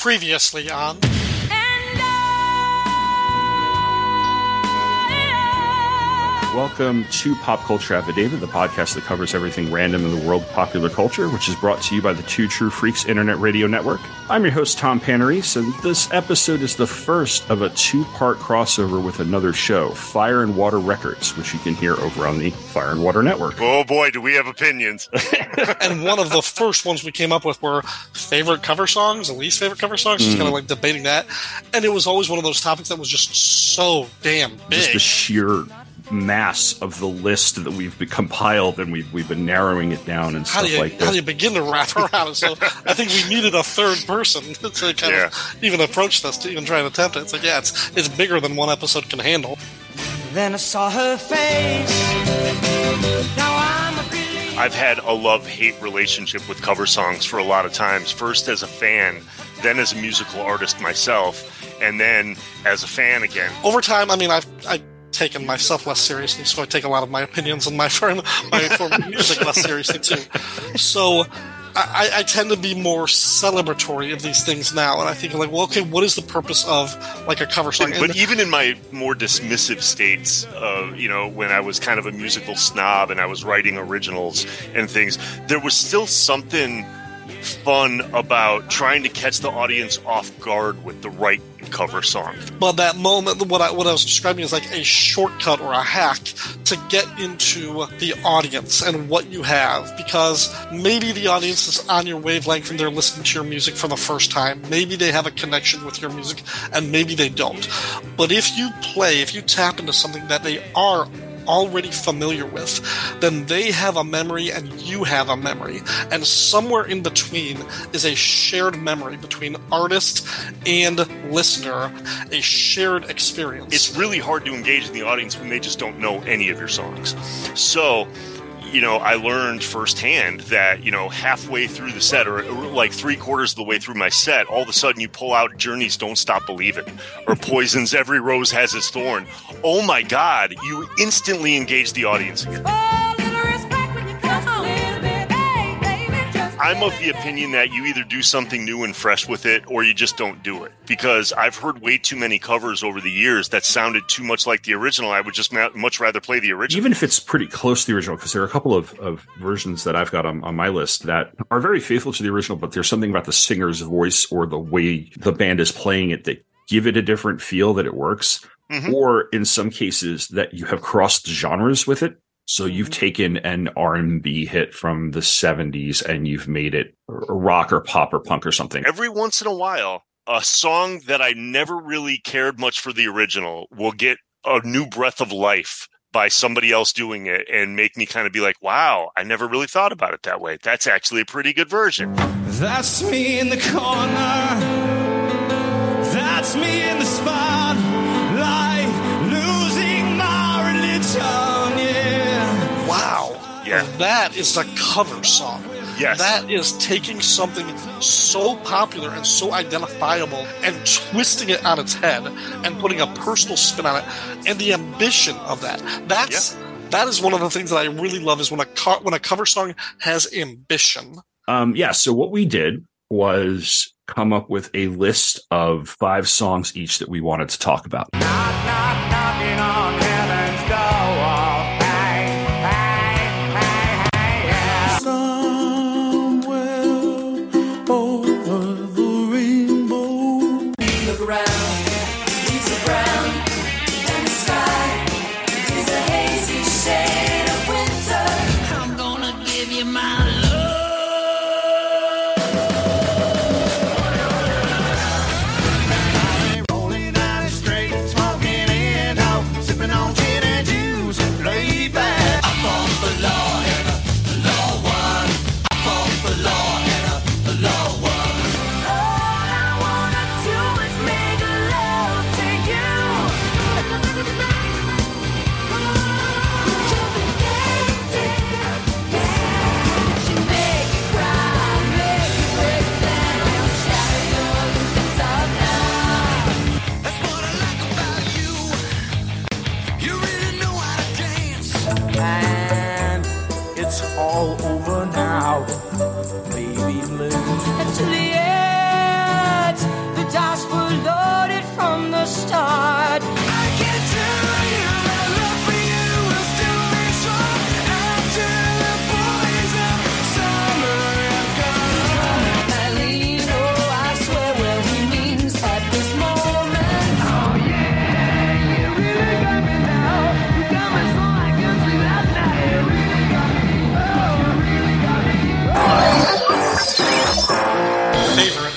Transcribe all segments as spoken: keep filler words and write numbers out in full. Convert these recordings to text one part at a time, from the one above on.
Previously on... Welcome to Pop Culture Affidavit, the podcast that covers everything random in the world of popular culture, which is brought to you by the Two True Freaks Internet Radio Network. I'm your host, Tom Panarese, and this episode is the first of a two-part crossover with another show, Fire and Water Records, which you can hear over on the Fire and Water Network. Oh boy, do we have opinions. And one of the first ones we came up with were favorite cover songs, and least favorite cover songs, just mm. kind of like debating that. And it was always one of those topics that was just so damn big. Just the sheer mass of the list that we've compiled, and we've we've been narrowing it down and how stuff do you, like that. How do you begin to wrap around it? So I think we needed a third person to kind yeah. of even approach this, to even try and attempt it. It's like, yeah, it's it's bigger than one episode can handle. Then I saw her face. Now I'm a really I've had a love-hate relationship with cover songs for a lot of times. First as a fan, then as a musical artist myself, and then as a fan again. Over time, I mean, I've I. taken myself less seriously, so I take a lot of my opinions and my form, my form of music less seriously too. So I, I tend to be more celebratory of these things now, and I think like, well, okay, what is the purpose of like a cover song? But, but even in my more dismissive states, of you know, when I was kind of a musical snob and I was writing originals and things, there was still something fun about trying to catch the audience off guard with the right cover song. But that moment, what I what I was describing is like a shortcut or a hack to get into the audience and what you have, because maybe the audience is on your wavelength and they're listening to your music for the first time. Maybe they have a connection with your music, and maybe they don't. But if you play, if you tap into something that they are already familiar with, then they have a memory and you have a memory, and somewhere in between is a shared memory between artist and listener, a shared experience. It's really hard to engage in the audience when they just don't know any of your songs. So you know, I learned firsthand that, you know, halfway through the set, or like three quarters of the way through my set, all of a sudden you pull out Journey's Don't Stop Believin', or Poison's Every Rose Has Its Thorn. Oh my God, you instantly engage the audience again. I'm of the opinion that you either do something new and fresh with it, or you just don't do it. Because I've heard way too many covers over the years that sounded too much like the original. I would just ma- much rather play the original. Even if it's pretty close to the original, because there are a couple of, of versions that I've got on, on my list that are very faithful to the original, but there's something about the singer's voice or the way the band is playing it that give it a different feel, that it works. Mm-hmm. Or in some cases that you have crossed genres with it. So you've taken an R and B hit from the seventies and you've made it rock or pop or punk or something. Every once in a while, a song that I never really cared much for the original will get a new breath of life by somebody else doing it and make me kind of be like, wow, I never really thought about it that way. That's actually a pretty good version. That's me in the corner. That's me in the spotlight, losing my religion, yeah. Wow. Yeah. That is a cover song. Yes. That is taking something so popular and so identifiable and twisting it on its head and putting a personal spin on it, and the ambition of that. That's yeah. That is one of the things that I really love, is when a co- when a cover song has ambition. Um, yeah, so what we did was come up with a list of five songs each that we wanted to talk about. Knock, knock, knocking on heaven's door. All I wanna do is make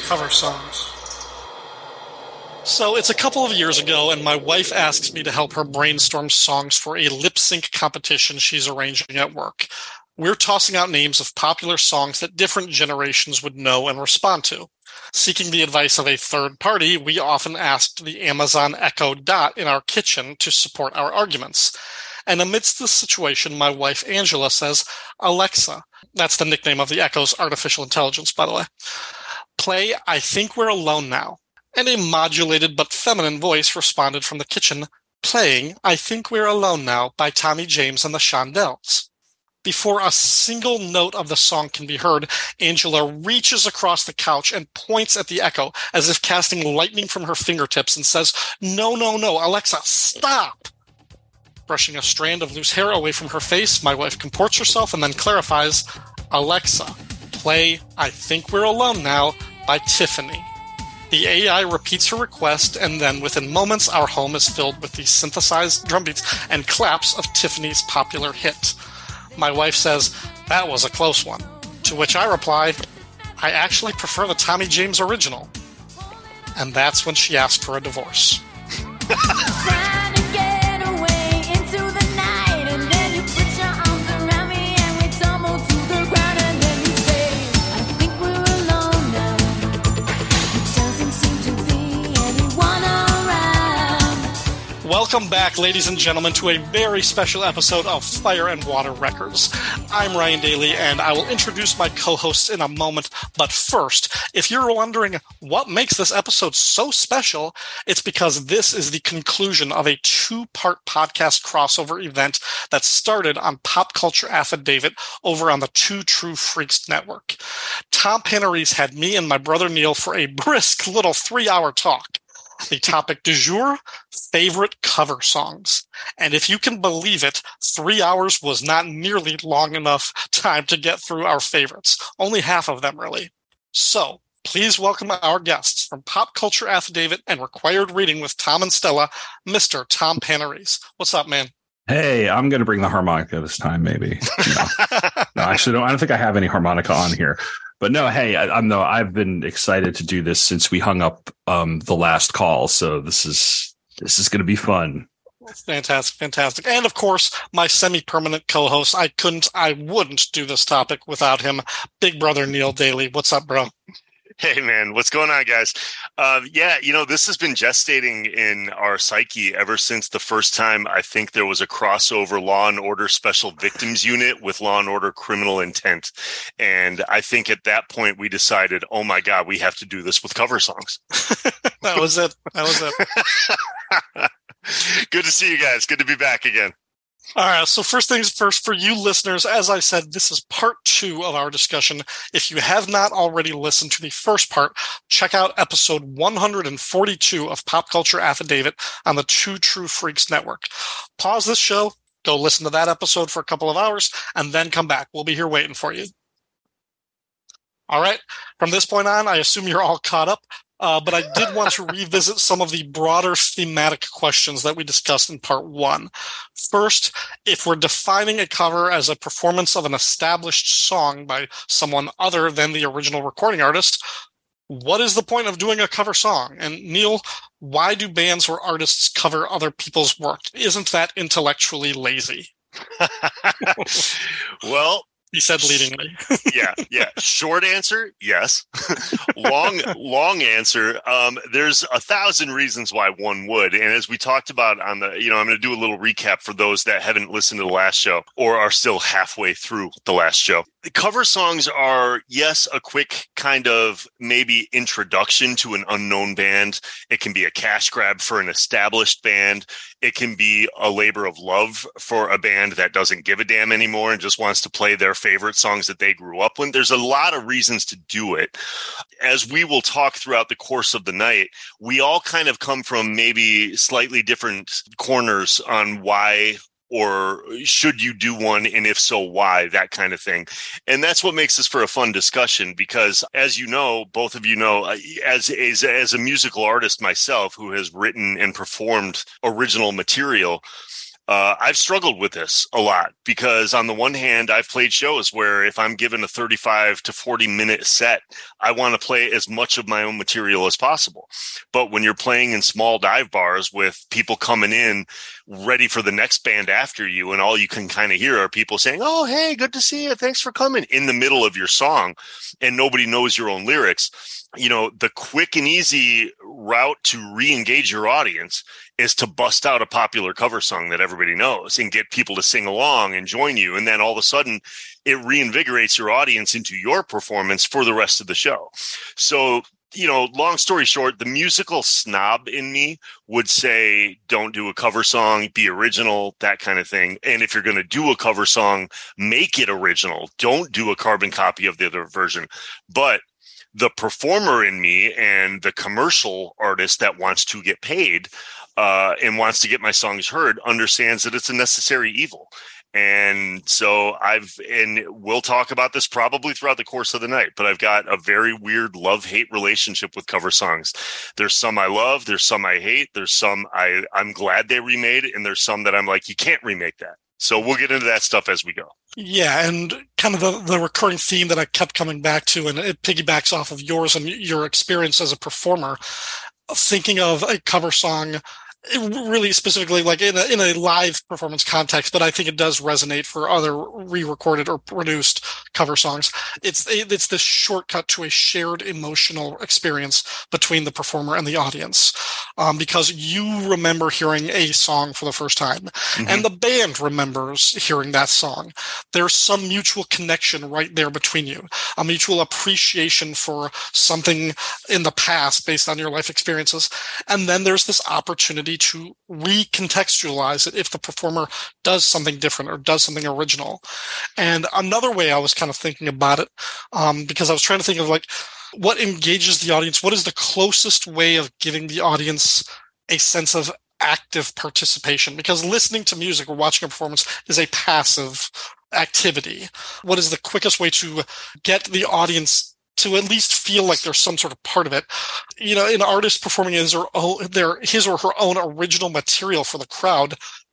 Cover songs. So it's a couple of years ago, and my wife asks me to help her brainstorm songs for a lip sync competition she's arranging at work. We're tossing out names of popular songs that different generations would know and respond to. Seeking the advice of a third party, we often asked the Amazon Echo Dot in our kitchen to support our arguments. And amidst this situation, my wife Angela says, "Alexa," that's the nickname of the Echo's artificial intelligence, by the way, "play I Think We're Alone Now." And a modulated but feminine voice responded from the kitchen, playing I Think We're Alone Now by Tommy James and the Shondells. Before a single note of the song can be heard, Angela reaches across the couch and points at the Echo as if casting lightning from her fingertips and says, "No, no, no, Alexa, stop!" Brushing a strand of loose hair away from her face, my wife comports herself and then clarifies, "Alexa, play I Think We're Alone Now by Tiffany." The A I repeats her request, and then within moments, our home is filled with the synthesized drum beats and claps of Tiffany's popular hit. My wife says, "That was a close one." To which I reply, "I actually prefer the Tommy James original." And that's when she asked for a divorce. Welcome back, ladies and gentlemen, to a very special episode of Fire and Water Records. I'm Ryan Daly, and I will introduce my co-hosts in a moment. But first, if you're wondering what makes this episode so special, it's because this is the conclusion of a two-part podcast crossover event that started on Pop Culture Affidavit over on the Two True Freaks Network. Tom Panarese had me and my brother Neil for a brisk little three-hour talk. The topic du jour, favorite cover songs. And if you can believe it, three hours was not nearly long enough time to get through our favorites. Only half of them, really. So, please welcome our guests from Pop Culture Affidavit and Required Reading with Tom and Stella, Mister Tom Panarese. What's up, man? Hey, I'm going to bring the harmonica this time, maybe. No, no actually, no, I don't think I have any harmonica on here. But no, hey, I, I'm no. I've been excited to do this since we hung up um, the last call. So this is this is going to be fun. Fantastic, fantastic, and of course, my semi-permanent co-host. I couldn't, I wouldn't do this topic without him. Big brother Neil Daly. What's up, bro? Hey, man, what's going on, guys? Uh, yeah, you know, this has been gestating in our psyche ever since the first time I think there was a crossover Law and Order Special Victims Unit with Law and Order Criminal Intent. And I think at that point we decided, oh, my God, we have to do this with cover songs. That was it. That was it. Good to see you guys. Good to be back again. All right, so first things first, for you listeners, as I said, this is part two of our discussion. If you have not already listened to the first part, check out episode one forty-two of Pop Culture Affidavit on the Two True Freaks Network. Pause this show, go listen to that episode for a couple of hours, and then come back. We'll be here waiting for you. All right, from this point on, I assume you're all caught up. Uh, but I did want to revisit some of the broader thematic questions that we discussed in part one. First, if we're defining a cover as a performance of an established song by someone other than the original recording artist, what is the point of doing a cover song? And Neil, why do bands or artists cover other people's work? Isn't that intellectually lazy? Well, he said leadingly. yeah, yeah. Short answer, yes. long, long answer. Um, there's a thousand reasons why one would. And as we talked about on the, you know, I'm going to do a little recap for those that haven't listened to the last show or are still halfway through the last show. The cover songs are, yes, a quick kind of maybe introduction to an unknown band. It can be a cash grab for an established band. It can be a labor of love for a band that doesn't give a damn anymore and just wants to play their favorite songs that they grew up with. There's a lot of reasons to do it. As we will talk throughout the course of the night, we all kind of come from maybe slightly different corners on why or should you do one, and if so, why, that kind of thing. And that's what makes this for a fun discussion, because as you know, both of you know, as, as, as a musical artist myself who has written and performed original material, Uh, I've struggled with this a lot because on the one hand, I've played shows where if I'm given a thirty-five to forty minute set, I want to play as much of my own material as possible. But when you're playing in small dive bars with people coming in ready for the next band after you, and all you can kind of hear are people saying, "Oh, hey, good to see you. Thanks for coming," in the middle of your song, and nobody knows your own lyrics. You know, the quick and easy route to re-engage your audience is to bust out a popular cover song that everybody knows and get people to sing along and join you. And then all of a sudden it reinvigorates your audience into your performance for the rest of the show. So, you know, long story short, the musical snob in me would say, don't do a cover song, be original, that kind of thing. And if you're going to do a cover song, make it original. Don't do a carbon copy of the other version. But the performer in me and the commercial artist that wants to get paid uh, and wants to get my songs heard understands that it's a necessary evil. And so I've, and we'll talk about this probably throughout the course of the night, but I've got a very weird love-hate relationship with cover songs. There's some I love, there's some I hate, there's some I, I'm glad they remade, and there's some that I'm like, you can't remake that. So we'll get into that stuff as we go. Yeah, and kind of the, the recurring theme that I kept coming back to, and it piggybacks off of yours and your experience as a performer, thinking of a cover song really specifically like in a, in a live performance context, but I think it does resonate for other re-recorded or produced cover songs. It's it's this shortcut to a shared emotional experience between the performer and the audience, um, because you remember hearing a song for the first time, mm-hmm. and the band remembers hearing that song. There's some mutual connection right there between you, a mutual appreciation for something in the past based on your life experiences, and then there's this opportunity to recontextualize it if the performer does something different or does something original. And another way I was kind of thinking about it, um, because I was trying to think of like what engages the audience, what is the closest way of giving the audience a sense of active participation? Because listening to music or watching a performance is a passive activity. What is the quickest way to get the audience to at least feel like there's some sort of part of it? You know, an artist performing his or, own, their, his or her own original material for the crowd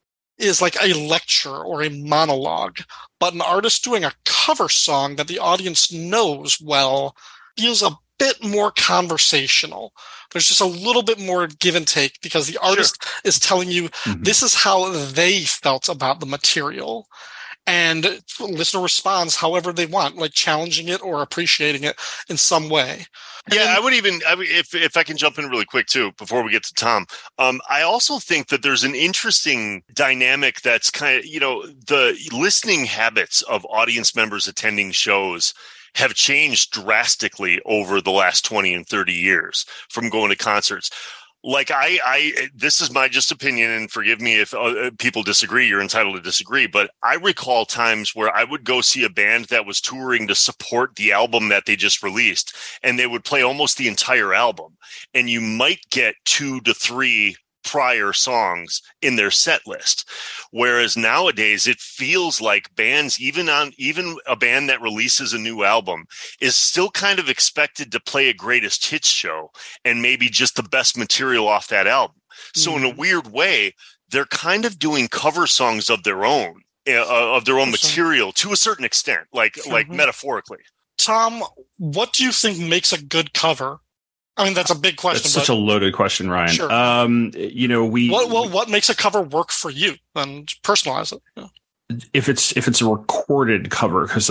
is like a lecture or a monologue. But an artist doing a cover song that the audience knows well feels a bit more conversational. There's just a little bit more give and take because the artist sure. is telling you mm-hmm. this is how they felt about the material. And the listener responds however they want, like challenging it or appreciating it in some way. And yeah, then, I would even, I would, if if I can jump in really quick too, before we get to Tom. Um, I also think that there's an interesting dynamic that's kind of, you know, the listening habits of audience members attending shows have changed drastically over the last twenty and thirty years from going to concerts. Like I, I, this is my just opinion, and forgive me if uh, people disagree. You're entitled to disagree, but I recall times where I would go see a band that was touring to support the album that they just released, and they would play almost the entire album, and you might get two to three prior songs in their set list. Whereas nowadays it feels like bands, even on even a band that releases a new album, is still kind of expected to play a greatest hits show and maybe just the best material off that album. Mm-hmm. So in a weird way, they're kind of doing cover songs of their own, uh, of their own material to a certain extent, like mm-hmm. like metaphorically. Tom, what do you think makes a good cover? I mean, that's a big question. That's such a loaded question, Ryan. Sure. Um, you know, we what, what what makes a cover work for you? And personalize it. Yeah. If it's if it's a recorded cover, because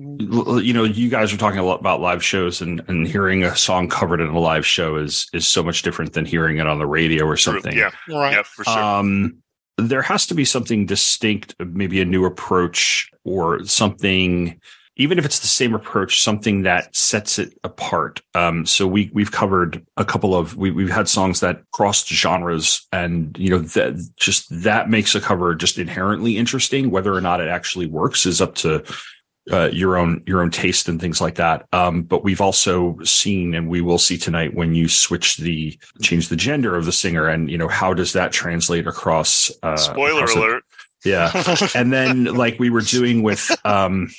you know, you guys are talking a lot about live shows, and, and hearing a song covered in a live show is is so much different than hearing it on the radio or something. Yeah, right. Yeah, for sure. Um, there has to be something distinct, maybe a new approach or something. Even if it's the same approach, something that sets it apart. Um, so we we've covered a couple of we we've had songs that crossed genres, and you know that just that makes a cover just inherently interesting. Whether or not it actually works is up to uh, your own your own taste and things like that. Um, but we've also seen, and we will see tonight, when you switch the change the gender of the singer, and you know how does that translate across? Uh, Spoiler across alert! A, yeah, and then like we were doing with. Um,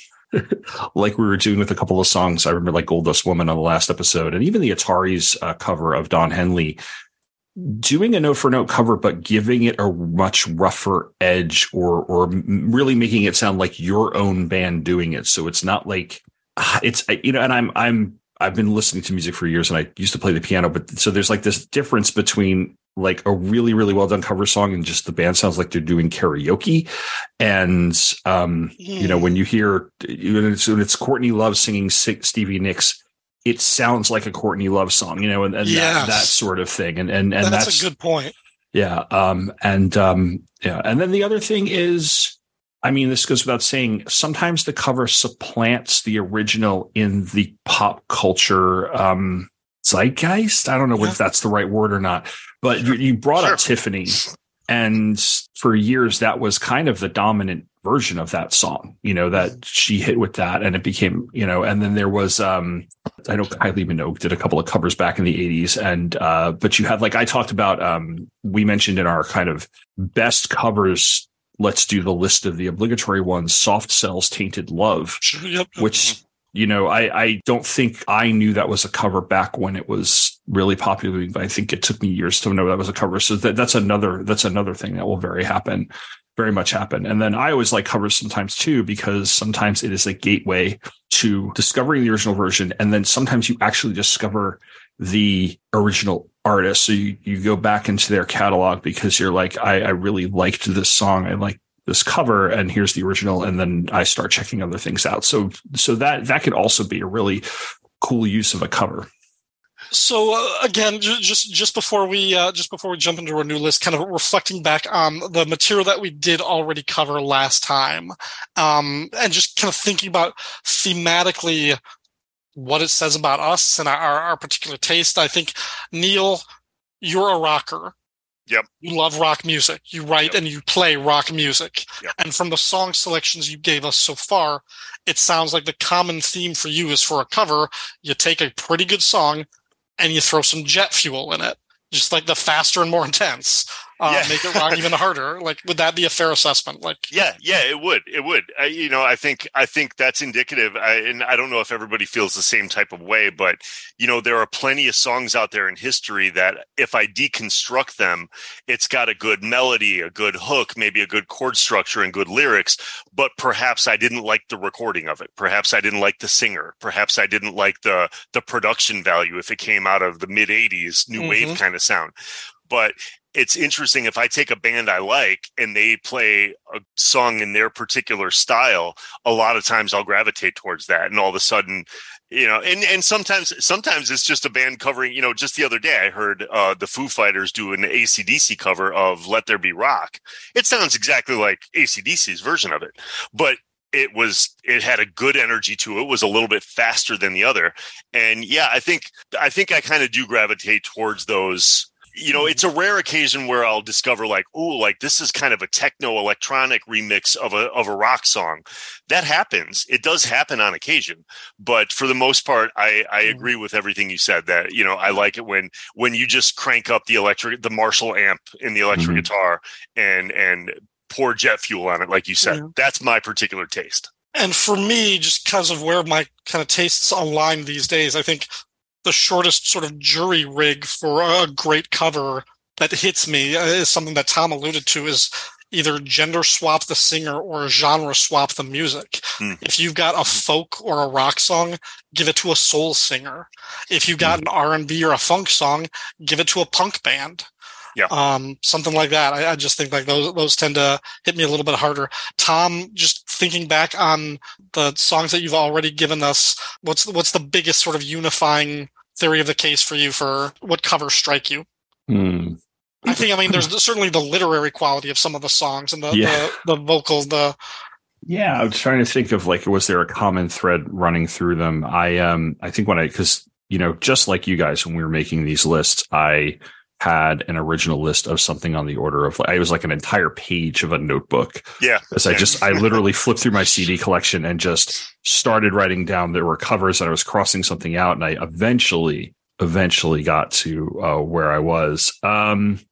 like we were doing with a couple of songs. I remember like Gold Dust Woman on the last episode, and even the Ataris uh, cover of Don Henley. doing a note for note cover, but giving it a much rougher edge, or or really making it sound like your own band doing it. So it's not like it's, you know, and I'm, I'm, I've been listening to music for years and I used to play the piano, but so there's like this difference between like a really, really well done cover song and just the band sounds like they're doing karaoke. And, um, you know, when you hear, when it's, when it's Courtney Love singing Stevie Nicks, it sounds like a Courtney Love song, you know, and, and yes. that, that sort of thing. And, and, and that's, that's a good point. Yeah. Um, and, um, yeah. And then the other thing is, I mean, this goes without saying, sometimes the cover supplants the original in the pop culture, um, zeitgeist. I don't know yeah. if that's the right word or not, but sure. you, you brought sure. up Tiffany, and for years that was kind of the dominant version of that song, you know, that she hit with that, and it became, you know, and then there was, um, I know Kylie Minogue did a couple of covers back in the eighties, and, uh, but you had, like, I talked about, um, we mentioned in our kind of best covers, let's do the list of the obligatory ones, Soft Cell's Tainted Love, yep. which, you know, I, I don't think I knew that was a cover back when it was really popular, but I think it took me years to know that was a cover. So that, that's another, that's another thing that will very happen, very much happen. And then I always like covers sometimes too, because sometimes it is a gateway to discovering the original version. And then sometimes you actually discover the original artist. So you, you go back into their catalog because you're like, I, I really liked this song. I like this cover, and here's the original. And then I start checking other things out. So, so that, that could also be a really cool use of a cover. So uh, again, j- just just before we uh, just before we jump into our new list, kind of reflecting back on the material that we did already cover last time, um, and just kind of thinking about thematically what it says about us and our, our particular taste. I think, Neil, you're a rocker. Yep. You love rock music. You write yep. and you play rock music. Yep. And from the song selections you gave us so far, it sounds like the common theme for you is, for a cover, you take a pretty good song and you throw some jet fuel in it, just like the faster and more intense. Uh, yeah. Make it rock even harder. Like, would that be a fair assessment? Like, yeah, yeah, it would, it would. I, you know, I think, I think that's indicative. I, and I don't know if everybody feels the same type of way, but you know, there are plenty of songs out there in history that, if I deconstruct them, it's got a good melody, a good hook, maybe a good chord structure and good lyrics. But perhaps I didn't like the recording of it. Perhaps I didn't like the singer. Perhaps I didn't like the the production value if it came out of the mid eighties new mm-hmm. wave kind of sound. But it's interesting, if I take a band I like and they play a song in their particular style, a lot of times I'll gravitate towards that. And all of a sudden, you know, and, and sometimes, sometimes it's just a band covering, you know, just the other day I heard uh, the Foo Fighters do an A C D C cover of Let There Be Rock. It sounds exactly like A C D C's version of it, but it was, it had a good energy to it. It was a little bit faster than the other. And yeah, I think, I think I kind of do gravitate towards those. You know, it's a rare occasion where I'll discover, like, oh, like this is kind of a techno electronic remix of a of a rock song. That happens. It does happen on occasion. But for the most part, I, I agree with everything you said, that, you know, I like it when when you just crank up the electric, the Marshall amp in the electric mm-hmm. guitar and and pour jet fuel on it, like you said. Yeah. That's my particular taste. And for me, just because of where my kind of tastes align these days, I think the shortest sort of jury rig for a great cover that hits me is something that Tom alluded to, is either gender swap the singer or genre swap the music. Mm. If you've got a folk or a rock song, give it to a soul singer. If you've got mm. an R and B or a funk song, give it to a punk band. Yeah. Um, something like that. I, I just think like those, those tend to hit me a little bit harder. Tom, just thinking back on the songs that you've already given us, what's, what's the biggest sort of unifying theory of the case for you for what covers strike you? Mm. I think, I mean, there's certainly the literary quality of some of the songs and the, yeah. the, the vocals, the, yeah, I was trying to think of, like, was there a common thread running through them? I, um, I think when I, cause, you know, just like you guys, when we were making these lists, I had an original list of something on the order of, like, I was like an entire page of a notebook. Yeah. Because I just, I literally flipped through my C D collection and just started writing down, there were covers and I was crossing something out. And I eventually, eventually got to uh, where I was. Um,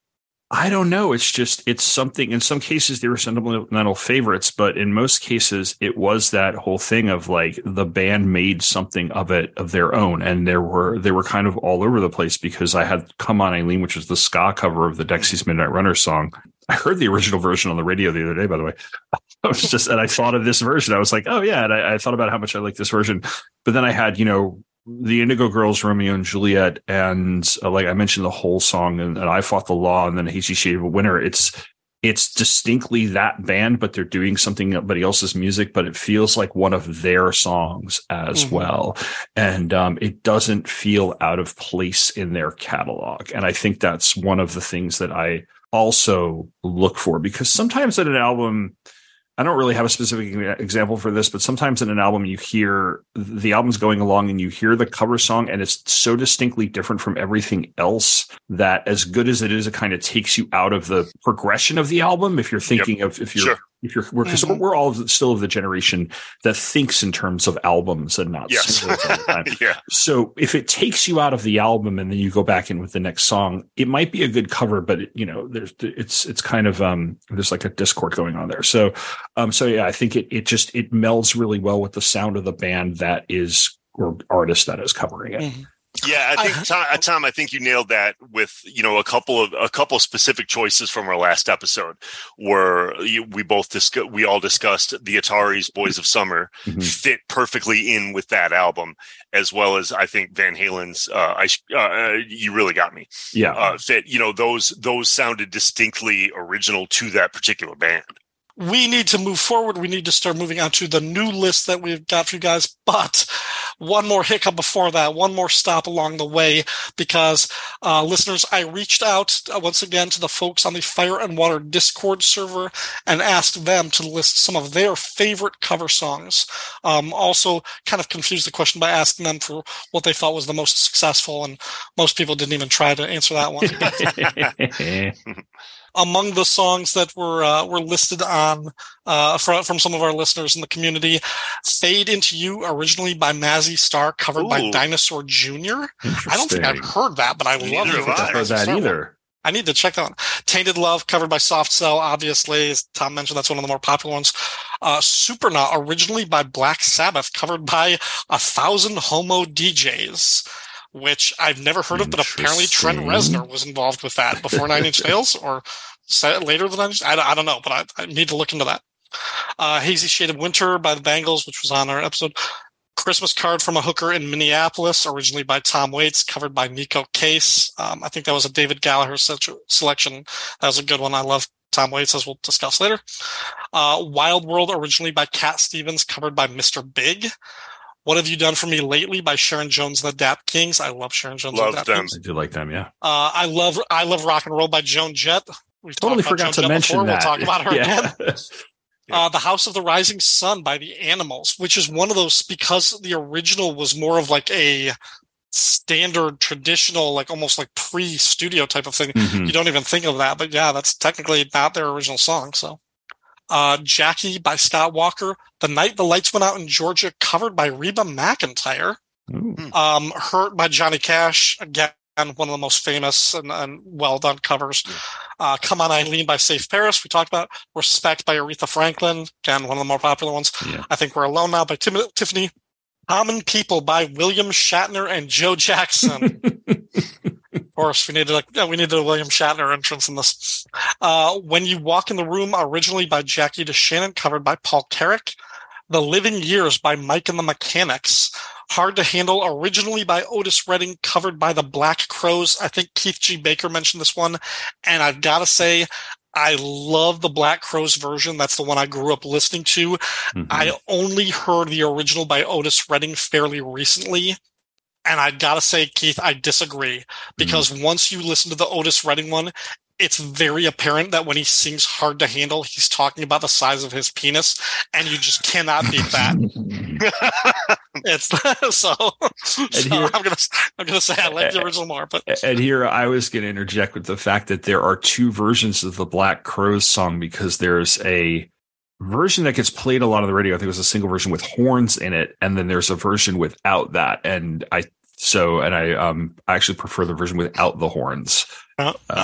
I don't know. It's just, it's something, in some cases they were sentimental favorites, but in most cases it was that whole thing of like the band made something of it of their own. And there were, they were kind of all over the place because I had Come On Eileen, which was the ska cover of the Dexys Midnight Runners song. I heard the original version on the radio the other day, by the way. I was just, and I thought of this version. I was like, oh yeah. And I, I thought about how much I like this version, but then I had, you know, the Indigo Girls, Romeo and Juliet, and uh, like I mentioned, the whole song, and, and I Fought the Law, and then Hazy Shade of a Winter. It's it's distinctly that band, but they're doing something somebody else's music, but it feels like one of their songs as mm-hmm. well, and um, it doesn't feel out of place in their catalog. And I think that's one of the things that I also look for, because sometimes in an album, I don't really have a specific example for this, but sometimes in an album, you hear the album's going along and you hear the cover song and it's so distinctly different from everything else that, as good as it is, it kind of takes you out of the progression of the album. If you're thinking yep. of, if you're, sure. if you're, because mm-hmm. we're all still of the generation that thinks in terms of albums and not yes. singles all the time. yeah. So if it takes you out of the album and then you go back in with the next song, it might be a good cover, but it, you know, there's, it's, it's kind of, um, there's like a discord going on there. So, um, so yeah, I think it, it just, it melds really well with the sound of the band that is, or artist that is covering it. Mm-hmm. Yeah, I think Tom, Tom, I think you nailed that with, you know, a couple of a couple of specific choices from our last episode, where you, we both discuss, we all discussed the Ataris' "Boys of Summer" mm-hmm. fit perfectly in with that album, as well as I think Van Halen's uh, I, uh, "You Really Got Me." Yeah, uh, fit. You know, those those sounded distinctly original to that particular band. We need to move forward. We need to start moving on to the new list that we've got for you guys. But one more hiccup before that, one more stop along the way, because uh, listeners, I reached out uh, once again to the folks on the Fire and Water Discord server and asked them to list some of their favorite cover songs. Um, also kind of confused the question by asking them for what they thought was the most successful, and most people didn't even try to answer that one. Among the songs that were uh, were listed on uh, from, from some of our listeners in the community, "Fade Into You," originally by Mazzy Star, covered Ooh. by Dinosaur Junior I don't think I've heard that, but I love it. I haven't heard that either. I need to check that one. "Tainted Love," covered by Soft Cell, obviously. As Tom mentioned, that's one of the more popular ones. Uh, "Supernaut," originally by Black Sabbath, covered by A Thousand Homo D Js, which I've never heard of, but apparently Trent Reznor was involved with that before Nine Inch Nails, or later than Nine Inch. I, I don't know, but I, I need to look into that. Uh, "Hazy Shade of Winter" by the Bangles, which was on our episode. "Christmas Card from a Hooker in Minneapolis," originally by Tom Waits, covered by Nico Case. Um, I think that was a David Gallagher selection. That was a good one. I love Tom Waits, as we'll discuss later. Uh, "Wild World," originally by Cat Stevens, covered by Mister Big. "What Have You Done For Me Lately" by Sharon Jones and the Dap Kings. I love Sharon Jones love and the Dap them. Kings. I do like them, yeah. Uh, I love I love Rock and Roll by Joan Jett. We've totally forgot to Jett mention before. that. We'll talk about her yeah. again. Uh, "The House of the Rising Sun" by the Animals, which is one of those, because the original was more of like a standard, traditional, like almost like pre-studio type of thing. Mm-hmm. You don't even think of that, but yeah, that's technically not their original song. So, uh, "Jackie" by Scott Walker. "The Night the Lights Went Out in Georgia," covered by Reba McEntire. Um, "Hurt" by Johnny Cash, again, one of the most famous and, and well-done covers. Uh, "Come On Eileen" by Safe Paris, we talked about. "Respect" by Aretha Franklin, again, one of the more popular ones. Yeah. "I Think We're Alone Now" by Tim- Tiffany. "Common People" by William Shatner and Joe Jackson. Of course, we needed a, yeah, we needed a William Shatner entrance in this. Uh, "When You Walk in the Room," originally by Jackie DeShannon, covered by Paul Carrick. "The Living Years" by Mike and the Mechanics. "Hard to Handle," originally by Otis Redding, covered by the Black Crowes. I think Keith G. Baker mentioned this one, and I've got to say, I love the Black Crowes version. That's the one I grew up listening to. Mm-hmm. I only heard the original by Otis Redding fairly recently, and I got to say, Keith, I disagree, because mm-hmm. once you listen to the Otis Redding one, it's very apparent that when he sings "Hard to Handle," he's talking about the size of his penis, and you just cannot beat that. It's so, so here, I'm gonna I'm gonna say I like the original more, but and here I was gonna interject with the fact that there are two versions of the Black Crowes song, because there's a version that gets played a lot on the radio. I think it was a single version with horns in it, and then there's a version without that. And I so and I um I actually prefer the version without the horns. Uh, uh,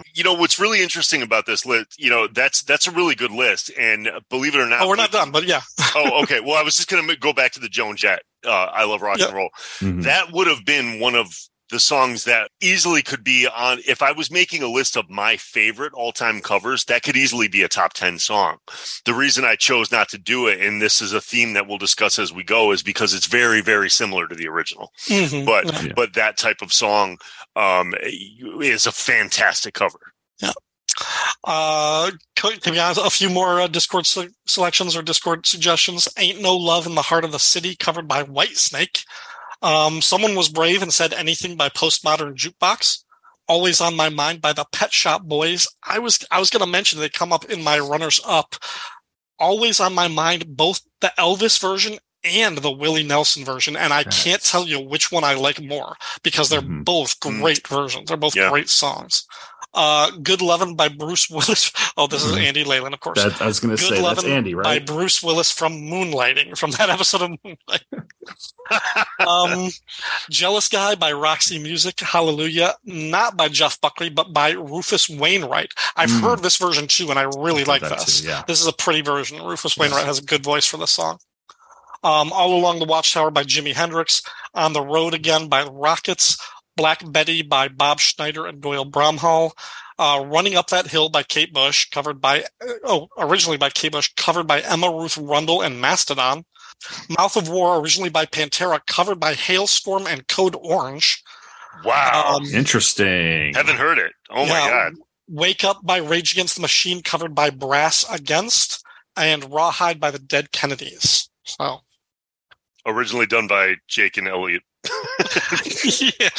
you know, what's really interesting about this list, you know, that's that's a really good list. And believe it or not, oh, we're not done, but yeah. oh, okay. Well, I was just going to go back to the Joan Jett. Uh, I Love Rock yep. and Roll. Mm-hmm. That would have been one of the songs that easily could be on, if I was making a list of my favorite all-time covers, that could easily be a top ten song. The reason I chose not to do it, and this is a theme that we'll discuss as we go, is because it's very, very similar to the original. Mm-hmm. But yeah. but that type of song um, is a fantastic cover. Yeah. Uh, can we have a few more uh, Discord se- selections or Discord suggestions? Ain't No Love in the Heart of the City, covered by Whitesnake. Um, someone was brave and said Anything by Postmodern Jukebox. Always on My Mind by the Pet Shop Boys. I was I was going to mention they come up in my runners up. Always on My Mind, both the Elvis version and the Willie Nelson version, and I nice. can't tell you which one I like more because they're mm-hmm. both great mm-hmm. versions. They're both yeah. great songs. Uh, Good Lovin' by Bruce Willis. Oh, this is Andy Leyland, of course. That, I was going to say, that's Andy, right? By Bruce Willis from Moonlighting, from that episode of Moonlighting. um, Jealous Guy by Roxy Music, Hallelujah. Not by Jeff Buckley, but by Rufus Wainwright. I've mm. heard this version too, and I really I like this. Too, yeah. This is a pretty version. Rufus Wainwright has a good voice for this song. Um, All Along the Watchtower by Jimi Hendrix. On the Road Again by Rockets. Black Betty by Bob Schneider and Doyle Bramhall. Uh, Running Up That Hill by Kate Bush, covered by, oh, originally by Kate Bush, covered by Emma Ruth Rundle and Mastodon. Mouth of War, originally by Pantera, covered by Hailstorm and Code Orange. Wow. Um, Interesting. Haven't heard it. Oh, yeah, my God. Wake Up by Rage Against the Machine, covered by Brass Against. And Rawhide by the Dead Kennedys. So. Originally done by Jake and Elliot. yeah.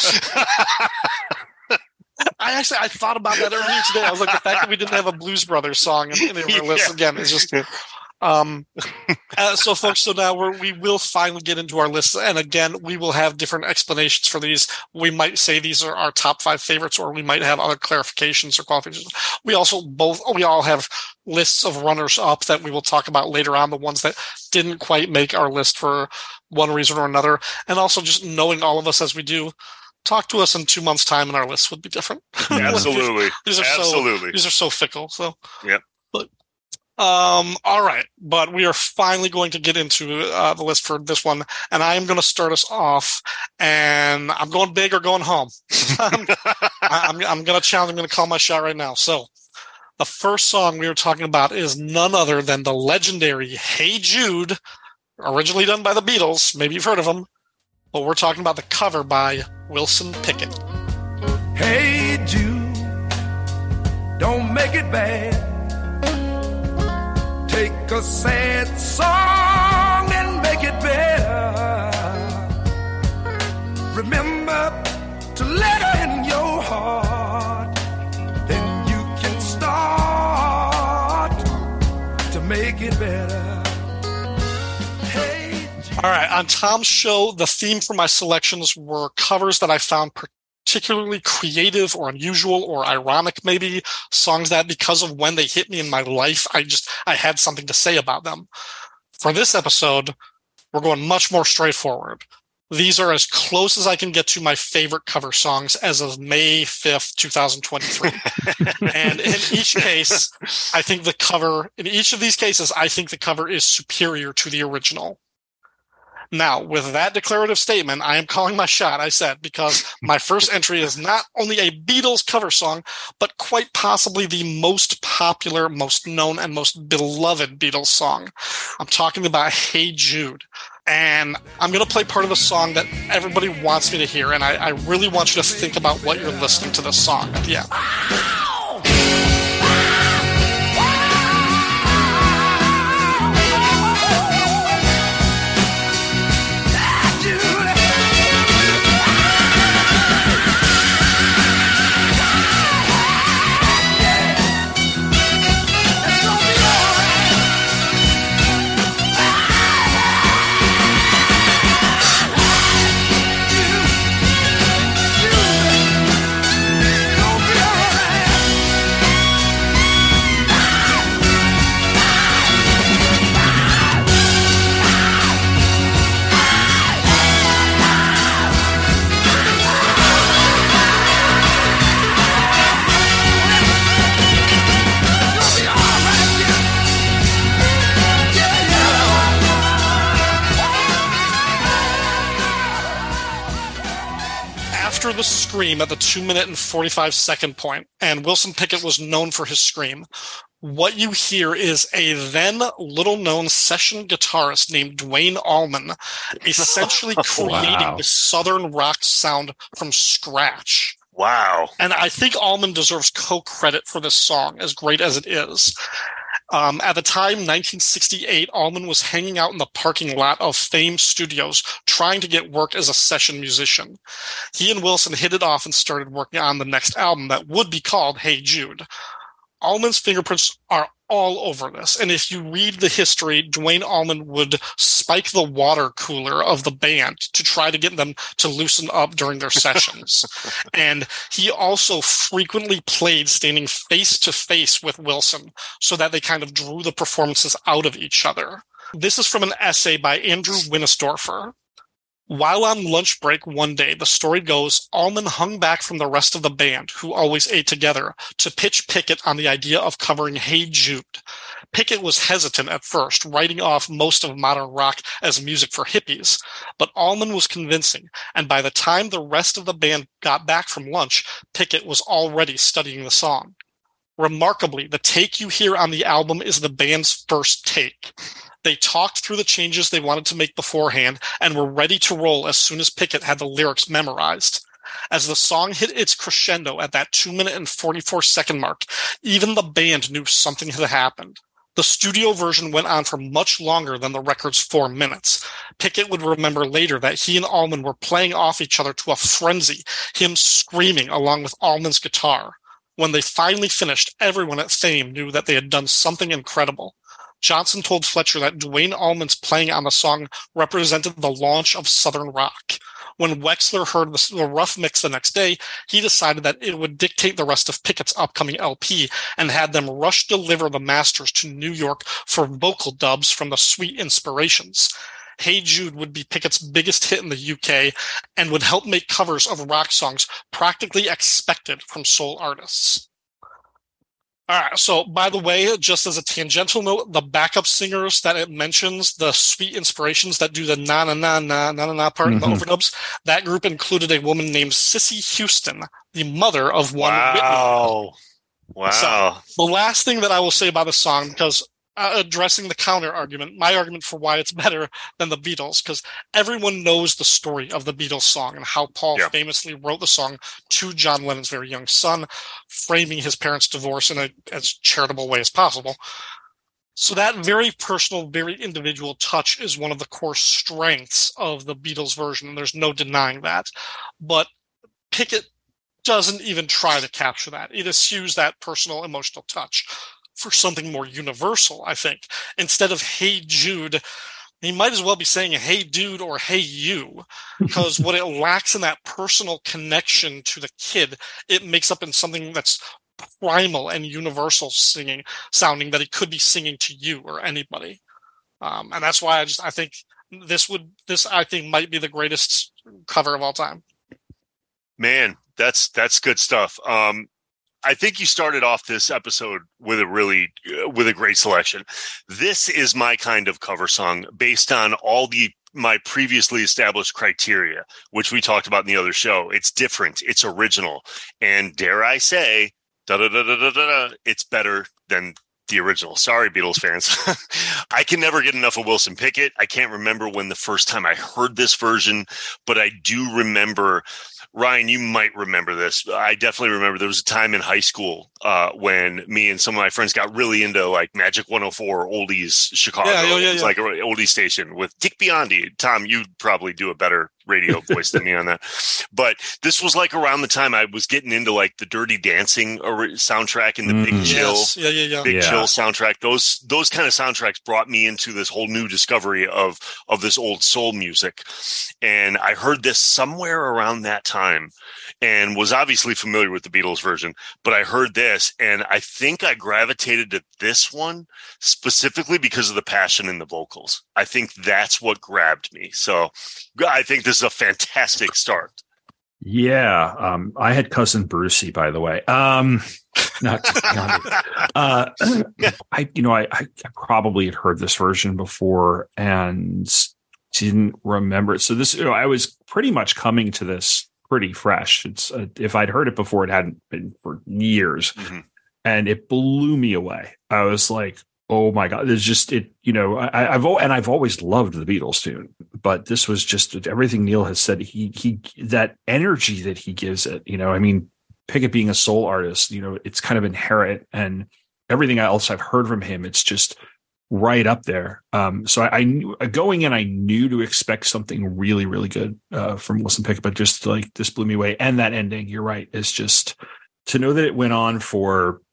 I actually I thought about that earlier today. I was like, the fact that we didn't have a Blues Brothers song in, in our yeah. list again is just. Um, uh, so, folks, so now we're, we will finally get into our list, and again, we will have different explanations for these. We might say these are our top five favorites, or we might have other clarifications or qualifications. We also both we all have lists of runners up that we will talk about later on, the ones that didn't quite make our list for one reason or another, and also just knowing all of us as we do. Talk to us in two months' time, and our list would be different. Absolutely, these are absolutely. So, these are so fickle. So, yep. But um, all right, but we are finally going to get into uh, the list for this one, and I am going to start us off. And I'm going big or going home. I'm, I'm, I'm going to challenge. I'm going to call my shot right now. So, the first song we are talking about is none other than the legendary "Hey Jude," originally done by the Beatles. Maybe you've heard of them. But we're talking about the cover by Wilson Pickett. Hey Jude, don't make it bad. Take a sad song and make it better. Remember to let her in your heart. Then you can start to make it better. All right, on Tom's show, the theme for my selections were covers that I found particularly creative or unusual or ironic, maybe songs that because of when they hit me in my life, I just I had something to say about them. For this episode, we're going much more straightforward. These are as close as I can get to my favorite cover songs as of May fifth, twenty twenty-three. And in each case, I think the cover, in each of these cases, I think the cover is superior to the original. Now, with that declarative statement, I am calling my shot, I said, because my first entry is not only a Beatles cover song, but quite possibly the most popular, most known, and most beloved Beatles song. I'm talking about Hey Jude. And I'm going to play part of the song that everybody wants me to hear, and I, I really want you to think about what you're listening to this song at the end. scream at the two minute and forty-five second point, and Wilson Pickett was known for his scream. What you hear is a then little-known session guitarist named Duane Allman essentially creating Wow. the Southern rock sound from scratch. Wow. And I think Allman deserves co-credit for this song, as great as it is. Um, at the time, nineteen sixty-eight, Allman was hanging out in the parking lot of Fame Studios trying to get work as a session musician. He and Wilson hit it off and started working on the next album that would be called Hey Jude. Allman's fingerprints are all over this, and if you read the history, Duane Allman would spike the water cooler of the band to try to get them to loosen up during their sessions. And he also frequently played standing face to face with Wilson so that they kind of drew the performances out of each other. This is from an essay by Andrew Winisdorfer. While on lunch break one day, the story goes, Allman hung back from the rest of the band, who always ate together, to pitch Pickett on the idea of covering Hey Jude. Pickett was hesitant at first, writing off most of modern rock as music for hippies, but Allman was convincing, and by the time the rest of the band got back from lunch, Pickett was already studying the song. Remarkably, the take you hear on the album is the band's first take. They talked through the changes they wanted to make beforehand and were ready to roll as soon as Pickett had the lyrics memorized. As the song hit its crescendo at that two minute and forty-four second mark, even the band knew something had happened. The studio version went on for much longer than the record's four minutes. Pickett would remember later that he and Allman were playing off each other to a frenzy, him screaming along with Allman's guitar. When they finally finished, everyone at Fame knew that they had done something incredible. Johnson told Fletcher that Duane Allman's playing on the song represented the launch of Southern rock. When Wexler heard the, the rough mix the next day, he decided that it would dictate the rest of Pickett's upcoming L P and had them rush deliver the masters to New York for vocal dubs from the Sweet Inspirations. Hey Jude would be Pickett's biggest hit in the U K and would help make covers of rock songs practically expected from soul artists. All right, so by the way, just as a tangential note, the backup singers that it mentions, the Sweet Inspirations that do the na-na-na-na, na-na-na part Mm-hmm. in the overdubs, that group included a woman named Cissy Houston, the mother of one Whitney. Wow. Wow. So, the last thing that I will say about the song, because uh, addressing the counter argument, my argument for why it's better than the Beatles, because everyone knows the story of the Beatles song and how Paul Yeah. famously wrote the song to John Lennon's very young son, framing his parents' divorce in a, as charitable way as possible. So that very personal, very individual touch is one of the core strengths of the Beatles version, and there's no denying that. But Pickett doesn't even try to capture that. It eschews that personal, emotional touch for something more universal, I think. Instead of Hey Jude, he might as well be saying Hey Dude or Hey You, because what it lacks in that personal connection to the kid, it makes up in something that's primal and universal singing, sounding that it could be singing to you or anybody. Um, and that's why I just, I think this would, this I think might be the greatest cover of all time. Man, that's that's good stuff. Um, I think you started off this episode with a really uh, with a great selection. This is my kind of cover song based on all the my previously established criteria, which we talked about in the other show. It's different, it's original, and dare I say, da da da da da da, it's better than the original. Sorry, Beatles fans. I can never get enough of Wilson Pickett. I can't remember when the first time I heard this version, but I do remember. Ryan, you might remember this. I definitely remember there was a time in high school uh, when me and some of my friends got really into like Magic one oh four Oldies Chicago. Yeah, yeah, yeah, It was yeah. like an oldie station with Dick Biondi. Tom, you'd probably do a better radio voice than me on that. But this was like around the time I was getting into like the Dirty Dancing ori- soundtrack and the Mm. Big Chill. Yes. Yeah, yeah, yeah. Big Yeah. Chill soundtrack. Those those kind of soundtracks brought me into this whole new discovery of of this old soul music. And I heard this somewhere around that time and was obviously familiar with the Beatles version, but I heard this and I think I gravitated to this one specifically because of the passion in the vocals. I think that's what grabbed me. So I think this is a fantastic start. Yeah, um, I had cousin Brucey, by the way. Um, not, not uh, I, you know, I, I probably had heard this version before and didn't remember it. So this, you know, I was pretty much coming to this pretty fresh. It's uh, if I'd heard it before, it hadn't been for years, Mm-hmm. and it blew me away. I was like, oh my God, there's just it, you know, I, I've, and I've always loved the Beatles tune, but this was just everything Neil has said. He, he, that energy that he gives it, you know, I mean, Pickett being a soul artist, you know, it's kind of inherent, and everything else I've heard from him, it's just right up there. Um, so I, I knew going in, I knew to expect something really, really good uh, from Wilson Pickett, but just like this blew me away. And that ending, you're right, is just to know that it went on for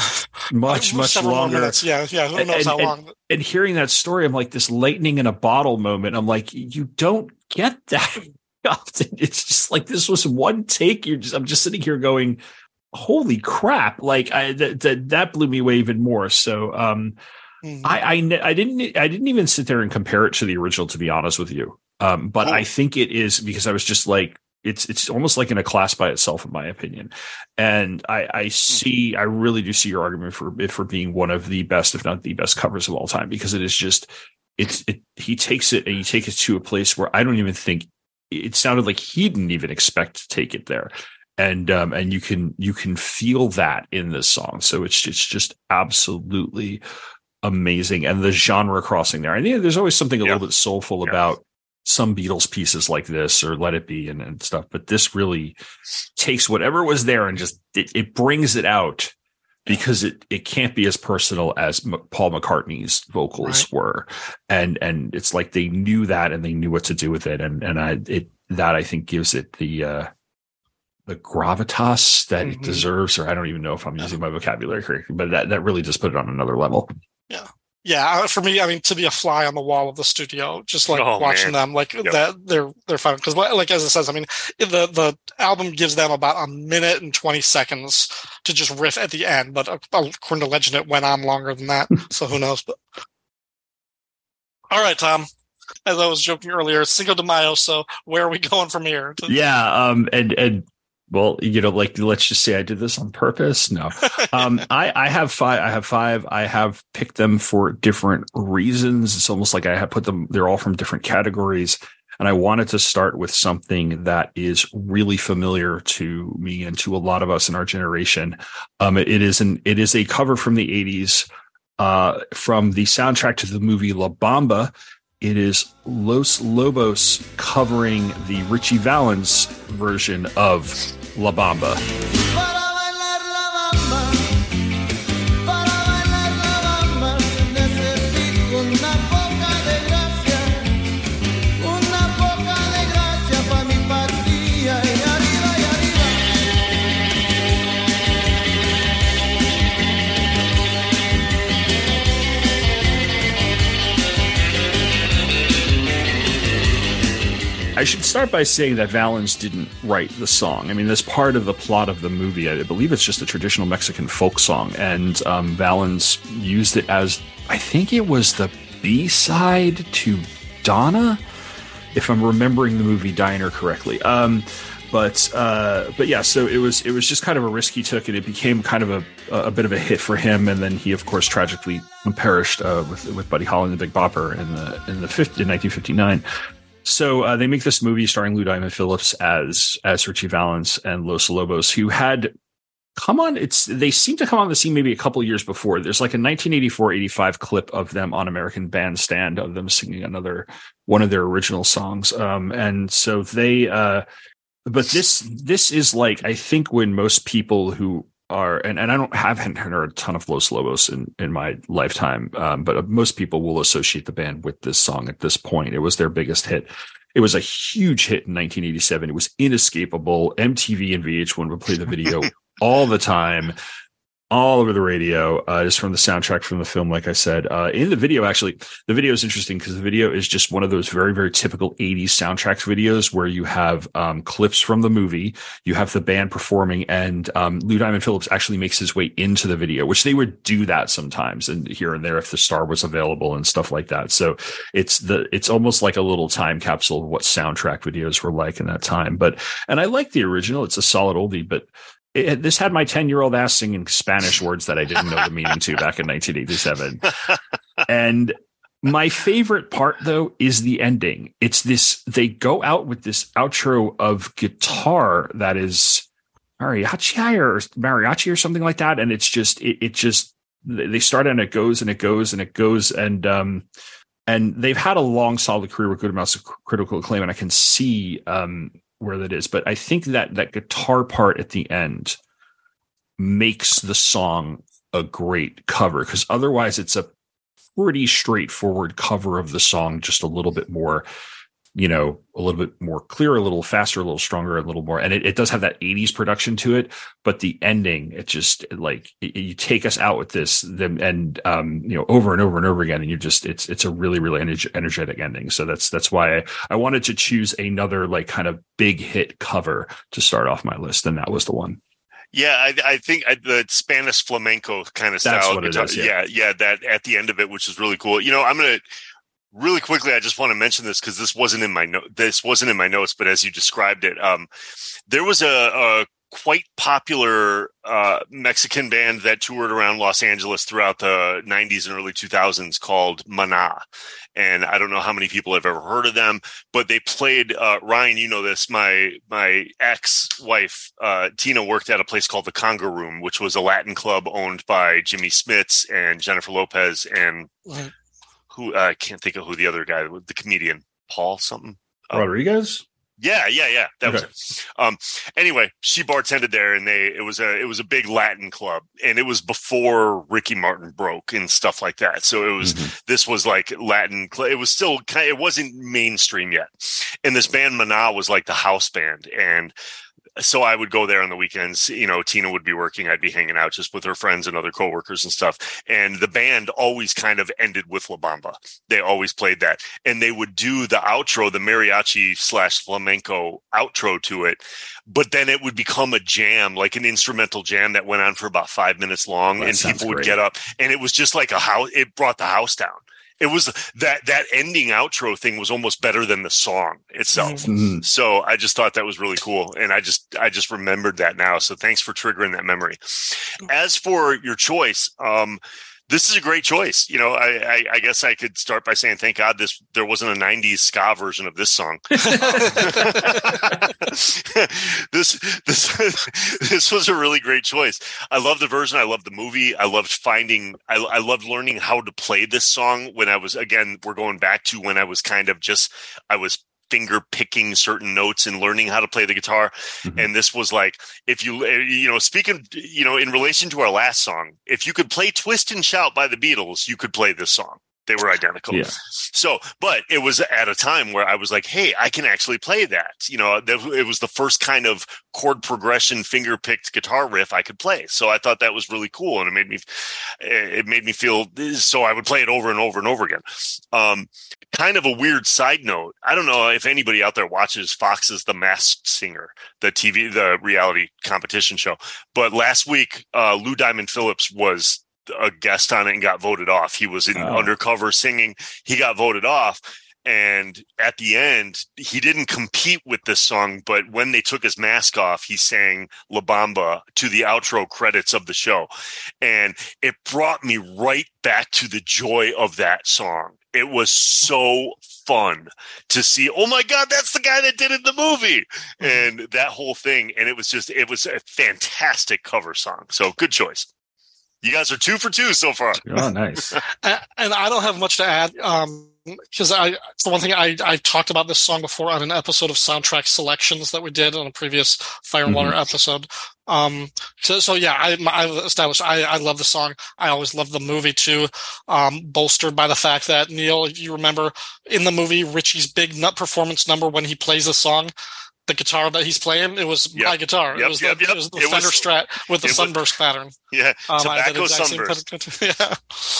much, much longer. Minutes. Yeah, yeah. Who knows and, how and, long? And hearing that story, I'm like, this lightning in a bottle moment. I'm like, you don't get that often. It's just like, this was one take. You're just, I'm just sitting here going, holy crap. Like I, that, that, that blew me away even more. So, um, mm-hmm. I, I, I didn't, I didn't even sit there and compare it to the original, to be honest with you. Um, but oh. I think it is, because I was just like, It's it's almost like in a class by itself, in my opinion. And I, I see, I really do see your argument for it for being one of the best, if not the best covers of all time, because it is just, it's, it, he takes it and he takes it to a place where I don't even think, it sounded like he didn't even expect to take it there. And, um, and you can, you can feel that in this song. So it's, it's just absolutely amazing. And the genre crossing there. And yeah, there's always something a yeah. little bit soulful yeah. about some Beatles pieces like this or Let It Be and, and stuff, but this really takes whatever was there and just it, it brings it out, because it it can't be as personal as M- Paul McCartney's vocals right. were, and and it's like they knew that and they knew what to do with it, and and I it that I think gives it the uh, the gravitas that mm-hmm. it deserves, or I don't even know if I'm using my vocabulary correctly, but that that really just put it on another level. Yeah. Yeah, for me, I mean, to be a fly on the wall of the studio, just like oh, watching man. them, like yep. that, they're they're fun. Because, like as it says, I mean, the the album gives them about a minute and twenty seconds to just riff at the end, but according to legend, it went on longer than that. So who knows? But all right, Tom. As I was joking earlier, Cinco de Mayo. So where are we going from here? Yeah, um, and and. Well, you know, like, let's just say I did this on purpose. No, um, I, I have five. I have five. I have picked them for different reasons. It's almost like I have put them. They're all from different categories. And I wanted to start with something that is really familiar to me and to a lot of us in our generation. Um, it, it is an it is a cover from the eighties uh, from the soundtrack to the movie La Bamba. It is Los Lobos covering the Richie Valens version of La Bamba. I should start by saying that Valens didn't write the song. I mean, that's part of the plot of the movie. I believe it's just a traditional Mexican folk song, and um, Valens used it as, I think it was the B-side to Donna, if I'm remembering the movie Diner correctly. Um, but uh, but yeah, so it was it was just kind of a risk he took, and it became kind of a a bit of a hit for him. And then he, of course, tragically perished uh, with with Buddy Holly and the Big Bopper in the in the fifty, in nineteen fifty-nine. So uh, they make this movie starring Lou Diamond Phillips as as Richie Valens and Los Lobos, who had come on. It's they seem to come on the scene maybe a couple of years before. There's like a nineteen eighty-four eighty-five clip of them on American Bandstand of them singing another one of their original songs. Um, and so they, uh, but this this is like, I think when most people who are, and, and I don't haven't heard a ton of Los Lobos in, in my lifetime, um, but most people will associate the band with this song at this point. It was their biggest hit. It was a huge hit in nineteen eighty-seven. It was inescapable. M T V and V H one would play the video all the time, all over the radio. Uh, it's from the soundtrack from the film, like I said. Uh, in the video, actually, the video is interesting because the video is just one of those very, very typical eighties soundtracks videos where you have um, clips from the movie, you have the band performing, and um, Lou Diamond Phillips actually makes his way into the video, which they would do that sometimes and here and there if the star was available and stuff like that. So it's the it's almost like a little time capsule of what soundtrack videos were like in that time. But and I like the original; it's a solid oldie, but It, this had my ten-year-old ass singing Spanish words that I didn't know the meaning to back in nineteen eighty-seven. And My favorite part, though, is the ending. It's this, they go out with this outro of guitar that is mariachi or mariachi or something like that. And it's just, it, it just, they start and it goes and it goes and it goes. And, um, and they've had a long, solid career with good amounts of critical acclaim. And I can see, um, where that is. But I think that that guitar part at the end makes the song a great cover, because otherwise it's a pretty straightforward cover of the song, just a little bit more, you know, a little bit more clear, a little faster, a little stronger, a little more. And it, it does have that eighties production to it, but the ending, it just like, it, you take us out with this, them and, um, you know, over and over and over again. And you just, it's, it's a really, really energ- energetic ending. So that's, that's why I, I wanted to choose another like kind of big hit cover to start off my list. And that was the one. Yeah, I, I think I, the Spanish flamenco kind of style. That's what guitar, it is. Yeah. yeah, yeah, that at the end of it, which is really cool. You know, I'm gonna really quickly. I just want to mention this because this wasn't in my note. This wasn't in my notes, but as you described it, um, there was a, a quite popular uh, Mexican band that toured around Los Angeles throughout the nineties and early two thousands called Maná. And I don't know how many people have ever heard of them, but they played, uh, Ryan, you know this, my, my ex-wife, uh, Tina worked at a place called the Conga Room, which was a Latin club owned by Jimmy Smits and Jennifer Lopez and Right. who, uh, I can't think of who the other guy, the comedian, Paul something. Um, Rodriguez? Yeah, yeah, yeah. That Okay. was it. Um, anyway, she bartended there, and they it was a it was a big Latin club, and it was before Ricky Martin broke and stuff like that. So it was Mhm. this was like Latin. It was still kind. It wasn't mainstream yet, and this band Maná was like the house band, and so I would go there on the weekends. You know, Tina would be working. I'd be hanging out just with her friends and other coworkers and stuff. And the band always kind of ended with La Bamba. They always played that. And they would do the outro, the mariachi slash flamenco outro to it. But then it would become a jam, like an instrumental jam that went on for about five minutes long. That and sounds people would great. get up. And it was just like a house. It brought the house down. It was that that ending outro thing was almost better than the song itself. Mhm. So I just thought that was really cool. And I just, I just remembered that now. So thanks for triggering that memory. As for your choice, um, this is a great choice. You know, I, I, I guess I could start by saying, thank God this, there wasn't a nineties ska version of this song. this, this, this was a really great choice. I love the version. I love the movie. I loved finding, I, I loved learning how to play this song when I was, again, we're going back to when I was kind of just, I was finger picking certain notes and learning how to play the guitar. Mhm. And this was like, if you, you know, speaking, you know, in relation to our last song, if you could play Twist and Shout by the Beatles, you could play this song. They were identical. Yeah. So, but it was at a time where I was like, hey, I can actually play that. You know, it was the first kind of chord progression, finger picked guitar riff I could play. So I thought that was really cool. And it made me, it made me feel, so I would play it over and over and over again. Um, kind of a weird side note. I don't know if anybody out there watches Fox's The Masked Singer, the T V, the reality competition show. But last week, uh, Lou Diamond Phillips was a guest on it and got voted off. He was in Oh. undercover singing. He got voted off. And at the end, he didn't compete with this song, but when they took his mask off, he sang La Bamba to the outro credits of the show. And it brought me right back to the joy of that song. It was so fun to see, oh my God, that's the guy that did it in the movie. And that whole thing. And it was just, it was a fantastic cover song. So good choice. You guys are two for two so far. Oh, nice. and, and I don't have much to add um, because I it's the one thing I I talked about this song before on an episode of soundtrack selections that we did on a previous Fire and Water Mhm. episode. Um, so so yeah, I I've established I I love the song. I always love the movie too. Um, bolstered by the fact that Neil, if you remember in the movie Richie's big nut performance number when he plays the song. The guitar that he's playing, it was Yep. my guitar. Yep, it was yep, the, yep. it was the It Fender was- Strat with the it was- sunburst pattern. Yeah. Um, I did Tobacco exact same sunburst. put- yeah.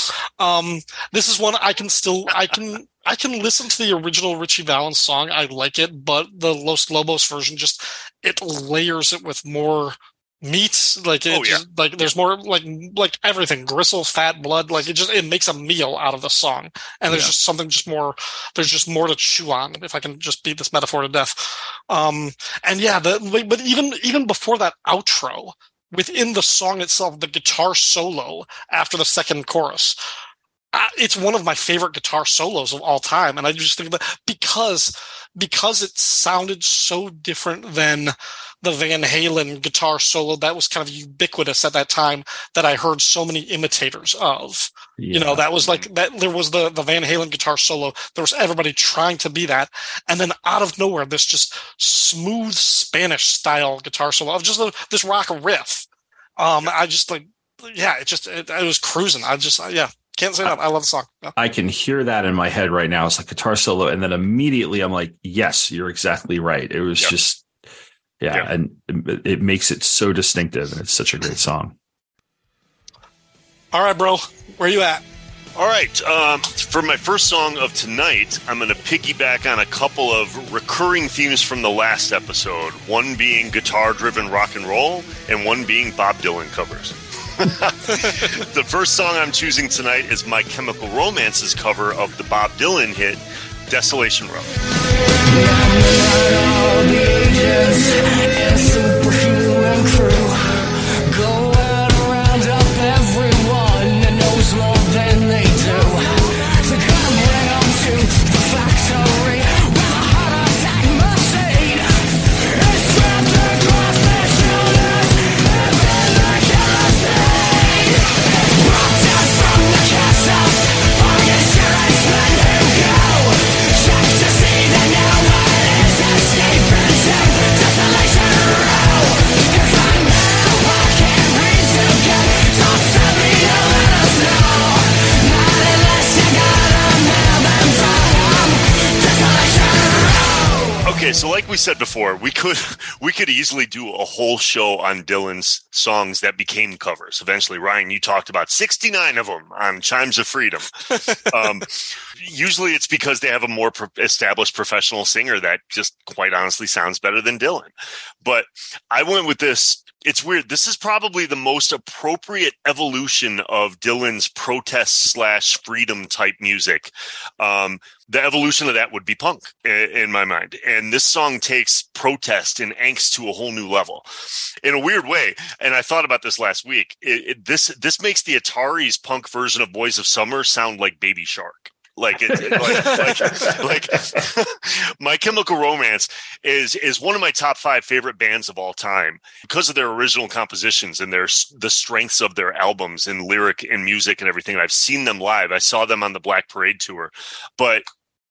Um, this is one I can still, I can, I can listen to the original Richie Valens song. I like it, but the Los Lobos version just, it layers it with more meat. Like, it Oh, yeah. just, like, there's more, like, like everything, gristle, fat, blood. Like, it just, it makes a meal out of the song. And there's Yeah. just something just more, there's just more to chew on, if I can just beat this metaphor to death. Um, and yeah, the, but even, even before that outro, within the song itself, the guitar solo after the second chorus, I, it's one of my favorite guitar solos of all time. And I just think that because, because it sounded so different than the Van Halen guitar solo that was kind of ubiquitous at that time, that I heard so many imitators of. Yeah. You know, that was like that. There was the, the Van Halen guitar solo. There was everybody trying to be that. And then out of nowhere, this just smooth Spanish style guitar solo of just a, this rock riff. Um, I just like, yeah, it just, it, it was cruising. I just, yeah. Can't say that. I love the song. Yeah. I can hear that in my head right now. It's like guitar solo. And then immediately I'm like, yes, you're exactly right. It was yeah. just, yeah, yeah. And it, it makes it so distinctive. And it's such a great song. All right, bro. Where you at? All right. Um, for my first song of tonight, I'm going to piggyback on a couple of recurring themes from the last episode. One being guitar-driven rock and roll, and one being Bob Dylan covers. The first song I'm choosing tonight is My Chemical Romance's cover of the Bob Dylan hit Desolation Row. Okay, so like we said before, we could we could easily do a whole show on Dylan's songs that became covers. Eventually, Ryan, you talked about sixty-nine of them on Chimes of Freedom. Um, usually it's because they have a more pro- established professional singer that just quite honestly sounds better than Dylan. But I went with this. It's weird. This is probably the most appropriate evolution of Dylan's protest slash freedom type music. Um, the evolution of that would be punk in, in my mind. And this song takes protest and angst to a whole new level in a weird way. And I thought about this last week. It, it, this, this makes the Atari's punk version of Boys of Summer sound like Baby Shark. Like, it, it, like, like, like My Chemical Romance is is one of my top five favorite bands of all time because of their original compositions and their the strengths of their albums and lyric and music and everything. I've seen them live. I saw them on the Black Parade tour, but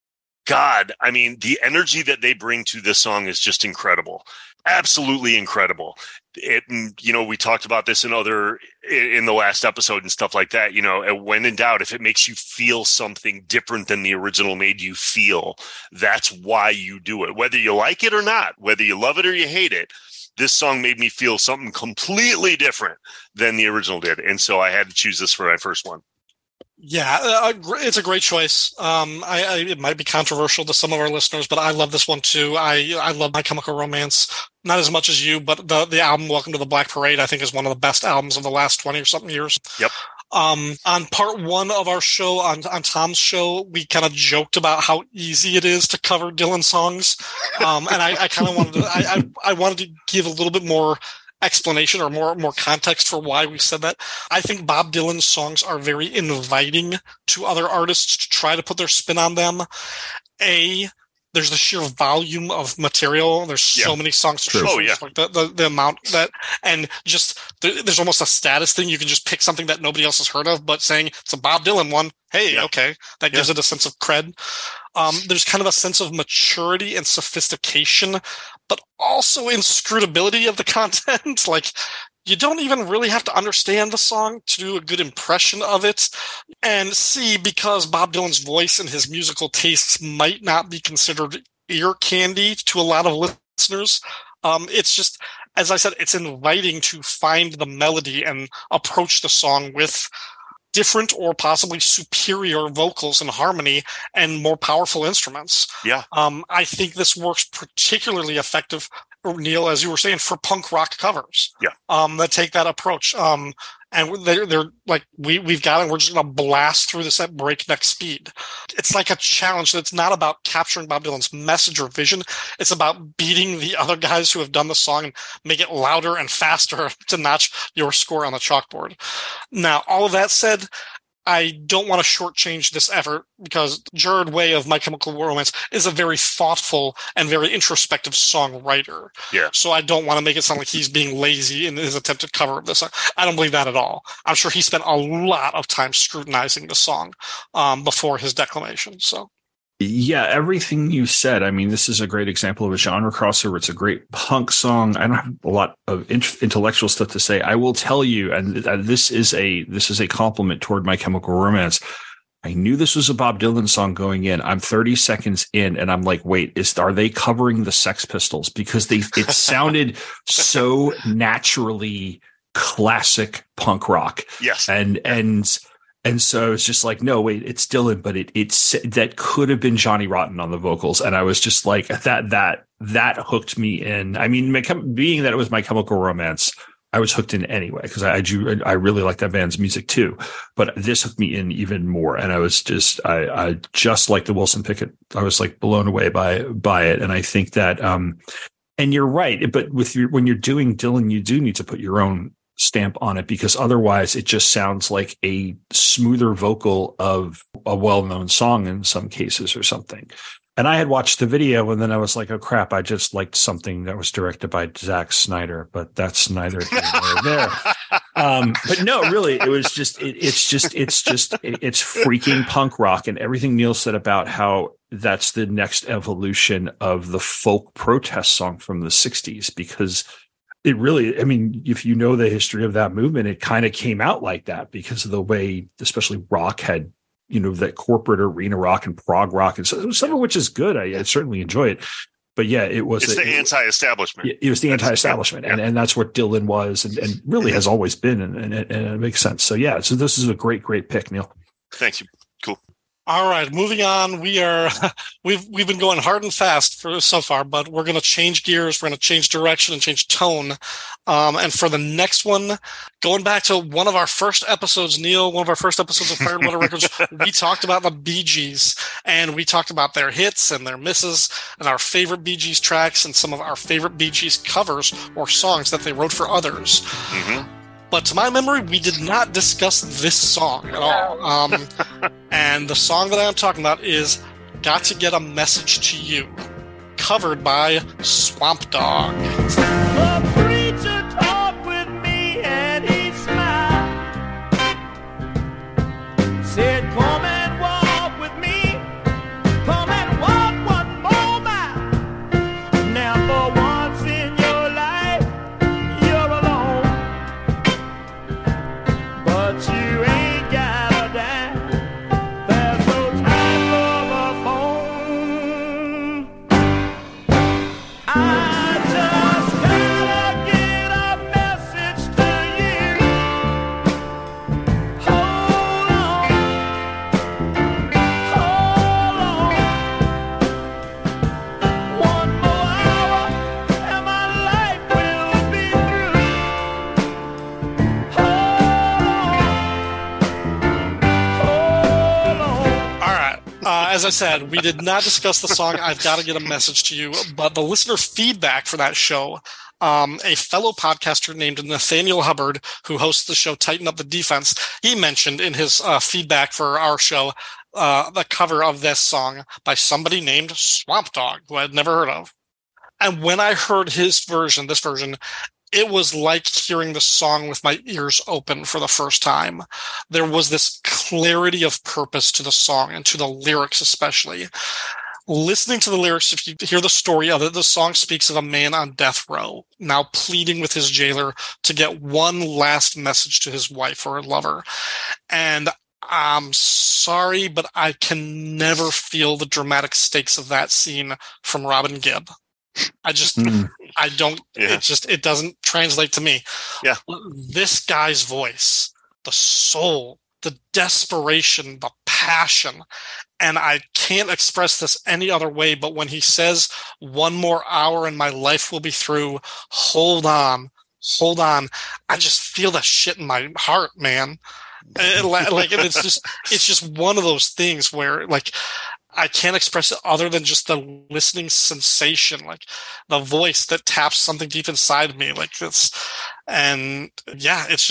God, I mean, the energy that they bring to this song is just incredible. Absolutely incredible. It, you know, we talked about this in other, in the last episode and stuff like that, you know, when in doubt, if it makes you feel something different than the original made you feel, that's why you do it. Whether you like it or not, whether you love it or you hate it, this song made me feel something completely different than the original did. And so I had to choose this for my first one. Yeah, uh, it's a great choice. Um, I, I, it might be controversial to some of our listeners, but I love this one too. I, I love My Chemical Romance, not as much as you, but the, the album Welcome to the Black Parade, I think, is one of the best albums of the last twenty or something years. Yep. Um, on part one of our show, on, on Tom's show, we kind of joked about how easy it is to cover Dylan songs. Um, and I, I kind of wanted to, I, I, I wanted to give a little bit more explanation or more more context for why we said that. I think Bob Dylan's songs are very inviting to other artists to try to put their spin on them. A, there's the sheer volume of material. There's yeah. so many songs to True. choose. Oh, yeah. Like the, the, the amount that, and just there's almost a status thing. You can just pick something that nobody else has heard of, but saying it's a Bob Dylan one. Hey, yeah. okay. That gives yeah. it a sense of cred. Um, there's kind of a sense of maturity and sophistication, but also inscrutability of the content. Like, you don't even really have to understand the song to do a good impression of it. And C, because Bob Dylan's voice and his musical tastes might not be considered ear candy to a lot of listeners, um, it's just, as I said, it's inviting to find the melody and approach the song with different or possibly superior vocals and harmony and more powerful instruments. Yeah. Um, I think this works particularly effective, Neil, as you were saying, for punk rock covers. Yeah. Um, that take that approach. Um, and they're, they're like, we, we've got it. We're just going to blast through this at breakneck speed. It's like a challenge that's not about capturing Bob Dylan's message or vision. It's about beating the other guys who have done the song and make it louder and faster to notch your score on the chalkboard. Now, all of that said, I don't want to shortchange this effort because Gerard Way of My Chemical Romance is a very thoughtful and very introspective songwriter. Yeah. So I don't want to make it sound like he's being lazy in his attempted cover of this song. I don't believe that at all. I'm sure he spent a lot of time scrutinizing the song um, before his declamation. So. Yeah, everything you said. I mean, this is a great example of a genre crossover. It's a great punk song. I don't have a lot of int- intellectual stuff to say. I will tell you, and th- this is a this is a compliment toward My Chemical Romance. I knew this was a Bob Dylan song going in. I'm thirty seconds in, and I'm like, wait, is are they covering the Sex Pistols? Because they it sounded so naturally classic punk rock. Yes, and and. And so it's just like, no, wait, it's Dylan, but it it's that could have been Johnny Rotten on the vocals. And I was just like, that that that hooked me in. I mean, my, being that it was My Chemical Romance, I was hooked in anyway because I, I do I really like that band's music too. But this hooked me in even more, and I was just I, I just like the Wilson Pickett. I was like blown away by by it, and I think that um, and you're right. But with your when you're doing Dylan, you do need to put your own stamp on it because otherwise it just sounds like a smoother vocal of a well-known song in some cases or something. And I had watched the video and then I was like, oh crap, I just liked something that was directed by Zack Snyder, but that's neither here nor there. Um, but no, really, it was just, it, it's just, it's just, it, it's freaking punk rock, and everything Neil said about how that's the next evolution of the folk protest song from the sixties, because it really, I mean, if you know the history of that movement, it kind of came out like that because of the way, especially rock had, you know, that corporate arena rock and prog rock, and so, some of which is good. I, I certainly enjoy it. But yeah, it was it's a, the anti-establishment. It, it was the that's, anti-establishment, yeah. and, and that's what Dylan was, and, and really has always been, and, and, it, and it makes sense. So yeah, so this is a great, great pick, Neil. Thank you. Cool. All right, moving on. We are we've we've been going hard and fast for so far, but we're going to change gears. We're going to change direction and change tone. Um, and for the next one, going back to one of our first episodes, Neil, one of our first episodes of Fire and Water Records, we talked about the Bee Gees, and we talked about their hits and their misses, and our favorite Bee Gees tracks, and some of our favorite Bee Gees covers or songs that they wrote for others. Mm-hmm. But to my memory, we did not discuss this song at all. Um, and the song that I'm talking about is Got to Get a Message to You, covered by Swamp Dogg. The preacher talked with me and he smiled. Said, come and walk with me. Come and walk one more mile. Now for once in your life, you're alone. But you ain't got a dime. There's no time for a phone. I just gotta get a message to you. Hold on, hold on. One more hour and my life will be through. Hold on, hold on. All right. Uh, as I said, we did not discuss the song I've Got to Get a Message to You, but the listener feedback for that show, um, a fellow podcaster named Nathaniel Hubbard, who hosts the show Tighten Up the Defense, he mentioned in his uh, feedback for our show uh, the cover of this song by somebody named Swamp Dogg, who I'd never heard of. And when I heard his version, this version, it was like hearing the song with my ears open for the first time. There was this clarity of purpose to the song and to the lyrics especially. Listening to the lyrics, if you hear the story of it, the song speaks of a man on death row, now pleading with his jailer to get one last message to his wife or lover. And I'm sorry, but I can never feel the dramatic stakes of that scene from Robin Gibb. I just, mm. I don't, yeah. it just, it doesn't translate to me. Yeah. This guy's voice, the soul, the desperation, the passion, and I can't express this any other way, but when he says, one more hour and my life will be through, hold on, hold on, I just feel that shit in my heart, man. It, like, it's just, it's just one of those things where, like, I can't express it other than just the listening sensation, like the voice that taps something deep inside me, like this. And yeah, it's just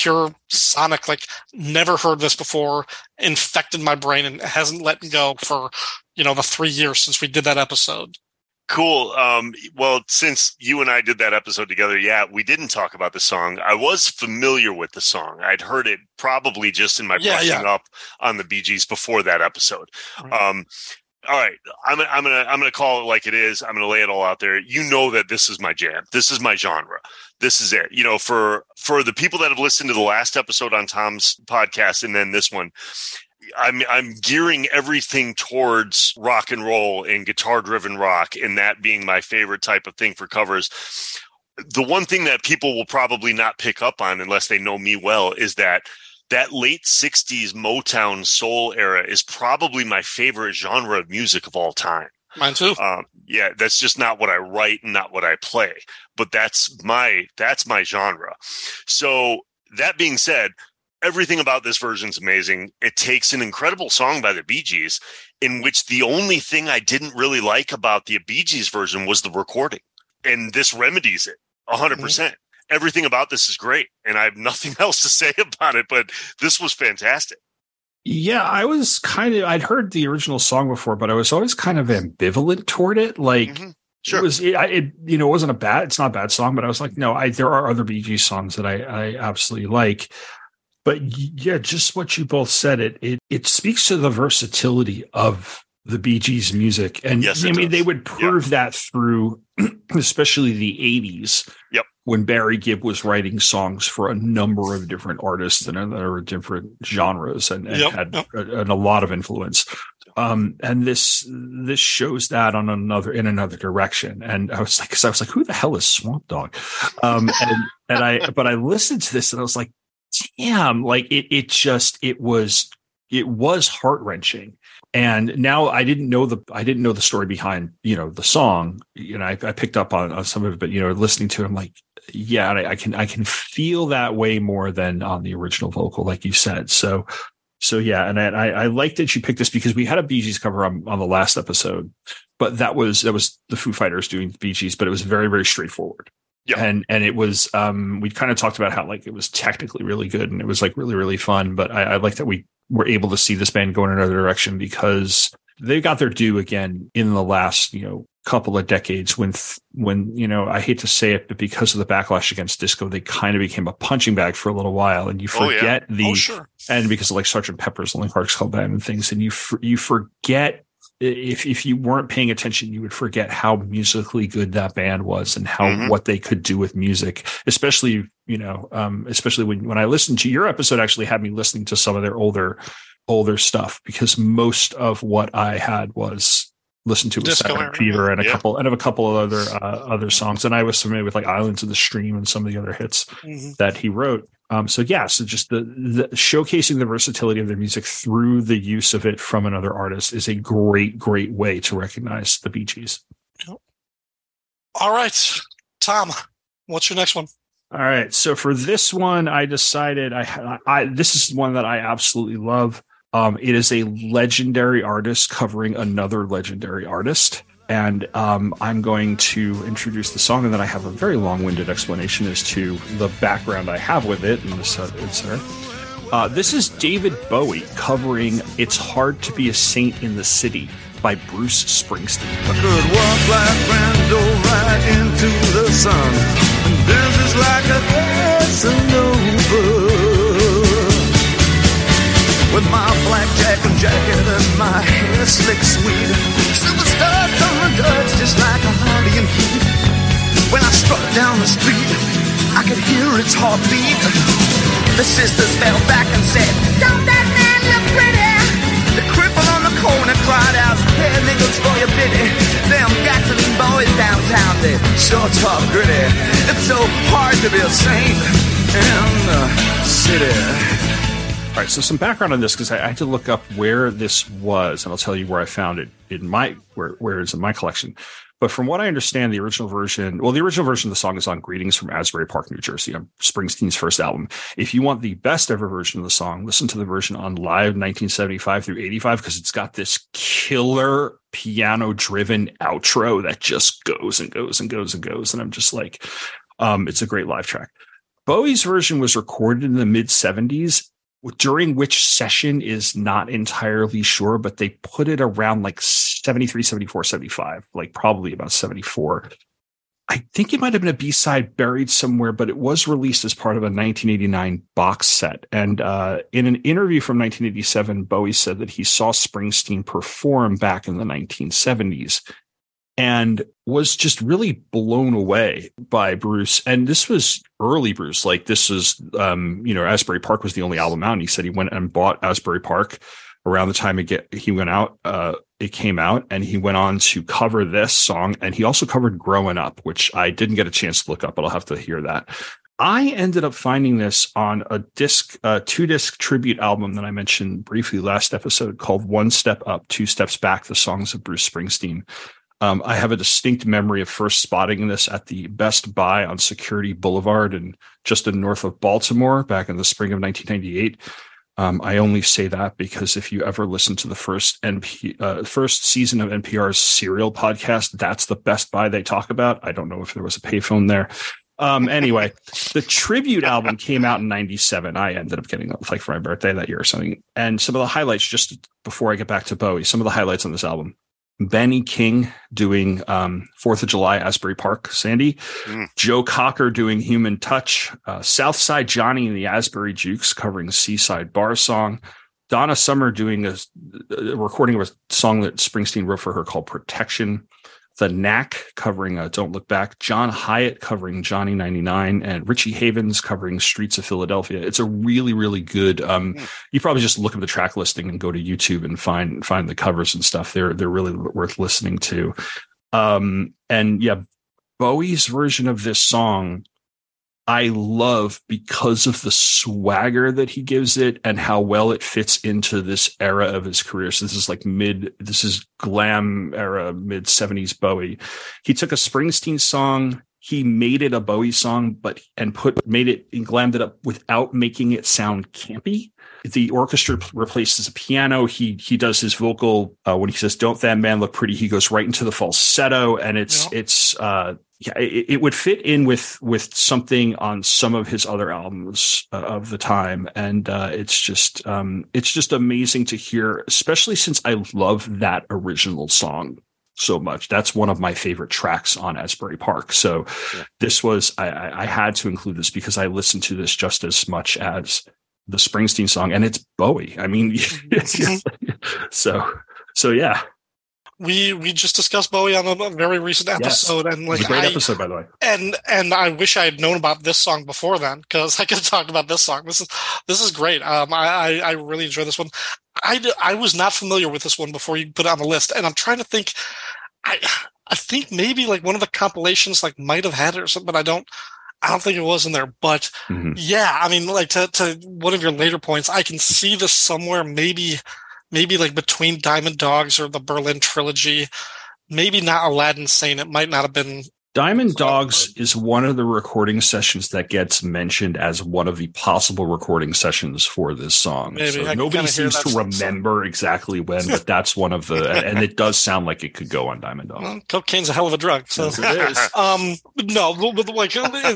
pure sonic, like never heard this before, infected my brain and hasn't let me go for, you know, the three years since we did that episode. Cool. Um, well, since you and I did that episode together, yeah, we didn't talk about the song. I was familiar with the song. I'd heard it probably just in my yeah, brushing yeah. up on the Bee Gees before that episode. Right. Um, all right, I'm I'm gonna I'm gonna call it like it is. I'm gonna lay it all out there. You know that this is my jam. This is my genre. This is it. You know, for for the people that have listened to the last episode on Tom's podcast and then this one, I'm I'm gearing everything towards rock and roll and guitar driven rock, and that being my favorite type of thing for covers. The one thing that people will probably not pick up on unless they know me well is that that late sixties Motown soul era is probably my favorite genre of music of all time. Mine too. Um, yeah, that's just not what I write and not what I play, but that's my that's my genre. So that being said, everything about this version is amazing. It takes an incredible song by the Bee Gees, in which the only thing I didn't really like about the Bee Gees version was the recording, and this remedies it one hundred percent. Mm-hmm. Everything about this is great, and I have nothing else to say about it, but this was fantastic. Yeah, I was kind of, I'd heard the original song before, but I was always kind of ambivalent toward it. Like, mm-hmm. Sure. It was, it, it, you know, it wasn't a bad, it's not a bad song, but I was like, no, I, there are other Bee Gees songs that I, I absolutely like. But yeah, just what you both said, it, it, it speaks to the versatility of the Bee Gees music. And yes, I mean, does. they would prove yeah. that through, especially the eighties. Yep. When Barry Gibb was writing songs for a number of different artists and other different genres and, and yep, had yep. A, a lot of influence. Um, and this, this shows that on another, in another direction. And I was like, cause I was like, who the hell is Swamp Dogg? Um, and, and I, but I listened to this and I was like, damn, like it, it just, it was, it was heart wrenching. And now I didn't know the, I didn't know the story behind, you know, the song, you know, I, I picked up on, on some of it, but, you know, listening to it, I'm like, yeah, I, I can, I can feel that way more than on the original vocal, like you said. So, so yeah. And I, I liked that you picked this because we had a Bee Gees cover on, on the last episode, but that was, that was the Foo Fighters doing the Bee Gees, but it was very, very straightforward. Yeah. And, and it was, um, we kind of talked about how like it was technically really good and it was like really, really fun. But I, I like that we were able to see this band go in another direction because they got their due again in the last, you know, couple of decades when, when, you know, I hate to say it, but because of the backlash against disco, they kind of became a punching bag for a little while and you forget oh, yeah. the, oh, sure. and because of like Sergeant Pepper's Lonely Hearts Club Band and things, and you, you forget, If if you weren't paying attention, you would forget how musically good that band was and how mm-hmm. what they could do with music, especially, you know, um, especially when, when I listened to your episode, actually had me listening to some of their older, older stuff, because most of what I had was listened to with Saturday Night Fever and a yeah. couple and of a couple of other, uh, other songs. And I was familiar with like Islands of the Stream and some of the other hits mm-hmm. that he wrote. Um, so yeah, so just the, the showcasing the versatility of their music through the use of it from another artist is a great, great way to recognize the Bee Gees. All right, Tom, what's your next one? All right. So for this one, I decided I, I, this is one that I absolutely love. Um, it is a legendary artist covering another legendary artist. And um, I'm going to introduce the song, and then I have a very long-winded explanation as to the background I have with it. And this, uh, it's, uh, this is David Bowie covering "It's Hard to Be a Saint in the City" by Bruce Springsteen. I could walk like Brando right into the sun, and this is like a Casanova. With my black jacket and jacket and my hair slick sweet, superstars on the Dutch just like a Harley and Heat. When I struck down the street, I could hear its heartbeat. The sisters fell back and said, "Don't that man look pretty?" The cripple on the corner cried out, "Hey, niggles for your pity." Them gasoline boys downtown, they sure talk gritty. It's so hard to be a saint in the city. All right, so some background on this because I, I had to look up where this was, and I'll tell you where I found it in my where where it's in my collection. But from what I understand, the original version, well, the original version of the song is on "Greetings from Asbury Park, New Jersey," on Springsteen's first album. If you want the best ever version of the song, listen to the version on Live nineteen seventy-five through eighty-five because it's got this killer piano-driven outro that just goes and goes and goes and goes, and I'm just like, um, it's a great live track. Bowie's version was recorded in the mid seventies, during which session is not entirely sure, but they put it around like seventy-three, seventy-four, seventy-five, like probably about seventy-four. I think it might have been a B-side buried somewhere, but it was released as part of a nineteen eighty-nine box set. And uh, in an interview from nineteen eighty-seven, Bowie said that he saw Springsteen perform back in the nineteen seventies and was just really blown away by Bruce. And this was early Bruce. Like this was, um, you know, Asbury Park was the only album out. And he said he went and bought Asbury Park around the time it get, he went out, uh, it came out, and he went on to cover this song. And he also covered Growing Up, which I didn't get a chance to look up, but I'll have to hear that. I ended up finding this on a disc, uh, two disc tribute album that I mentioned briefly last episode called One Step Up, Two Steps Back, the Songs of Bruce Springsteen. Um, I have a distinct memory of first spotting this at the Best Buy on Security Boulevard and just in north of Baltimore back in the spring of nineteen ninety-eight. Um, I only say that because if you ever listen to the first N P, uh, first season of N P R's Serial podcast, that's the Best Buy they talk about. I don't know if there was a payphone there. Um, anyway, the tribute album came out in ninety-seven. I ended up getting it like for my birthday that year or something. And some of the highlights, just before I get back to Bowie, some of the highlights on this album. Benny King doing um, fourth of July, Asbury Park, Sandy. Mm. Joe Cocker doing Human Touch. Uh, Southside Johnny and the Asbury Jukes covering Seaside Bar Song. Donna Summer doing a, a recording of a song that Springsteen wrote for her called Protection. The Knack covering uh, Don't Look Back. John Hyatt covering Johnny ninety-nine. And Richie Havens covering Streets of Philadelphia. It's a really, really good. Um, mm. You probably just look at the track listing and go to YouTube and find find the covers and stuff. They're they're really worth listening to. Um, and yeah, Bowie's version of this song I love because of the swagger that he gives it and how well it fits into this era of his career. So this is like mid, this is glam era, mid seventies Bowie. He took a Springsteen song, he made it a Bowie song, but and put made it and glammed it up without making it sound campy. The orchestra replaces a piano. He he does his vocal uh, when he says "Don't that man look pretty?" He goes right into the falsetto, and it's yeah. it's uh, yeah, it, it would fit in with with something on some of his other albums uh, of the time, and uh, it's just um, it's just amazing to hear, especially since I love that original song so much. That's one of my favorite tracks on Asbury Park. So yeah. this was I, I had to include this because I listened to this just as much as the Springsteen song, and it's Bowie. I mean, so, so yeah. We we just discussed Bowie on a very recent episode, yes. and like it was a great I, episode, by the way. And and I wish I had known about this song before then, because I could have talked about this song. This is this is great. Um, I I, I really enjoy this one. I I was not familiar with this one before you put it on the list, and I'm trying to think. I I think maybe like one of the compilations like might have had it or something, but I don't. I don't think it was in there, but mm-hmm. yeah, I mean, like to, to one of your later points, I can see this somewhere, maybe, maybe like between Diamond Dogs or the Berlin Trilogy, maybe not Aladdin Sane. It might not have been. Diamond Dogs is one of the recording sessions that gets mentioned as one of the possible recording sessions for this song. Maybe. So nobody seems to remember song. exactly when, but that's one of the, and it does sound like it could go on Diamond Dogs. Well, cocaine's a hell of a drug. So yes, it is. um, no, but like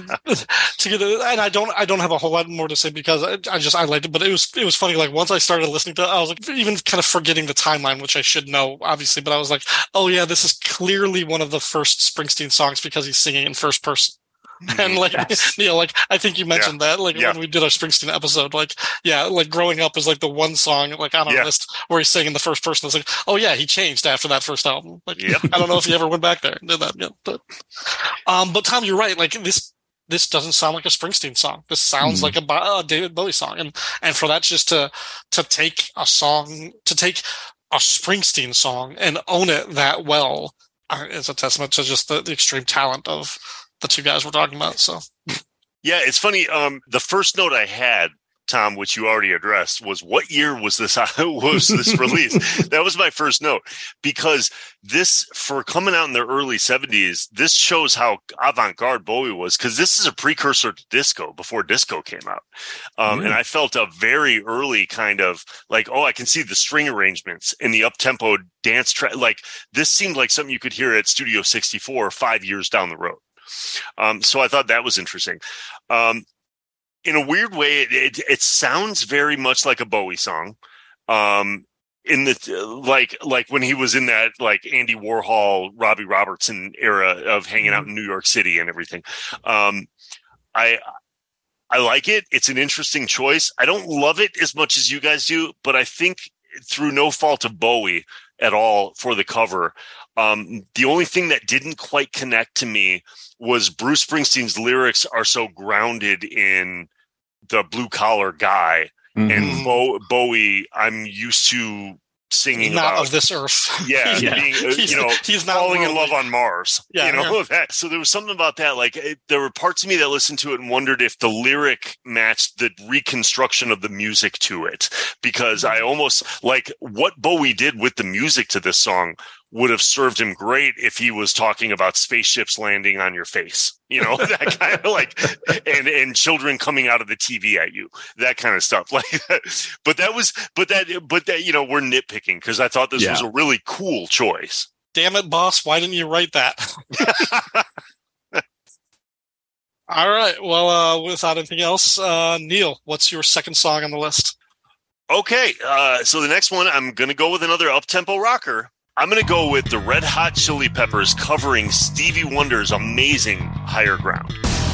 to get, and I don't, I don't have a whole lot more to say because I, I just I liked it, but it was, it was funny. Like once I started listening to it, I was like even kind of forgetting the timeline, which I should know obviously, but I was like, oh yeah, this is clearly one of the first Springsteen songs because he's singing in first person. And like, yes. you know, like I think you mentioned yeah. that, like yeah. when we did our Springsteen episode, like, yeah, like Growing Up is like the one song like on our yeah. list where he's singing the first person. It's like, oh yeah, he changed after that first album. Like, yeah. I don't know if he ever went back there and did that. Yeah, but, um, but Tom, you're right. Like this, this doesn't sound like a Springsteen song. This sounds mm. like a, a David Bowie song, and and for that just to to take a song, to take a Springsteen song and own it that well. Is a testament to just the, the extreme talent of the two guys we're talking about. So, yeah, it's funny. Um, the first note I had, Tom, which you already addressed, was what year was this? Was this released? That was my first note, because this, for coming out in the early seventies, this shows how avant-garde Bowie was, because this is a precursor to disco before disco came out. Um, mm. And I felt a very early kind of like, oh, I can see the string arrangements and the up-tempo dance track. Like this seemed like something you could hear at Studio sixty-four five years down the road. Um, so I thought that was interesting. Um, in a weird way, it, it, it sounds very much like a Bowie song. Um, in the, like, like when he was in that, like, Andy Warhol, Robbie Robertson era of hanging out in New York City and everything. Um, I, I like it. It's an interesting choice. I don't love it as much as you guys do, but I think through no fault of Bowie at all for the cover, um, the only thing that didn't quite connect to me was Bruce Springsteen's lyrics are so grounded in the blue collar guy, mm-hmm. and Bo- Bowie, I'm used to singing not about of this earth. Yeah, yeah. Being, uh, he's, you know, he's not falling worldly. in love on Mars. Yeah, you know yeah. that. So there was something about that. Like it, there were parts of me that listened to it and wondered if the lyric matched the reconstruction of the music to it, because I almost like what Bowie did with the music to this song would have served him great if he was talking about spaceships landing on your face, you know, that kind of like, and, and children coming out of the T V at you, that kind of stuff. Like, but that was, but that, but that, you know, we're nitpicking because I thought this Yeah. was a really cool choice. Damn it, boss. Why didn't you write that? All right. Well, uh, without anything else, uh, Neil, what's your second song on the list? Okay. Uh, so the next one, I'm going to go with another up-tempo rocker. I'm going to go with the Red Hot Chili Peppers covering Stevie Wonder's amazing Higher Ground.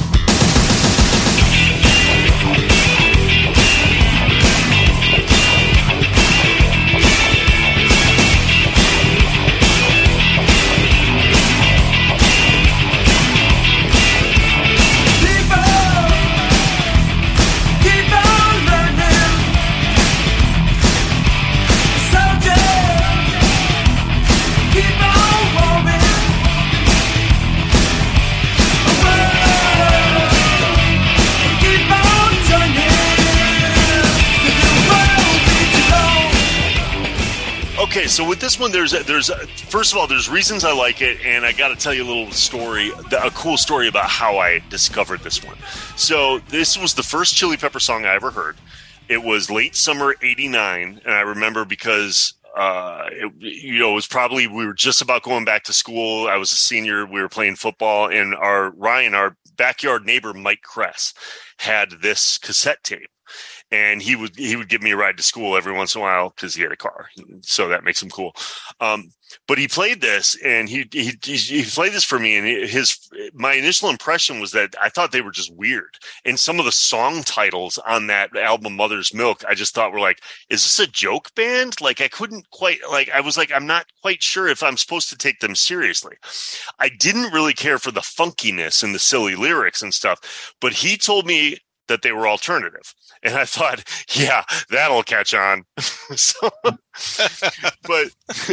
Okay, so with this one, there's a, there's a, first of all, there's reasons I like it, and I got to tell you a little story, a cool story about how I discovered this one. So this was the first Chili Pepper song I ever heard. It was late summer eighty-nine, and I remember because uh, it, you know, it was probably we were just about going back to school. I was a senior. We were playing football, and our Ryan, our backyard neighbor, Mike Kress, had this cassette tape. And he would he would give me a ride to school every once in a while because he had a car, so that makes him cool. Um, but he played this, and he, he he played this for me. And his my initial impression was that I thought they were just weird. And some of the song titles on that album, Mother's Milk, I just thought were like, is this a joke band? Like I couldn't quite like I was like I'm not quite sure if I'm supposed to take them seriously. I didn't really care for the funkiness and the silly lyrics and stuff, but he told me that they were alternative. And I thought, yeah, that'll catch on. so, but,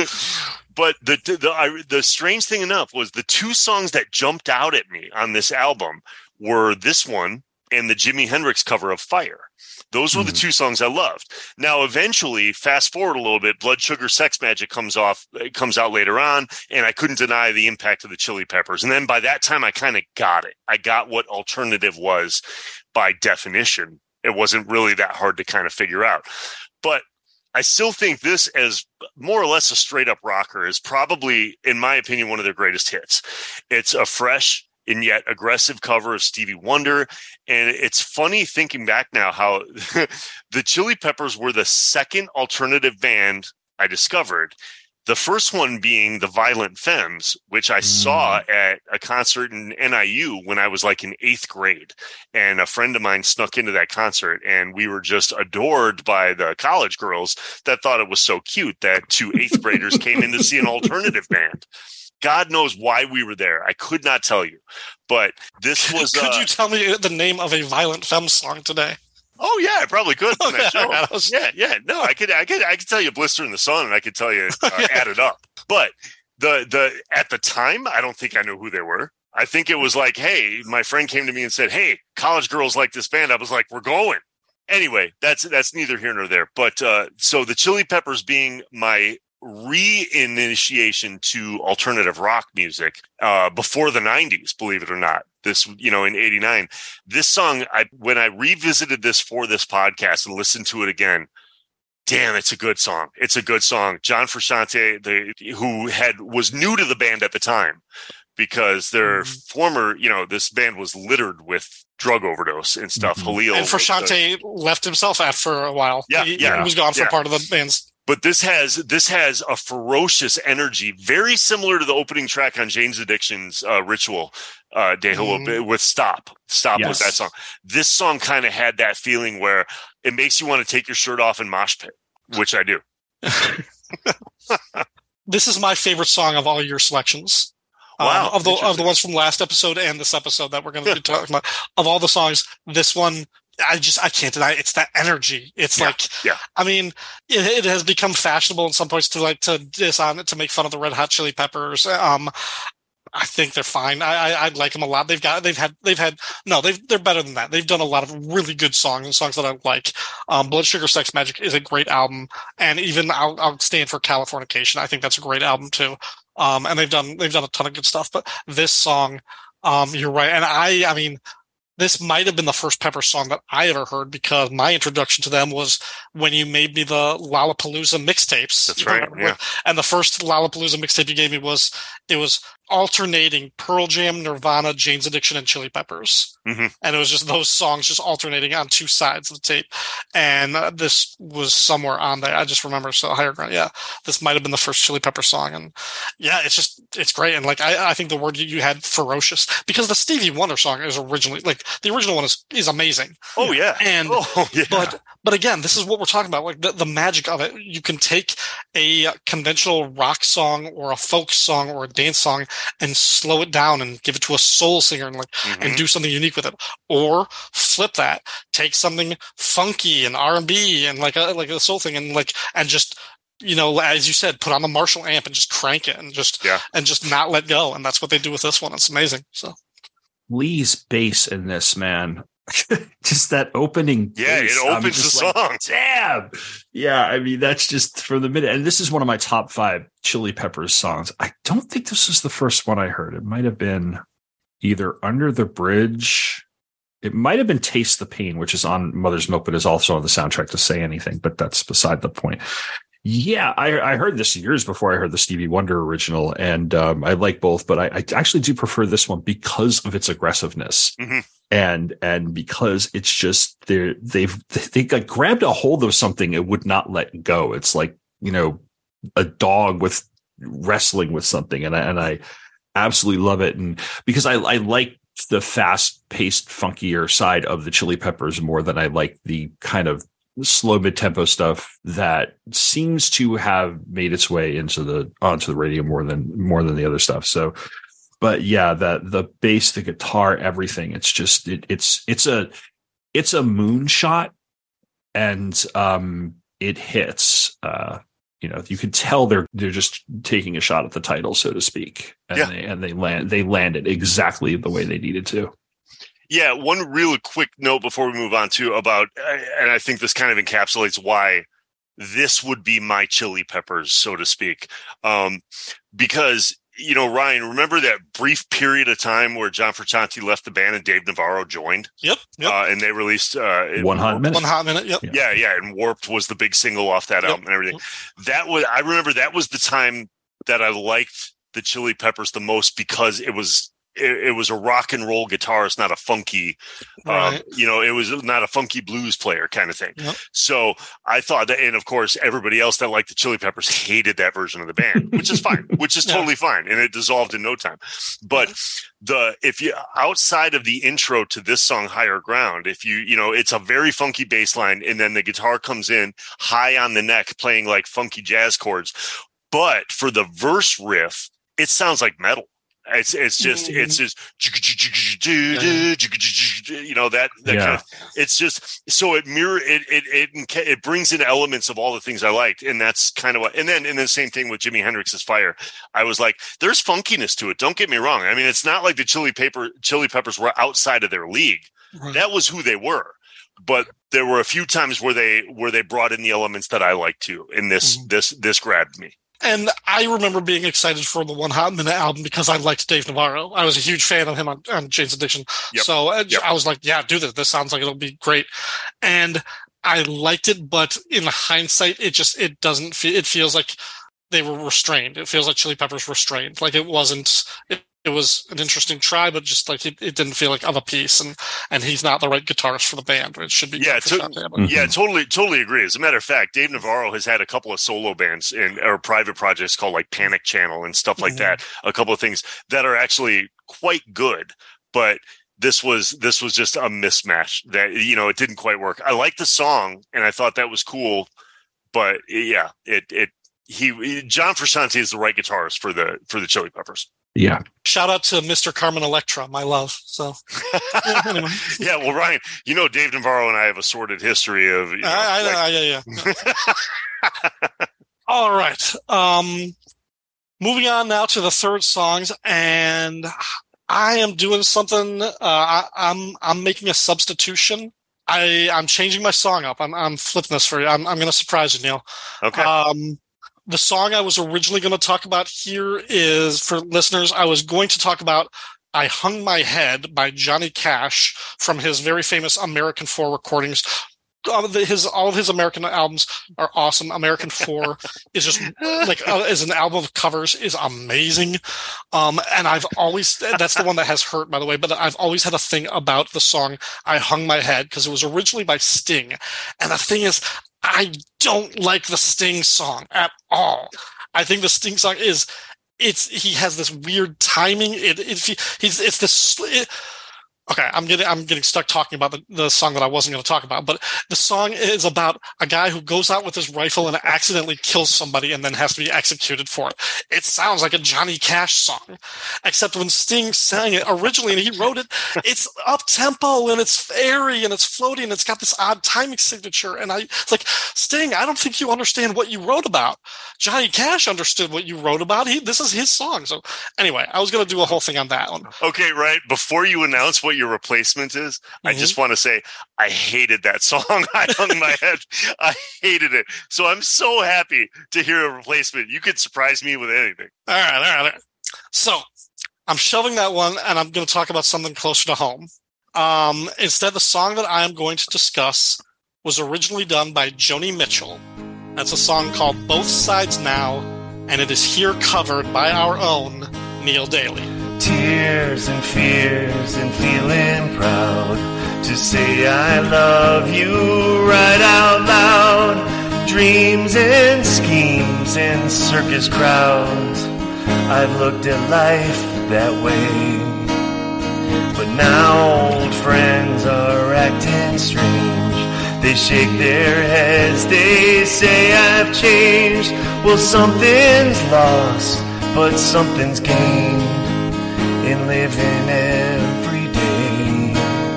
but the, the, I, the strange thing enough was the two songs that jumped out at me on this album were this one and the Jimi Hendrix cover of Fire. Those were mm-hmm. the two songs I loved. Now, eventually, fast forward a little bit, Blood Sugar Sex Magic comes off, it comes out later on, and I couldn't deny the impact of the Chili Peppers. And then by that time, I kind of got it. I got what alternative was by definition. It wasn't really that hard to kind of figure out. But I still think this, as more or less a straight up rocker, is probably, in my opinion, one of their greatest hits. It's a fresh and yet aggressive cover of Stevie Wonder. And it's funny thinking back now how the Chili Peppers were the second alternative band I discovered. The first one being the Violent Femmes, which I mm. saw at a concert in N I U when I was like in eighth grade. And a friend of mine snuck into that concert, and we were just adored by the college girls that thought it was so cute that two eighth graders came in to see an alternative band. God knows why we were there. I could not tell you. But this was... Could uh, you tell me the name of a Violent Femmes song today? Oh yeah, I probably could. Oh, yeah, show. yeah, was... yeah, yeah. No, I could, I could, I could tell you "Blister in the Sun," and I could tell you uh, yeah. "Add It Up." But the the at the time, I don't think I knew who they were. I think it was like, hey, my friend came to me and said, "Hey, college girls like this band." I was like, "We're going." Anyway, that's that's neither here nor there. But uh, so the Chili Peppers being my re-initiation to alternative rock music uh, before the nineties, believe it or not. This, you know, in eighty-nine, this song, I when I revisited this for this podcast and listened to it again, damn, it's a good song. It's a good song. John Frusciante, the who had was new to the band at the time, because their mm-hmm. former, you know, this band was littered with drug overdose and stuff. Mhm. Halil And Frusciante left himself after a while. Yeah, he, yeah, he was gone for yeah. part of the band's. But this has this has a ferocious energy, very similar to the opening track on Jane's Addiction's uh, Ritual, uh, De Hello, Mm. with Stop. Stop Yes. was that song. This song kind of had that feeling where it makes you want to take your shirt off and mosh pit, which I do. This is my favorite song of all your selections. Wow, Um, of the of the interesting. ones from last episode and this episode that we're going to be talking about. Of all the songs, this one, I just I can't deny it. It's that energy. It's Yeah, like, yeah. I mean, it, it has become fashionable in some points to like to diss on it, to make fun of the Red Hot Chili Peppers. Um, I think they're fine. I, I I like them a lot. They've got they've had they've had no they've they're better than that. They've done a lot of really good songs and songs that I like. Um, Blood Sugar Sex Magic is a great album, and even I'll I'll stand for Californication. I think that's a great album too. Um, and they've done they've done a ton of good stuff. But this song, um, you're right, and I I mean. This might have been the first Pepper song that I ever heard, because my introduction to them was when you made me the Lollapalooza mixtapes. That's You right, remember? yeah. And the first Lollapalooza mixtape you gave me was, it was alternating Pearl Jam, Nirvana, Jane's Addiction, and Chili Peppers. Mhm. And it was just those songs just alternating on two sides of the tape. And uh, this was somewhere on there. I just remember, so Higher Ground. Yeah, this might have been the first Chili Pepper song. And yeah, it's just, it's great. And like, I, I think the word you, you had, ferocious, because the Stevie Wonder song is originally, like, the original one is, is amazing. Oh yeah, And, oh yeah. but, but again, this is what we're talking about. Like the, the magic of it. You can take a conventional rock song or a folk song or a dance song and slow it down and give it to a soul singer and like, Mhm. and do something unique with it. Or flip that, take something funky and R and B and like a, like a soul thing and like, and just, you know, as you said, put on the Marshall amp and just crank it and just, Yeah. and just not let go. And that's what they do with this one. It's amazing. So. Lee's bass in this, man. Just that opening. Yeah, bass, it I'm opens just the like, song. Damn. Yeah, I mean, that's just from the minute. And this is one of my top five Chili Peppers songs. I don't think this was the first one I heard. It might have been either Under the Bridge. It might have been Taste the Pain, which is on Mother's Milk, but is also on the soundtrack to Say Anything. But that's beside the point. Yeah, I, I heard this years before I heard the Stevie Wonder original, and um, I like both, but I, I actually do prefer this one because of its aggressiveness, Mhm. and and because it's just they they've they got grabbed a hold of something it would not let go. It's like, you know, a dog with wrestling with something, and I and I absolutely love it, and because I I like the fast paced, funkier side of the Chili Peppers more than I like the kind of slow mid-tempo stuff that seems to have made its way into the onto the radio more than more than the other stuff. So, but yeah, the the bass, the guitar, everything, it's just it, it's it's a it's a moonshot, and um it hits. Uh you know, you can tell they're they're just taking a shot at the title, so to speak, and Yeah. they and they land they land it exactly the way they needed to. Yeah, one real quick note before we move on to about, and I think this kind of encapsulates why this would be my Chili Peppers, so to speak. Um, because, you know, Ryan, remember that brief period of time where John Frusciante left the band and Dave Navarro joined? Yep. Yep. Uh, and they released uh, One hot minute. One hot minute. Yep. Yeah. Yeah, yeah, and Warped was the big single off that Yep. album and everything. That was, I remember that was the time that I liked the Chili Peppers the most, because it was it, it was a rock and roll guitarist, not a funky, um, Right. you know, it was not a funky blues player kind of thing. Yep. So I thought that, and of course, everybody else that liked the Chili Peppers hated that version of the band, which is fine, which is Yeah. totally fine, and it dissolved in no time. But the if you outside of the intro to this song, Higher Ground, if you you know, it's a very funky bass line, and then the guitar comes in high on the neck, playing like funky jazz chords. But for the verse riff, it sounds like metal. It's it's just Mhm. it's just you know that that Yeah. kind of, it's just so it mirror it it it it brings in elements of all the things I liked, and that's kind of what. And then and then same thing with Jimi Hendrix's Fire. I was like, there's funkiness to it. Don't get me wrong. I mean, it's not like the Chili Pepper Chili Peppers were outside of their league. Right. That was who they were. But there were a few times where they where they brought in the elements that I liked too, and this Mhm. this this grabbed me. And I remember being excited for the One Hot Minute album because I liked Dave Navarro. I was a huge fan of him on, on Jane's Addiction. Yep. So uh, Yep. I was like, yeah, do this. This sounds like it'll be great. And I liked it, but in hindsight, it just, it doesn't feel, it feels like they were restrained. It feels like Chili Peppers restrained. Like it wasn't, it it was an interesting try, but just like it, it didn't feel like of a piece, and and he's not the right guitarist for the band. It should be yeah, to- mm-hmm. yeah, totally, totally agree. As a matter of fact, Dave Navarro has had a couple of solo bands and or private projects called like Panic Channel and stuff like mm-hmm. that. A couple of things that are actually quite good, but this was this was just a mismatch that, you know, it didn't quite work. I liked the song and I thought that was cool, but yeah, it it he John Frusciante is the right guitarist for the for the Chili Peppers. Yeah. Shout out to Mister Carmen Electra, my love. So, yeah, anyway. Yeah, well, Ryan, you know, Dave Navarro and I have a sordid history of. You know, I, I know, like... yeah, yeah. All right. Um, moving on now to the third songs, and I am doing something. Uh, I, I'm I'm making a substitution. I I'm changing my song up. I'm I'm flipping this for you. I'm I'm going to surprise you, Neil. Okay. Um. The song I was originally going to talk about here is, for listeners, I was going to talk about I Hung My Head by Johnny Cash from his very famous American Four recordings. All of his, all of his American albums are awesome. American Four is just like, uh, as an album of covers is amazing. Um, and I've always, that's the one that has hurt, by the way, but I've always had a thing about the song I Hung My Head because it was originally by Sting. And the thing is, I don't like the Sting song at all. I think the Sting song is, it's, he has this weird timing. It, it he's, it's this, it, okay, I'm getting, I'm getting stuck talking about the, the song that I wasn't going to talk about, but the song is about a guy who goes out with his rifle and accidentally kills somebody and then has to be executed for it. It sounds like a Johnny Cash song, except when Sting sang it originally and he wrote it, it's up tempo and it's airy and it's floaty and it's got this odd timing signature. And I, it's like, Sting, I don't think you understand what you wrote about. Johnny Cash understood what you wrote about. He, this is his song. So anyway, I was going to do a whole thing on that one. Okay, right. Before you announce what your replacement is, mm-hmm. I just want to say I hated that song. I hung my head. I hated it. So I'm so happy to hear a replacement. You could surprise me with anything. All right, all right, all right. So I'm shoving that one, and I'm going to talk about something closer to home. Um, instead, the song that I am going to discuss was originally done by Joni Mitchell. That's a song called Both Sides Now, and it is here covered by our own Neil Daly. Tears and fears and feeling proud to say I love you right out loud. Dreams and schemes and circus crowds, I've looked at life that way. But now old friends are acting strange. They shake their heads, they say I've changed. Well, something's lost, but something's gained in living every day.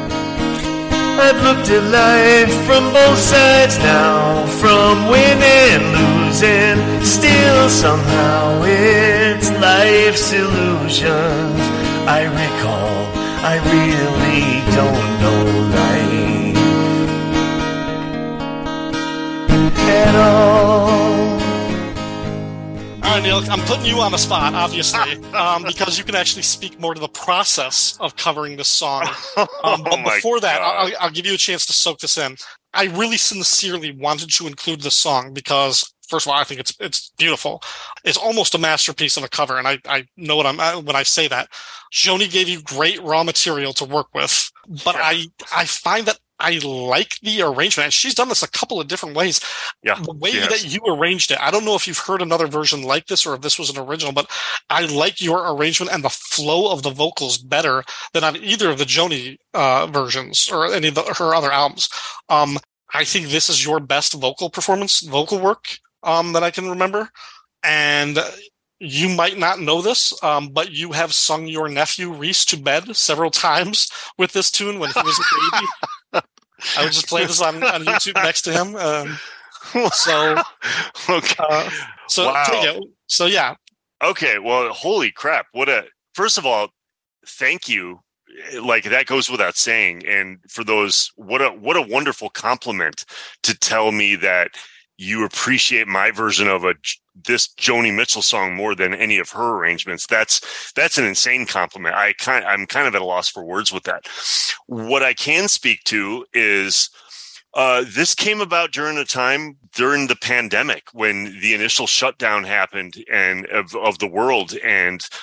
I've looked at life from both sides now, from win and losing. Still somehow it's life's illusions I recall. I really don't know life at all. All right, Neil, I'm putting you on the spot, obviously, um, because you can actually speak more to the process of covering this song. Um, but oh before that, God. I'll, I'll give you a chance to soak this in. I really sincerely wanted to include this song because, first of all, I think it's it's beautiful. It's almost a masterpiece of a cover, and I, I know what I'm I, when I say that. Joni gave you great raw material to work with, but Yeah. I I find that I like the arrangement. And she's done this a couple of different ways. Yeah, The way she has. that you arranged it, I don't know if you've heard another version like this or if this was an original, but I like your arrangement and the flow of the vocals better than on either of the Joni uh, versions or any of the, her other albums. Um, I think this is your best vocal performance, vocal work um, that I can remember. And you might not know this, um, but you have sung your nephew Reese to bed several times with this tune when he was a baby. I would just play this on, on YouTube next to him. Um, so, Okay. uh, so, Wow. yeah, so yeah. Okay, well, holy crap. What a, first of all, thank you. Like, that goes without saying. And for those, what a, what a wonderful compliment to tell me that you appreciate my version of a, this Joni Mitchell song more than any of her arrangements. That's, that's an insane compliment. I kind, I'm kind of at a loss for words with that. What I can speak to is, Uh, this came about during a time during the pandemic when the initial shutdown happened and of, of the world. And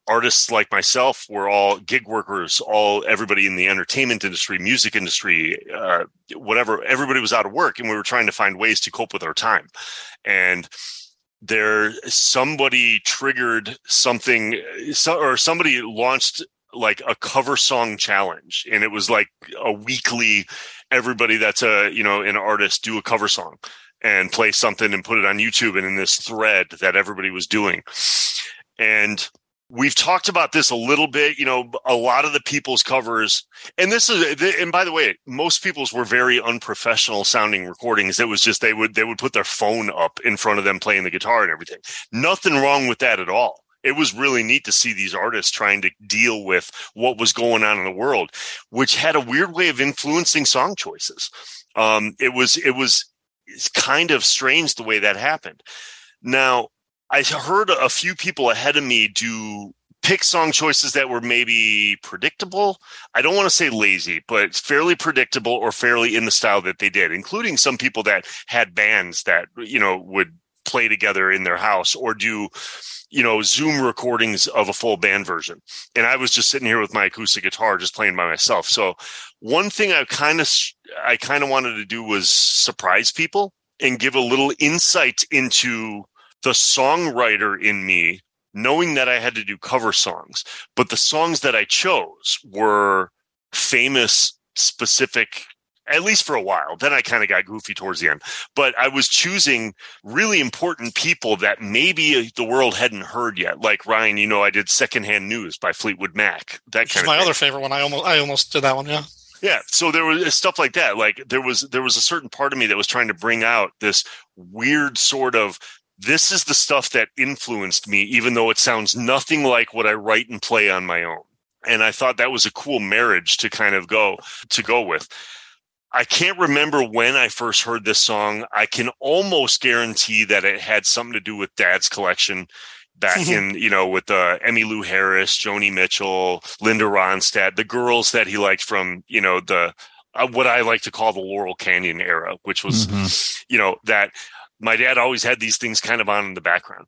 artists like myself were all gig workers, all everybody in the entertainment industry, music industry, uh, whatever. Everybody was out of work, and we were trying to find ways to cope with our time. And there, somebody triggered something, so, or somebody launched like a cover song challenge, and it was like a weekly. Everybody that's a you know an artist do a cover song and play something and put it on YouTube, and in this thread that everybody was doing. And we've talked about this a little bit, you know, a lot of the people's covers, and this is, and by the way, most people's were very unprofessional sounding recordings. It was just, they would, they would put their phone up in front of them playing the guitar and everything. Nothing wrong with that at all. It was really neat to see these artists trying to deal with what was going on in the world, which had a weird way of influencing song choices. Um, it was, it was kind of strange the way that happened. Now, I heard a few people ahead of me do pick song choices that were maybe predictable. I don't want to say lazy, but fairly predictable or fairly in the style that they did, including some people that had bands that, you know, would play together in their house or do, you know, Zoom recordings of a full band version. And I was just sitting here with my acoustic guitar, just playing by myself. So one thing I kind of, I kind of wanted to do was surprise people and give a little insight into the songwriter in me, knowing that I had to do cover songs, but the songs that I chose were famous, specific, at least for a while. Then I kind of got goofy towards the end, but I was choosing really important people that maybe the world hadn't heard yet. Like Ryan, you know, I did Secondhand News by Fleetwood Mac. That Which kind is of my thing. other favorite one. I almost, I almost did that one. Yeah. Yeah. So there was stuff like that. Like there was, there was a certain part of me that was trying to bring out this weird sort of, this is the stuff that influenced me, even though it sounds nothing like what I write and play on my own. And I thought that was a cool marriage to kind of go to go with. I can't remember when I first heard this song. I can almost guarantee that it had something to do with Dad's Collection back in, you know, with uh, Emmylou Harris, Joni Mitchell, Linda Ronstadt, the girls that he liked from, you know, the uh, what I like to call the Laurel Canyon era, which was, mm-hmm. you know, that my dad always had these things kind of on in the background.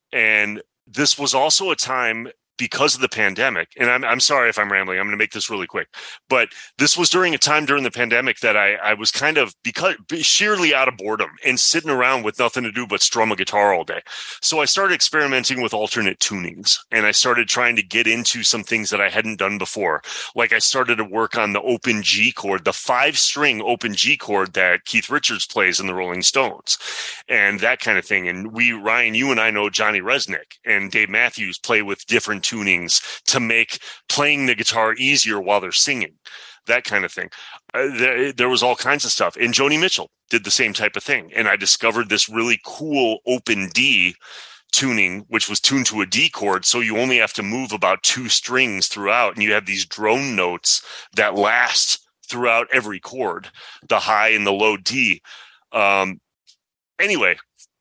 And this was also a time, because of the pandemic, and I'm I'm sorry if I'm rambling, I'm going to make this really quick, but this was during a time during the pandemic that I, I was kind of, because sheerly out of boredom and sitting around with nothing to do but strum a guitar all day. So I started experimenting with alternate tunings, and I started trying to get into some things that I hadn't done before. Like I started to work on the open G chord, the five string open G chord that Keith Richards plays in the Rolling Stones, and that kind of thing. And we, Ryan, you and I know Johnny Resnick and Dave Matthews play with different tunings to make playing the guitar easier while they're singing, that kind of thing. Uh, there, there was all kinds of stuff. And Joni Mitchell did the same type of thing. And I discovered this really cool open D tuning, which was tuned to a D chord. So you only have to move about two strings throughout, and you have these drone notes that last throughout every chord, the high and the low D. Um, anyway,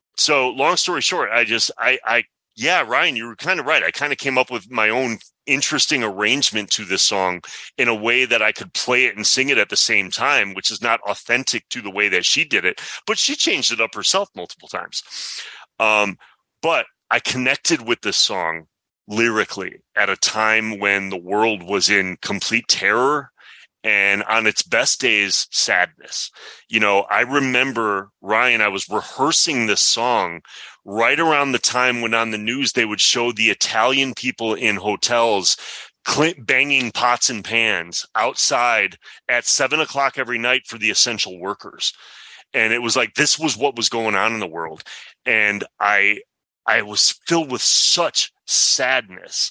so long story short, I just, I, I, Yeah, Ryan, you were kind of right. I kind of came up with my own interesting arrangement to this song in a way that I could play it and sing it at the same time, which is not authentic to the way that she did it, but she changed it up herself multiple times. Um, but I connected with this song lyrically at a time when the world was in complete terror and on its best days, sadness. You know, I remember, Ryan, I was rehearsing this song right around the time when on the news they would show the Italian people in hotels banging pots and pans outside at seven o'clock every night for the essential workers. And it was like, this was what was going on in the world. And I, I was filled with such sadness.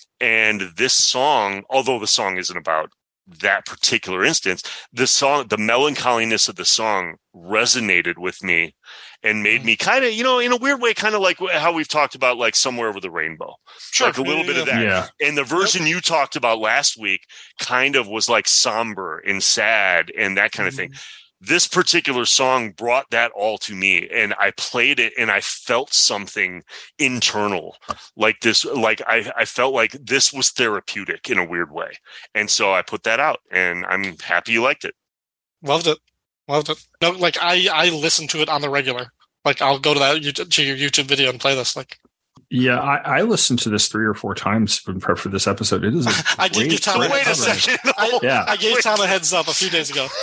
And this song, although the song isn't about that particular instance, the song, the melancholiness of the song resonated with me and made me kind of, you know, in a weird way, kind of like how we've talked about, like Somewhere Over the Rainbow, sure, like a little yeah, bit of that. Yeah. And the version yep. you talked about last week kind of was like somber and sad and that kind mm-hmm. of thing. This particular song brought that all to me, and I played it and I felt something internal, like this, like I, I felt like this was therapeutic in a weird way. And so I put that out, and I'm happy you liked it. Loved it. Loved it. No, like I, I listen to it on the regular. Like I'll go to that to your YouTube video and play this. Like, Yeah, I, I listened to this three or four times in prep for this episode. It is. A I did give Tom. Wait a second. I, yeah, I gave Tom a heads up a few days ago.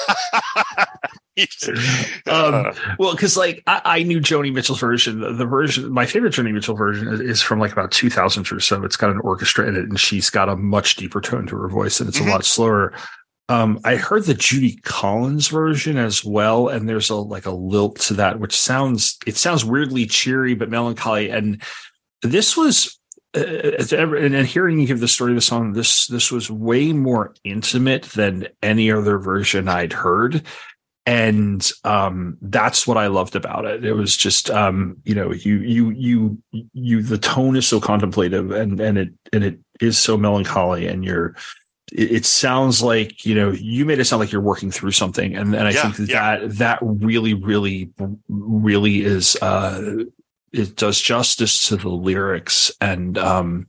um, well, because like I, I knew Joni Mitchell's version. The, the version, my favorite Joni Mitchell version is, is from like about two thousand or so. It's got an orchestra in it, and she's got a much deeper tone to her voice, and it's mm-hmm. a lot slower. Um, I heard the Judy Collins version as well, and there's a like a lilt to that, which sounds it sounds weirdly cheery but melancholy. And this was, uh, and, and hearing you give the story of the song, this this was way more intimate than any other version I'd heard. And um, that's what I loved about it. It was just, um, you know, you, you, you, you. The tone is so contemplative, and and it and it is so melancholy. And you're, it, it sounds like, you know, you made it sound like you're working through something. And and I yeah, think that, yeah. that that really, really, really is. Uh, it does justice to the lyrics, and um,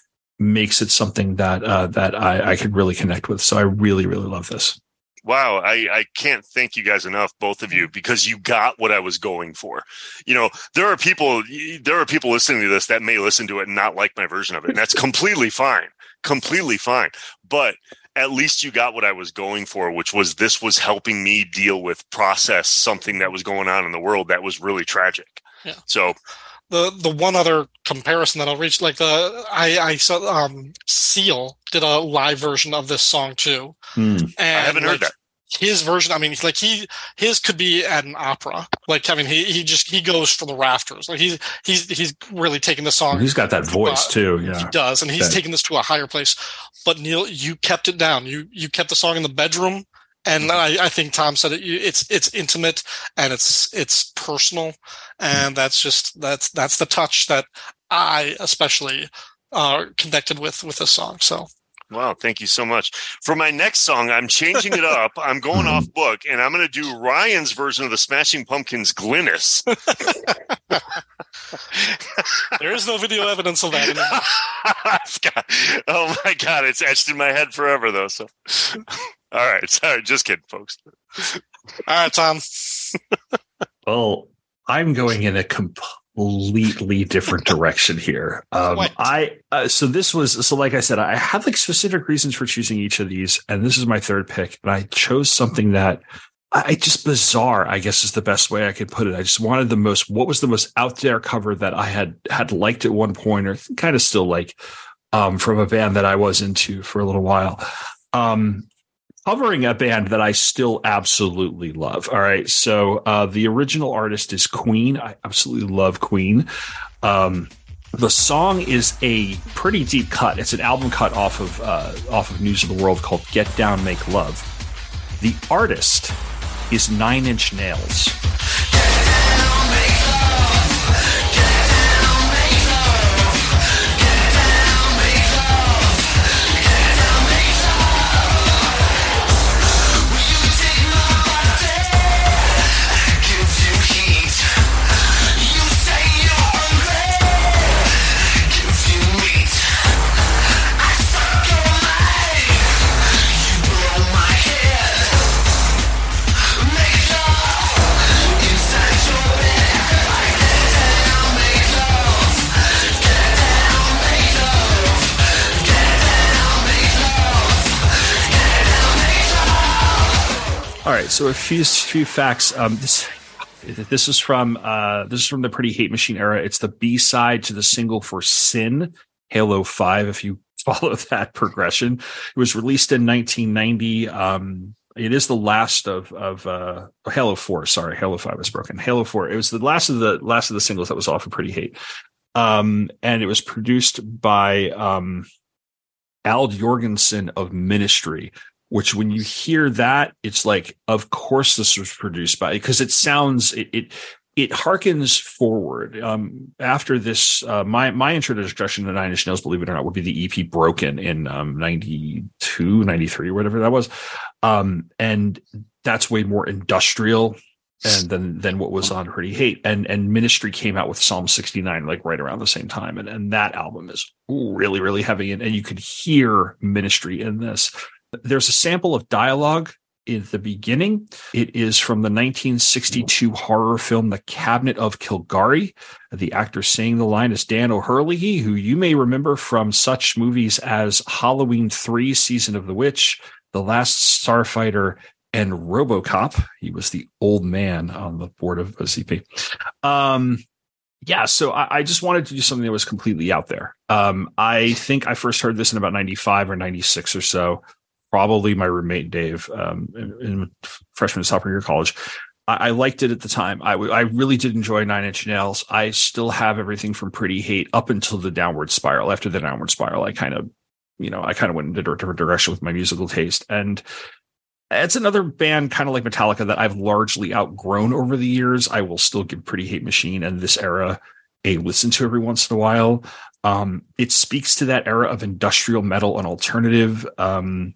makes it something that uh, that I, I could really connect with. So I really, really love this. Wow, I, I can't thank you guys enough, both of you, because you got what I was going for. You know, there are people, there are people listening to this that may listen to it and not like my version of it, and that's completely fine, completely fine. But at least you got what I was going for, which was this was helping me deal with, process something that was going on in the world that was really tragic. Yeah. So. The the one other comparison that I'll reach, like the I I saw um Seal did a live version of this song too, mm. and I haven't like, heard that. His version, I mean, like he his could be at an opera. Like I mean, he he just he goes for the rafters. Like he's he's he's really taking the song. He's got that voice uh, too. Yeah, he does, and he's yeah. taking this to a higher place. But Neil, you kept it down. You you kept the song in the bedroom. And I, I think Tom said it. It's it's intimate and it's it's personal, and that's just that's that's the touch that I especially uh, connected with with this song. So, wow, thank you so much. For my next song, I'm changing it up. I'm going off book, and I'm going to do Ryan's version of the Smashing Pumpkins' "Glynis." There is no video evidence of that anymore. Oh my god, it's etched in my head forever, though. So. All right. Sorry. Just kidding, folks. All right, Tom. Well, I'm going in a completely different direction here. Um, I, uh, so this was, so like I said, I have like specific reasons for choosing each of these, and this is my third pick. And I chose something that I just bizarre, I guess is the best way I could put it. I just wanted the most, what was the most out there cover that I had, had liked at one point, or kind of still like, um, from a band that I was into for a little while. Um, Covering a band that I still absolutely love. All right. So uh, the original artist is Queen. I absolutely love Queen. Um, the song is a pretty deep cut. It's an album cut off of uh, off of News of the World called Get Down, Make Love. The artist is Nine Inch Nails. All right, so a few few facts. Um, this this is from uh, this is from the Pretty Hate Machine era. It's the B side to the single for Sin, Halo five. If you follow that progression, it was released in nineteen ninety. Um, it is the last of of uh, Halo four. Sorry, Halo five was broken. Halo four. It was the last of the last of the singles that was off of Pretty Hate, um, and it was produced by um, Al Jorgensen of Ministry. Which when you hear that, it's like, of course this was produced by, because it sounds, it it, it harkens forward. Um, after this, uh, my my introduction to Nine Inch Nails, believe it or not, would be the E P Broken in um, ninety-two, ninety-three, whatever that was. Um, and that's way more industrial and than than what was on Pretty Hate. And and Ministry came out with Psalm sixty-nine like right around the same time. And, and that album is really, really heavy. And, and you could hear Ministry in this. There's a sample of dialogue at the beginning. It is from the nineteen sixty-two horror film, The Cabinet of Kilgary. The actor saying the line is Dan O'Herlihy, who you may remember from such movies as Halloween three, Season of the Witch, The Last Starfighter, and RoboCop. He was the old man on the board of O C P. Um, yeah, so I, I just wanted to do something that was completely out there. Um, I think I first heard this in about ninety-five or ninety-six or so. Probably my roommate Dave, um, in, in freshman and sophomore year of college. I, I liked it at the time. I, w- I really did enjoy Nine Inch Nails. I still have everything from Pretty Hate up until the Downward Spiral. After the Downward Spiral, I kind of, you know, I kind of went in a different direction with my musical taste. And it's another band kind of like Metallica that I've largely outgrown over the years. I will still give Pretty Hate Machine and this era a listen to every once in a while. Um, it speaks to that era of industrial metal and alternative. Um,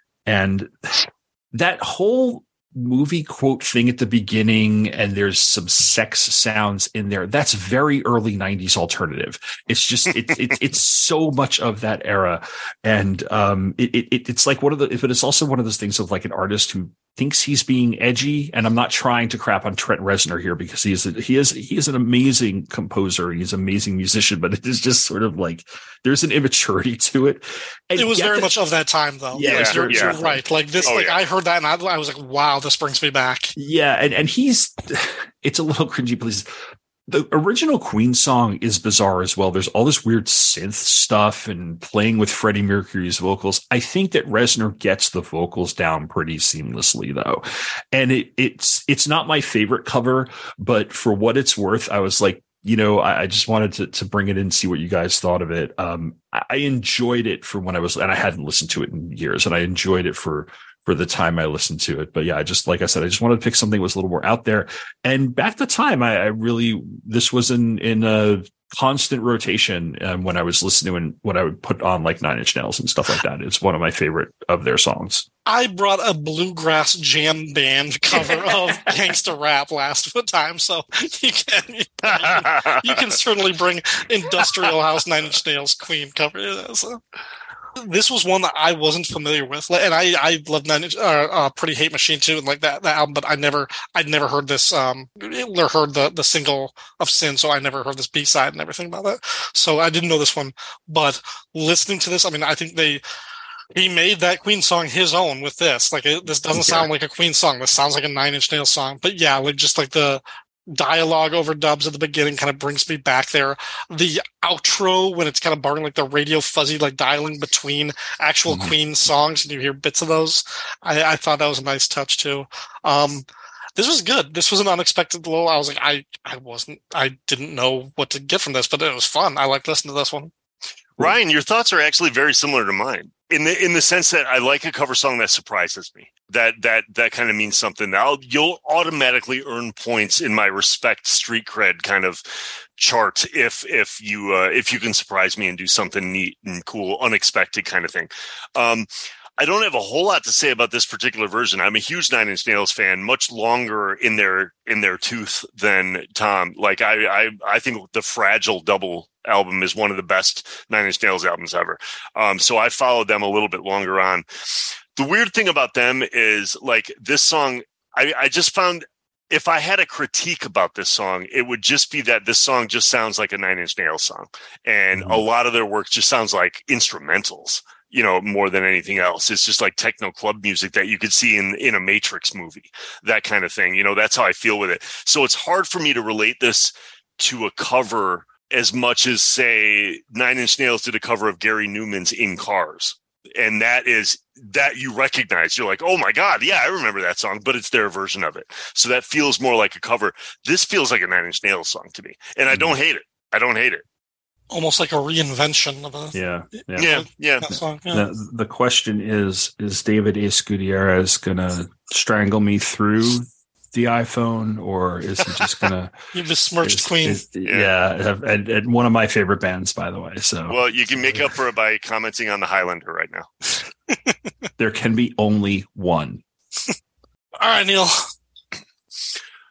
and that whole movie quote thing at the beginning, and there's some sex sounds in there. That's very early nineties alternative. It's just, it's, it, it's so much of that era. And, um, it, it, it's like one of the, but it's also one of those things of like an artist who thinks he's being edgy. And I'm not trying to crap on Trent Reznor here because he is, a, he is, he is an amazing composer. He's an amazing musician, but it is just sort of like, there's an immaturity to it. And it was very that, much of that time though. Yeah, like, you're, yeah. you're right. Like this, Oh, like yeah. I heard that and I, I was like, wow, this brings me back. Yeah. And, and he's, it's a little cringy, please. The original Queen song is bizarre as well. There's all this weird synth stuff and playing with Freddie Mercury's vocals. I think that Reznor gets the vocals down pretty seamlessly though. And it, it's, it's not my favorite cover, but for what it's worth, I was like, you know, I, I just wanted to, to bring it in and see what you guys thought of it. Um, I, I enjoyed it for when I was, and I hadn't listened to it in years, and I enjoyed it for, for the time I listened to it. But yeah, I just, like I said, I just wanted to pick something that was a little more out there. And back at the time, I, I really, this was in, in a constant rotation um, when I was listening and when I would put on like Nine Inch Nails and stuff like that. It's one of my favorite of their songs. I brought a bluegrass jam band cover of Gangsta Rap last time, so you can, you can, you can certainly bring Industrial House Nine Inch Nails Queen cover. So. This was one that I wasn't familiar with, and I I love Nine Inch, uh, uh, Pretty Hate Machine too, and like that that album. But I never I'd never heard this um or heard the the single of Sin, so I never heard this B side and everything about that. So I didn't know this one, but listening to this, I mean, I think they. He made that Queen song his own with this. Like, it, this doesn't sound like a Queen song. This sounds like a Nine Inch Nails song. But yeah, like just like the dialogue overdubs at the beginning kind of brings me back there. The outro when it's kind of barring like the radio fuzzy, like dialing between actual mm-hmm. Queen songs, and you hear bits of those. I, I thought that was a nice touch too. Um, this was good. This was an unexpected low. I was like, I, I wasn't, I didn't know what to get from this, but it was fun. I liked listening to this one. Ryan, your thoughts are actually very similar to mine in the in the sense that I like a cover song that surprises me. That that that kind of means something. I'll, you'll automatically earn points in my respect street cred kind of chart if if you uh, if you can surprise me and do something neat and cool, unexpected kind of thing. Um, I don't have a whole lot to say about this particular version. I'm a huge Nine Inch Nails fan, much longer in their in their tooth than Tom. Like I I, I think the Fragile double album is one of the best Nine Inch Nails albums ever. Um, so I followed them a little bit longer on. The weird thing about them is like this song, I, I just found if I had a critique about this song, it would just be that this song just sounds like a Nine Inch Nails song. And mm-hmm. a lot of their work just sounds like instrumentals, you know, more than anything else. It's just like techno club music that you could see in, in a Matrix movie, that kind of thing. You know, that's how I feel with it. So it's hard for me to relate this to a cover as much as, say, Nine Inch Nails did a cover of Gary Newman's In Cars. And that is that you recognize. You're like, oh, my God. Yeah, I remember that song, but it's their version of it. So that feels more like a cover. This feels like a Nine Inch Nails song to me. And I don't hate it. I don't hate it. Almost like a reinvention of a yeah, yeah, yeah. yeah. song. Yeah. The, the question is: Is David Ace Gutierrez gonna strangle me through the iPhone, or is he just gonna? You besmirched is, Queen. Is, yeah, yeah and, and one of my favorite bands, by the way. So, well, you can make up for it by commenting on the Highlander right now. There can be only one. All right, Neil.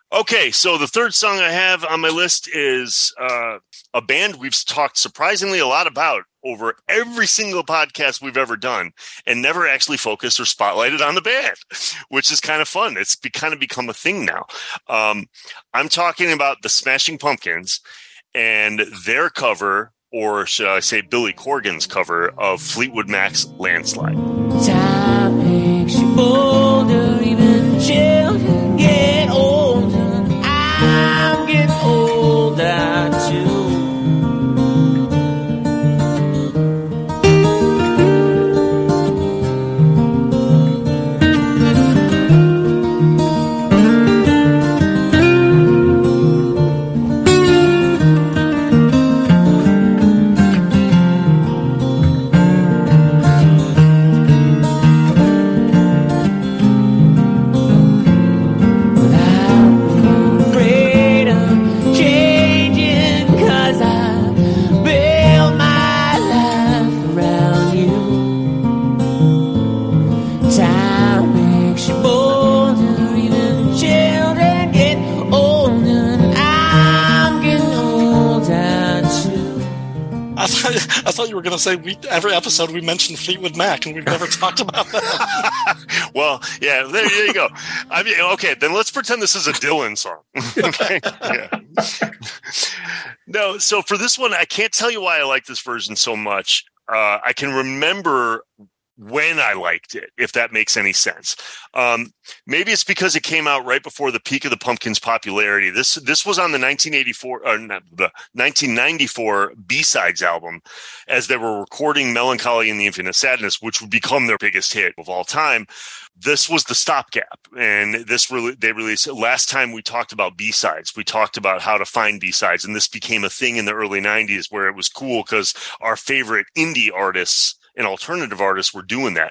Okay, so the third song I have on my list is uh, a band we've talked surprisingly a lot about over every single podcast we've ever done, and never actually focused or spotlighted on the band, which is kind of fun. It's be, kind of become a thing now. Um, I'm talking about the Smashing Pumpkins and their cover, or should I say Billy Corgan's cover, of Fleetwood Mac's Landslide. Time makes you older, even children get older. I'm getting older too. I thought you were going to say we every episode we mentioned Fleetwood Mac, and we've never talked about that. Well, yeah, there, there you go. I mean, okay, then let's pretend this is a Dylan song. Okay. Yeah. No, so for this one, I can't tell you why I like this version so much. Uh, I can remember when I liked it, if that makes any sense. Um, maybe it's because it came out right before the peak of the Pumpkins' popularity. This this was on the nineteen eighty-four, or not, the nineteen ninety-four B-Sides album, as they were recording Melancholy and the Infinite Sadness, which would become their biggest hit of all time. This was the stopgap, and this really they released. Last time we talked about B-Sides, we talked about how to find B-Sides, and this became a thing in the early nineties where it was cool because our favorite indie artists and alternative artists were doing that.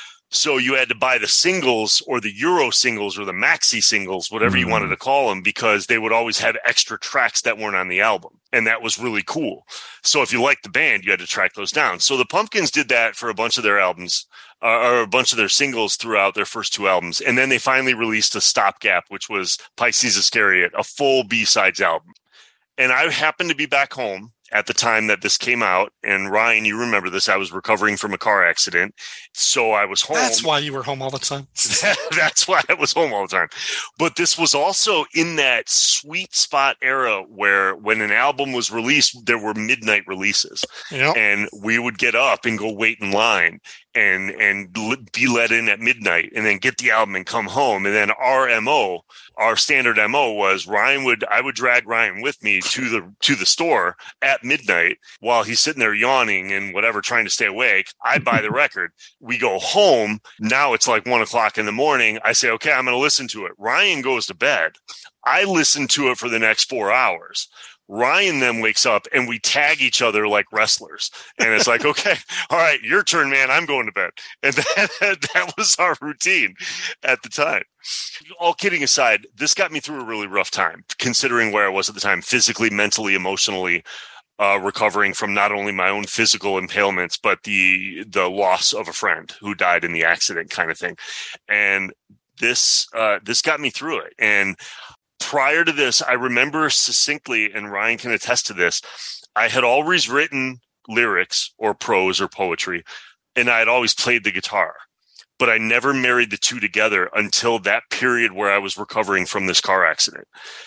So you had to buy the singles or the Euro singles or the maxi singles, whatever mm-hmm. you wanted to call them, because they would always have extra tracks that weren't on the album. And that was really cool. So if you liked the band, you had to track those down. So the Pumpkins did that for a bunch of their albums, uh, or a bunch of their singles throughout their first two albums. And then they finally released a stopgap, which was Pisces Iscariot, a full B-Sides album. And I happened to be back home at the time that this came out. And Ryan, you remember this. I was recovering from a car accident. So I was home. That's why you were home all the time. That's why I was home all the time. But this was also in that sweet spot era where when an album was released, there were midnight releases. Yep. And we would get up and go wait in line and and be let in at midnight and then get the album and come home. And then our M O, our standard M O was Ryan would, I would drag Ryan with me to the, to the store at midnight while he's sitting there yawning and whatever, trying to stay awake. I buy the record. We go home. Now it's like one o'clock in the morning. I say, okay, I'm going to listen to it. Ryan goes to bed. I listen to it for the next four hours. Ryan then wakes up and we tag each other like wrestlers. And it's like, okay, all right, your turn, man. I'm going to bed. And that, that was our routine at the time. All kidding aside, this got me through a really rough time, considering where I was at the time, physically, mentally, emotionally, uh, recovering from not only my own physical impairments, but the the loss of a friend who died in the accident kind of thing. And this uh, this got me through it. And prior to this, I remember succinctly, and Ryan can attest to this, I had always written lyrics or prose or poetry, and I had always played the guitar. But I never married the two together until that period where I was recovering from this car accident.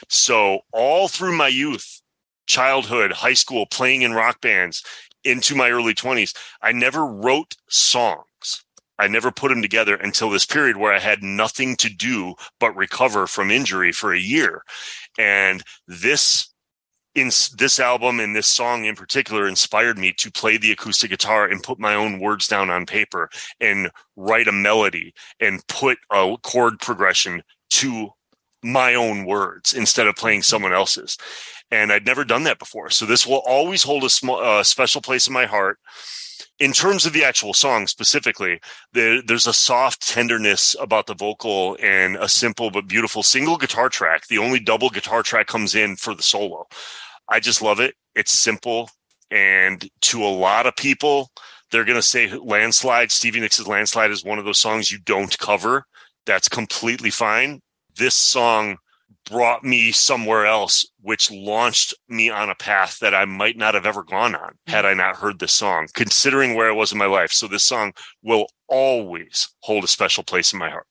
So all through my youth, childhood, high school, playing in rock bands, into my early twenties, I never wrote songs. I never put them together until this period where I had nothing to do but recover from injury for a year. And this in this album and this song in particular inspired me to play the acoustic guitar and put my own words down on paper and write a melody and put a chord progression to my own words instead of playing someone else's. And I'd never done that before. So this will always hold a small, uh, special place in my heart. In terms of the actual song specifically, there, there's a soft tenderness about the vocal and a simple but beautiful single guitar track. The only double guitar track comes in for the solo. I just love it. It's simple. And to a lot of people, they're going to say Landslide, Stevie Nicks' Landslide is one of those songs you don't cover. That's completely fine. This song brought me somewhere else, which launched me on a path that I might not have ever gone on had I not heard this song, considering where I was in my life. So this song will always hold a special place in my heart.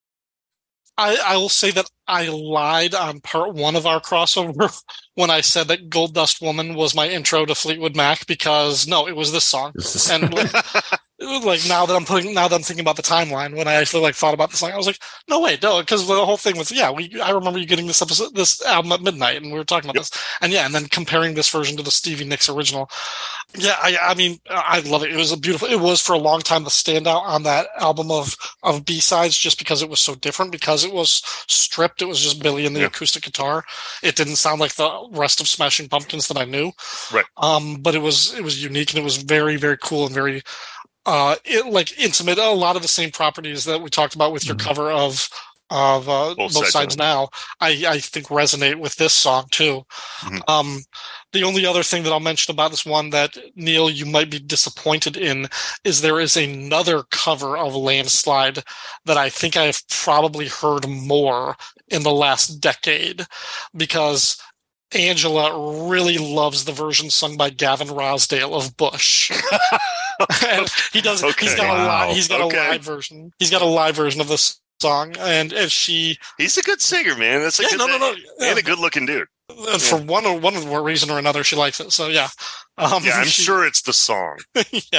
I, I will say that I lied on part one of our crossover when I said that Gold Dust Woman was my intro to Fleetwood Mac, because no, it was this song. This is- and like, it was like now that I'm putting, now that I'm thinking about the timeline, when I actually like thought about the song, I was like, no, wait, no, because the whole thing was, yeah, we, I remember you getting this episode, this album at midnight, and we were talking about Yep. this, and yeah, and then comparing this version to the Stevie Nicks original. Yeah, I, I mean, I love it. It was a beautiful, it was for a long time the standout on that album of, of B-sides, just because it was so different, because it was stripped. It was just Billy and the Yeah. acoustic guitar. It didn't sound like the rest of Smashing Pumpkins that I knew. Right. Um, but it was, it was unique, and it was very, very cool and very, uh, it, like intimate. A lot of the same properties that we talked about with your Mhm. cover of, of, uh, Both both, Sides sides now, I, I think resonate with this song too. Mhm. Um, the only other thing that I'll mention about this one that, Neil, you might be disappointed in is there is another cover of Landslide that I think I've probably heard more in the last decade, because Angela really loves the version sung by Gavin Rosdale of Bush. And he does, Okay. he's got a Wow. live, he's got Okay. a live version. He's got a live version of this song, and, and she, He's a good singer, man. That's a yeah, good, no, no, no. and a good looking dude. And for one or one reason or another, she likes it. So yeah, um, Yeah, I'm she- sure it's the song. yeah.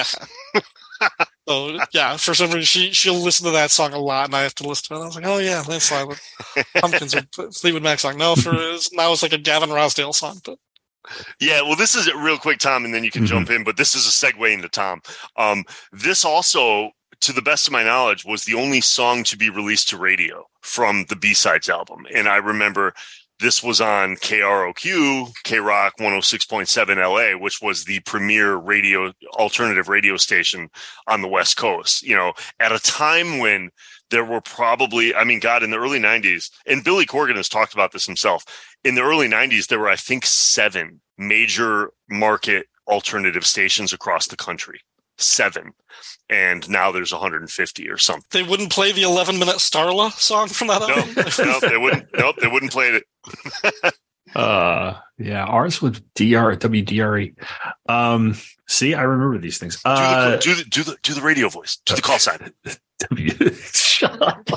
So yeah, for some reason she she'll listen to that song a lot, and I have to listen to it. I was like, oh yeah, Landslide with Pumpkins or Fleetwood Mac song. No, for now it's like a Gavin Rosdale song. But Yeah, well, this is it real quick, Tom, and then you can Mhm. jump in. But this is a segue into Tom. Um, this also, to the best of my knowledge, was the only song to be released to radio from the B-Sides album. And I remember this was on K R O Q, K-Rock one oh six point seven L A, which was the premier radio, alternative radio station on the West Coast. You know, at a time when there were probably, I mean, God, in the early nineties, and Billy Corgan has talked about this himself, in the early nineties, there were, I think, seven major market alternative stations across the country. Seven. And now there's one hundred fifty or something. they wouldn't play the eleven minute Starla song from that No, album. no, they wouldn't. Nope, they wouldn't play it. Uh, yeah, ours was D R W D R E. Um, see, I remember these things. Do, Uh, the, do the do the do the radio voice. Do the call sign. W- Shut up.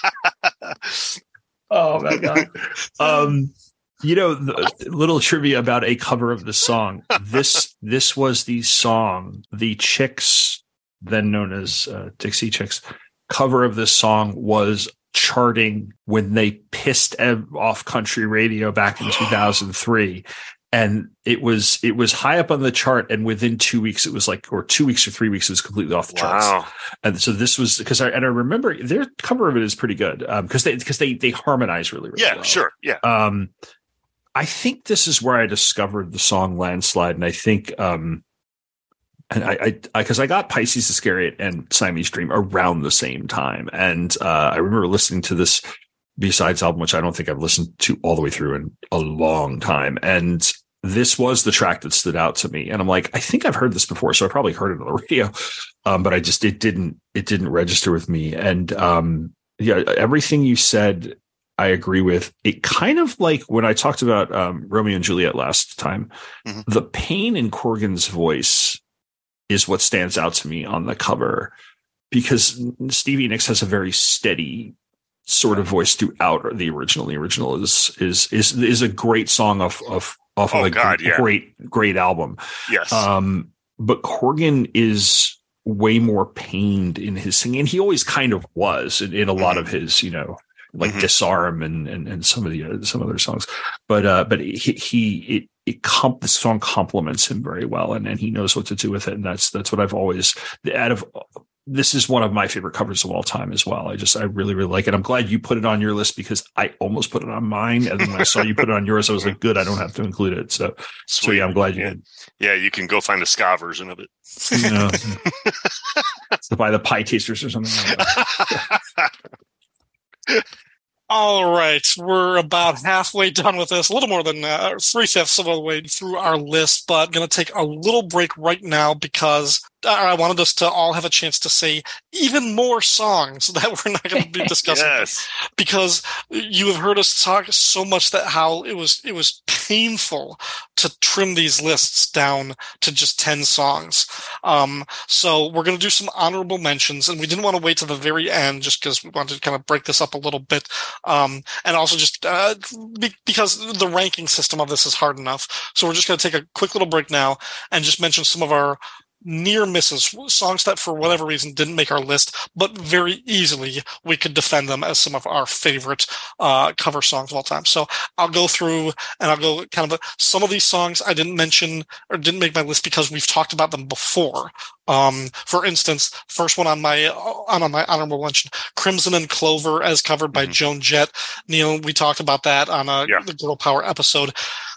Oh my god. Um, you know, the little trivia about a cover of the song. This this was the song the Chicks, then known as uh, Dixie Chicks, cover of this song was charting when they pissed ev- off country radio back in two thousand three. And it was it was high up on the chart, and within two weeks it was like, or two weeks or three weeks it was completely off the charts. Wow. And so this was because I and I remember their cover of it is pretty good because they because they they harmonize really really Yeah, well. sure. Yeah. Um, I think this is where I discovered the song Landslide, and I think um, and I I because I, I got Pisces Iscariot and Siamese Dream around the same time, and uh, I remember listening to this B-Sides album, which I don't think I've listened to all the way through in a long time. And this was the track that stood out to me. And I'm like, I think I've heard this before. So I probably heard it on the radio. Um, but I just, it didn't, it didn't register with me. And, um, yeah, everything you said, I agree with. It kind of like when I talked about, um, Romeo and Juliet last time, Mhm. the pain in Corgan's voice is what stands out to me on the cover, because Stevie Nicks has a very steady sort of voice throughout the original. The original is is is is a great song off of off Oh, of a God, yeah. great great album. Yes. Um, but Corgan is way more pained in his singing. He always kind of was in, in a lot Mhm. of his, you know, like Mhm. Disarm and and and some of the uh, some other songs. But uh, but he he it. It comp the song complements him very well, and, and he knows what to do with it, and that's that's what I've always out of. This is one of my favorite covers of all time as well. I just, I really, really like it. I'm glad you put it on your list because I almost put it on mine. And then when I saw you put it on yours, I was like, good, I don't have to include it. So, so Sweet. yeah, I'm glad you Yeah. did. Yeah, you can go find a ska version of it. You know, to buy the Pie Tasters or something like that. All right, we're about halfway done with this, a little more than uh, three fifths of the way through our list, but going to take a little break right now because uh, I wanted us to all have a chance to say even more songs that we're not going to be discussing. Yes. Because you have heard us talk so much that how it was it was painful to trim these lists down to just ten songs. Um, so we're going to do some honorable mentions, and we didn't want to wait to the very end just because we wanted to kind of break this up a little bit. Um, and also just uh, be- because the ranking system of this is hard enough. So we're just going to take a quick little break now and just mention some of our near misses, songs that for whatever reason didn't make our list, but very easily we could defend them as some of our favorite uh, cover songs of all time. So I'll go through and I'll go kind of a, some of these songs I didn't mention or didn't make my list because we've talked about them before. Um, for instance, first one on my on, on my honorable mention, Crimson and Clover, as covered by mm-hmm. Joan Jett. Neil, we talked about that on a yeah. the Girl Power episode.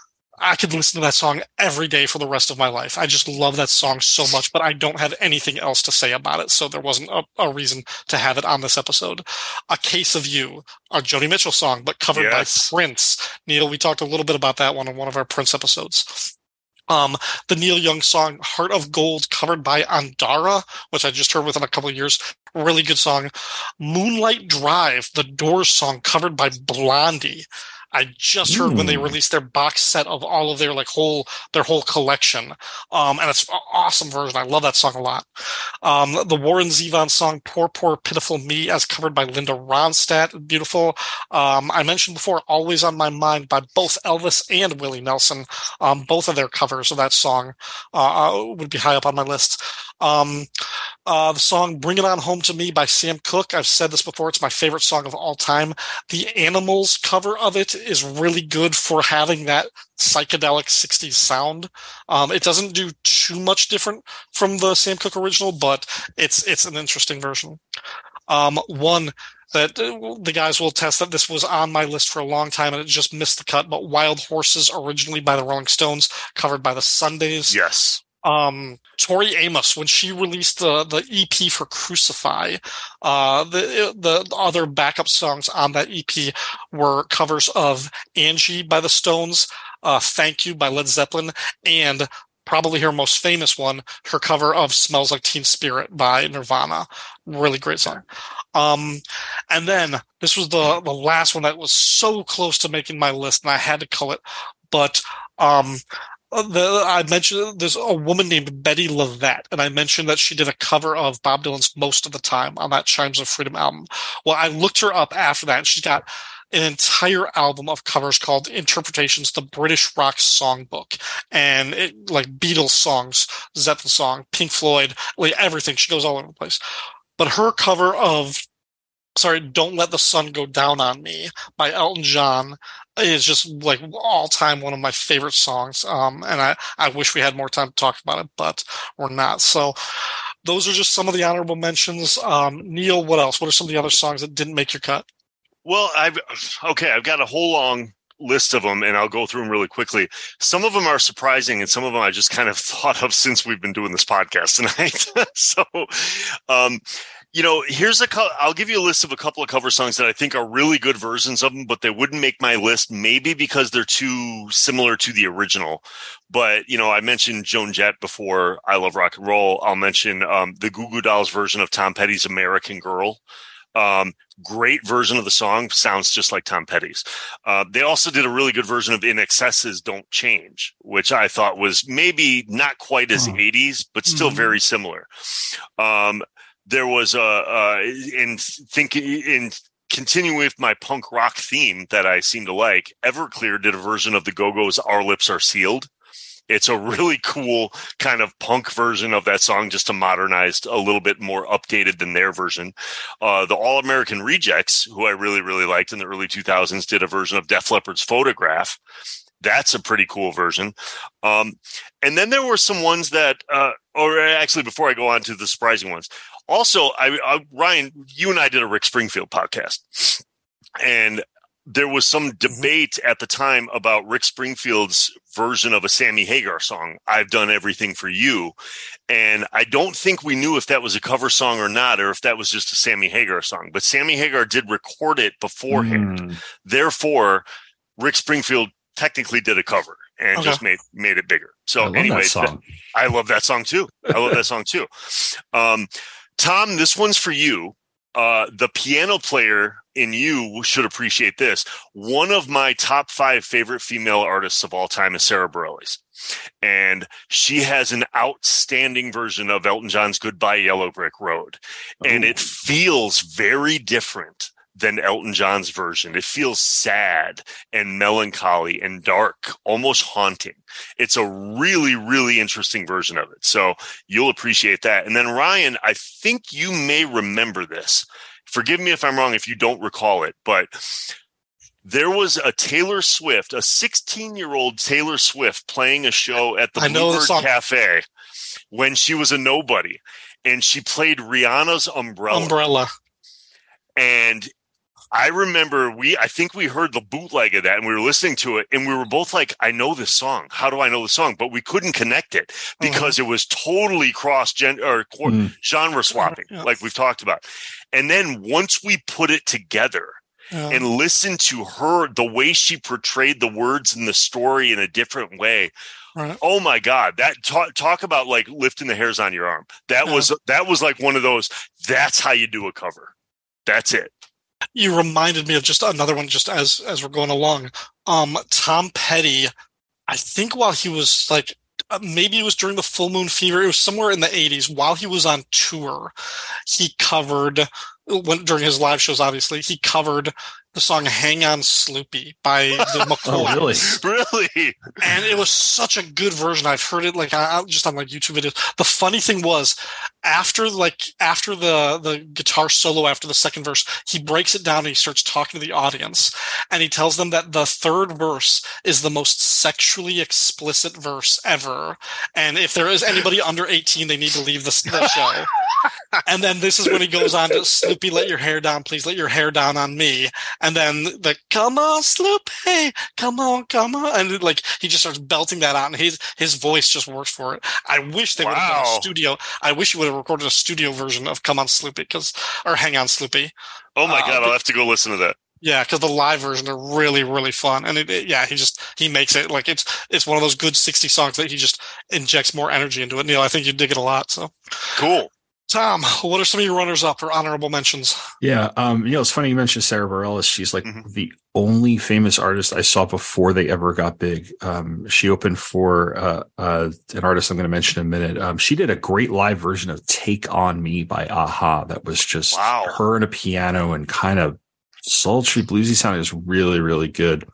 I could listen to that song every day for the rest of my life. I just love that song so much, but I don't have anything else to say about it, so there wasn't a, a reason to have it on this episode. A Case of You, a Joni Mitchell song, but covered yes. by Prince. Neil, we talked a little bit about that one on one of our Prince episodes. Um, the Neil Young song Heart of Gold, covered by Andara, which I just heard within a couple of years. Really good song. Moonlight Drive, the Doors song, covered by Blondie. I just heard mm. when they released their box set of all of their like whole their whole collection, um, and it's an awesome version. I love that song a lot. Um, the Warren Zevon song "Poor Poor Pitiful Me," as covered by Linda Ronstadt, beautiful. Um, I mentioned before, "Always on My Mind" by both Elvis and Willie Nelson. Um, both of their covers of that song uh, would be high up on my list. Um, uh, the song "Bring It On Home to Me" by Sam Cooke. I've said this before. It's my favorite song of all time. The Animals cover of it is really good for having that psychedelic sixties sound. Um, it doesn't do too much different from the Sam Cooke original, but it's, it's an interesting version. Um, one that uh, the guys will attest that this was on my list for a long time and it just missed the cut, but Wild Horses, originally by the Rolling Stones, covered by the Sundays. Yes. Um, Tori Amos, when she released the, the E P for Crucify, uh, the, the other backup songs on that E P were covers of Angie by the Stones, uh, Thank You by Led Zeppelin, and probably her most famous one, her cover of Smells Like Teen Spirit by Nirvana. Really great song. Um, and then this was the, the last one that was so close to making my list and I had to cull it, but, um, The, I mentioned there's a woman named Betty Lavette, and I mentioned that she did a cover of Bob Dylan's Most of the Time on that Chimes of Freedom album. Well, I looked her up after that, and she's got an entire album of covers called Interpretations, the British Rock Songbook, and it, like Beatles songs, Zeppelin song, Pink Floyd, like everything. She goes all over the place. But her cover of Sorry, Don't Let the Sun Go Down on Me by Elton John is just like all time one of my favorite songs. Um, and I, I wish we had more time to talk about it, but we're not. So those are just some of the honorable mentions. Um, Neil, what else? What are some of the other songs that didn't make your cut? Well, I've, okay, I've got a whole long list of them and I'll go through them really quickly. Some of them are surprising and some of them I just kind of thought of since we've been doing this podcast tonight. so, um, You know, here's a, co- I'll give you a list of a couple of cover songs that I think are really good versions of them, but they wouldn't make my list, maybe because they're too similar to the original. But, you know, I mentioned Joan Jett before, I Love Rock and Roll. I'll mention um, the Goo Goo Dolls version of Tom Petty's American Girl. Um, great version of the song, sounds just like Tom Petty's. Uh, they also did a really good version of In Excess's Don't Change, which I thought was maybe not quite as oh. eighties, but still mm-hmm. very similar. Um, There was a, uh, in thinking, in continuing with my punk rock theme that I seem to like, Everclear did a version of the Go-Go's Our Lips Are Sealed. It's a really cool kind of punk version of that song, just a modernized, a little bit more updated than their version. Uh, the All American Rejects, who I really, really liked in the early two thousands, did a version of Def Leppard's Photograph. That's a pretty cool version. Um, and then there were some ones that, uh, or actually before I go on to the surprising ones, also, I, I, Ryan, you and I did a Rick Springfield podcast, and there was some debate at the time about Rick Springfield's version of a Sammy Hagar song, I've Done Everything for You. And I don't think we knew if that was a cover song or not, or if that was just a Sammy Hagar song. But Sammy Hagar did record it beforehand. Mm. Therefore, Rick Springfield technically did a cover. and Okay. just made made it bigger. So I love anyway, that song. th- I love that song too. I love that song too. Um, Tom, this one's for you. Uh, the piano player in you should appreciate this. One of my top five favorite female artists of all time is Sarah Bareilles. And she has an outstanding version of Elton John's Goodbye Yellow Brick Road. And Ooh. it feels very different than Elton John's version. It feels sad and melancholy and dark, almost haunting. It's a really, really interesting version of it. So you'll appreciate that. And then Ryan, I think you may remember this. Forgive me if I'm wrong, if you don't recall it, but there was a Taylor Swift, a sixteen-year-old Taylor Swift playing a show at the I know the Bluebird song. Cafe when she was a nobody. And she played Rihanna's Umbrella. Umbrella. And I remember we, I think we heard the bootleg of that and we were listening to it and we were both like, I know this song. How do I know the song? But we couldn't connect it because it was totally cross gen or cor- Mm. genre swapping, Yeah. like we've talked about. And then once we put it together Yeah. and listened to her, the way she portrayed the words in the story in a different way. Right. Oh my God, that talk, talk about like lifting the hairs on your arm. That Yeah. was, that was like one of those, that's how you do a cover. That's it. You reminded me of just another one just as as we're going along. Um, Tom Petty, I think while he was like, uh, maybe it was during the Full Moon Fever, it was somewhere in the eighties, while he was on tour, he covered, when, during his live shows, obviously, he covered the song Hang On Sloopy by the McCoys. Oh, really? Really? And it was such a good version. I've heard it like I, I- just on like YouTube videos. The funny thing was, after like after the the guitar solo after the second verse, he breaks it down and he starts talking to the audience, and he tells them that the third verse is the most sexually explicit verse ever. And if there is anybody under eighteen, they need to leave the, the show. And then this is when he goes on to Sloopy, let your hair down, please let your hair down on me. And then the come on, Sloopy, come on, come on. And like he just starts belting that out and his his voice just works for it. I wish they would have done Wow. a studio. I wish you would have recorded a studio version of Come On Sloopy because or Hang On Sloopy. Oh my Uh, God, but- I'll have to go listen to that. Yeah, because the live version are really, really fun. And it, it- yeah, he just he makes it like it's it's one of those good sixty songs that he just injects more energy into it. Neil, I think you dig it a lot. So Cool. Tom, what are some of your runners up or honorable mentions? Yeah, um, you know, it's funny you mentioned Sarah Bareilles. She's like Mhm. the only famous artist I saw before they ever got big. Um, she opened for uh, uh, an artist I'm going to mention in a minute. Um, she did a great live version of "Take on Me" by Aha. That was just Wow. her and a piano and kind of sultry, bluesy sound. It was really, really good.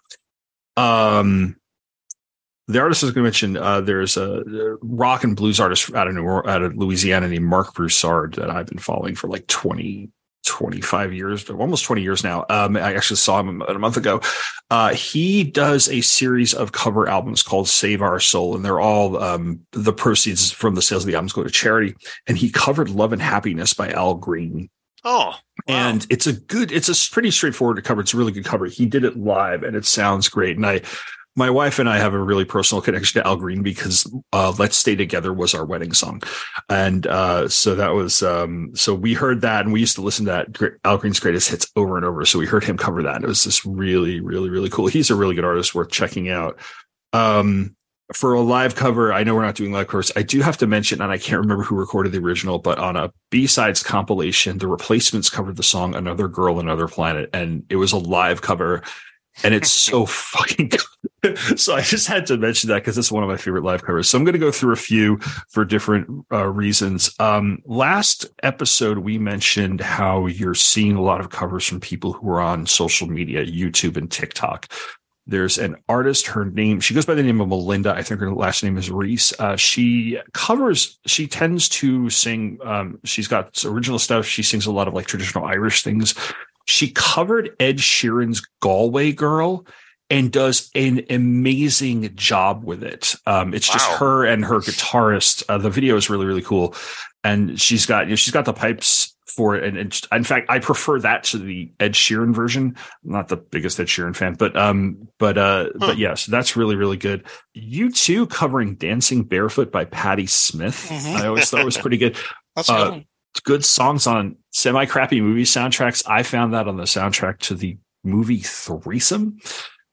Um, the artist I was going to mention, uh, there's a rock and blues artist out of New Orleans, out of Louisiana named Mark Broussard that I've been following for like twenty, twenty-five years, almost twenty years now. Um, I actually saw him a month ago. Uh, he does a series of cover albums called Save Our Soul, and they're all, um, the proceeds from the sales of the albums go to charity. And he covered Love and Happiness by Al Green. Oh, wow. And it's a good, it's a pretty straightforward cover. It's a really good cover. He did it live and it sounds great. And I, my wife and I have a really personal connection to Al Green because uh, Let's Stay Together was our wedding song. And uh, so that was, um, so we heard that and we used to listen to that Al Green's greatest hits over and over. So we heard him cover that. And it was just really, really, really cool. He's a really good artist worth checking out. Um, for a live cover, I know we're not doing live covers. I do have to mention, and I can't remember who recorded the original, but on a B-sides compilation, the Replacements covered the song Another Girl, Another Planet. And it was a live cover. And it's so fucking good. So I just had to mention that because it's one of my favorite live covers. So I'm going to go through a few for different uh, reasons. Um, last episode, we mentioned how you're seeing a lot of covers from people who are on social media, YouTube and TikTok. There's an artist, her name, she goes by the name of Melinda. I think her last name is Reese. Uh, she covers, she tends to sing, um, she's got original stuff. She sings a lot of like traditional Irish things. She covered Ed Sheeran's Galway Girl and does an amazing job with it. Um, it's just Wow. her and her guitarist. Uh, the video is really, really cool. And she's got, you know, she's got the pipes for it. And, and in fact, I prefer that to the Ed Sheeran version. I'm not the biggest Ed Sheeran fan, but, um, but, uh, huh. but yes, that's really, really good. U two covering Dancing Barefoot by Patti Smith. Mhm. I always thought it was pretty good. That's Uh, good. Good songs on semi-crappy movie soundtracks. I found that on the soundtrack to the movie Threesome.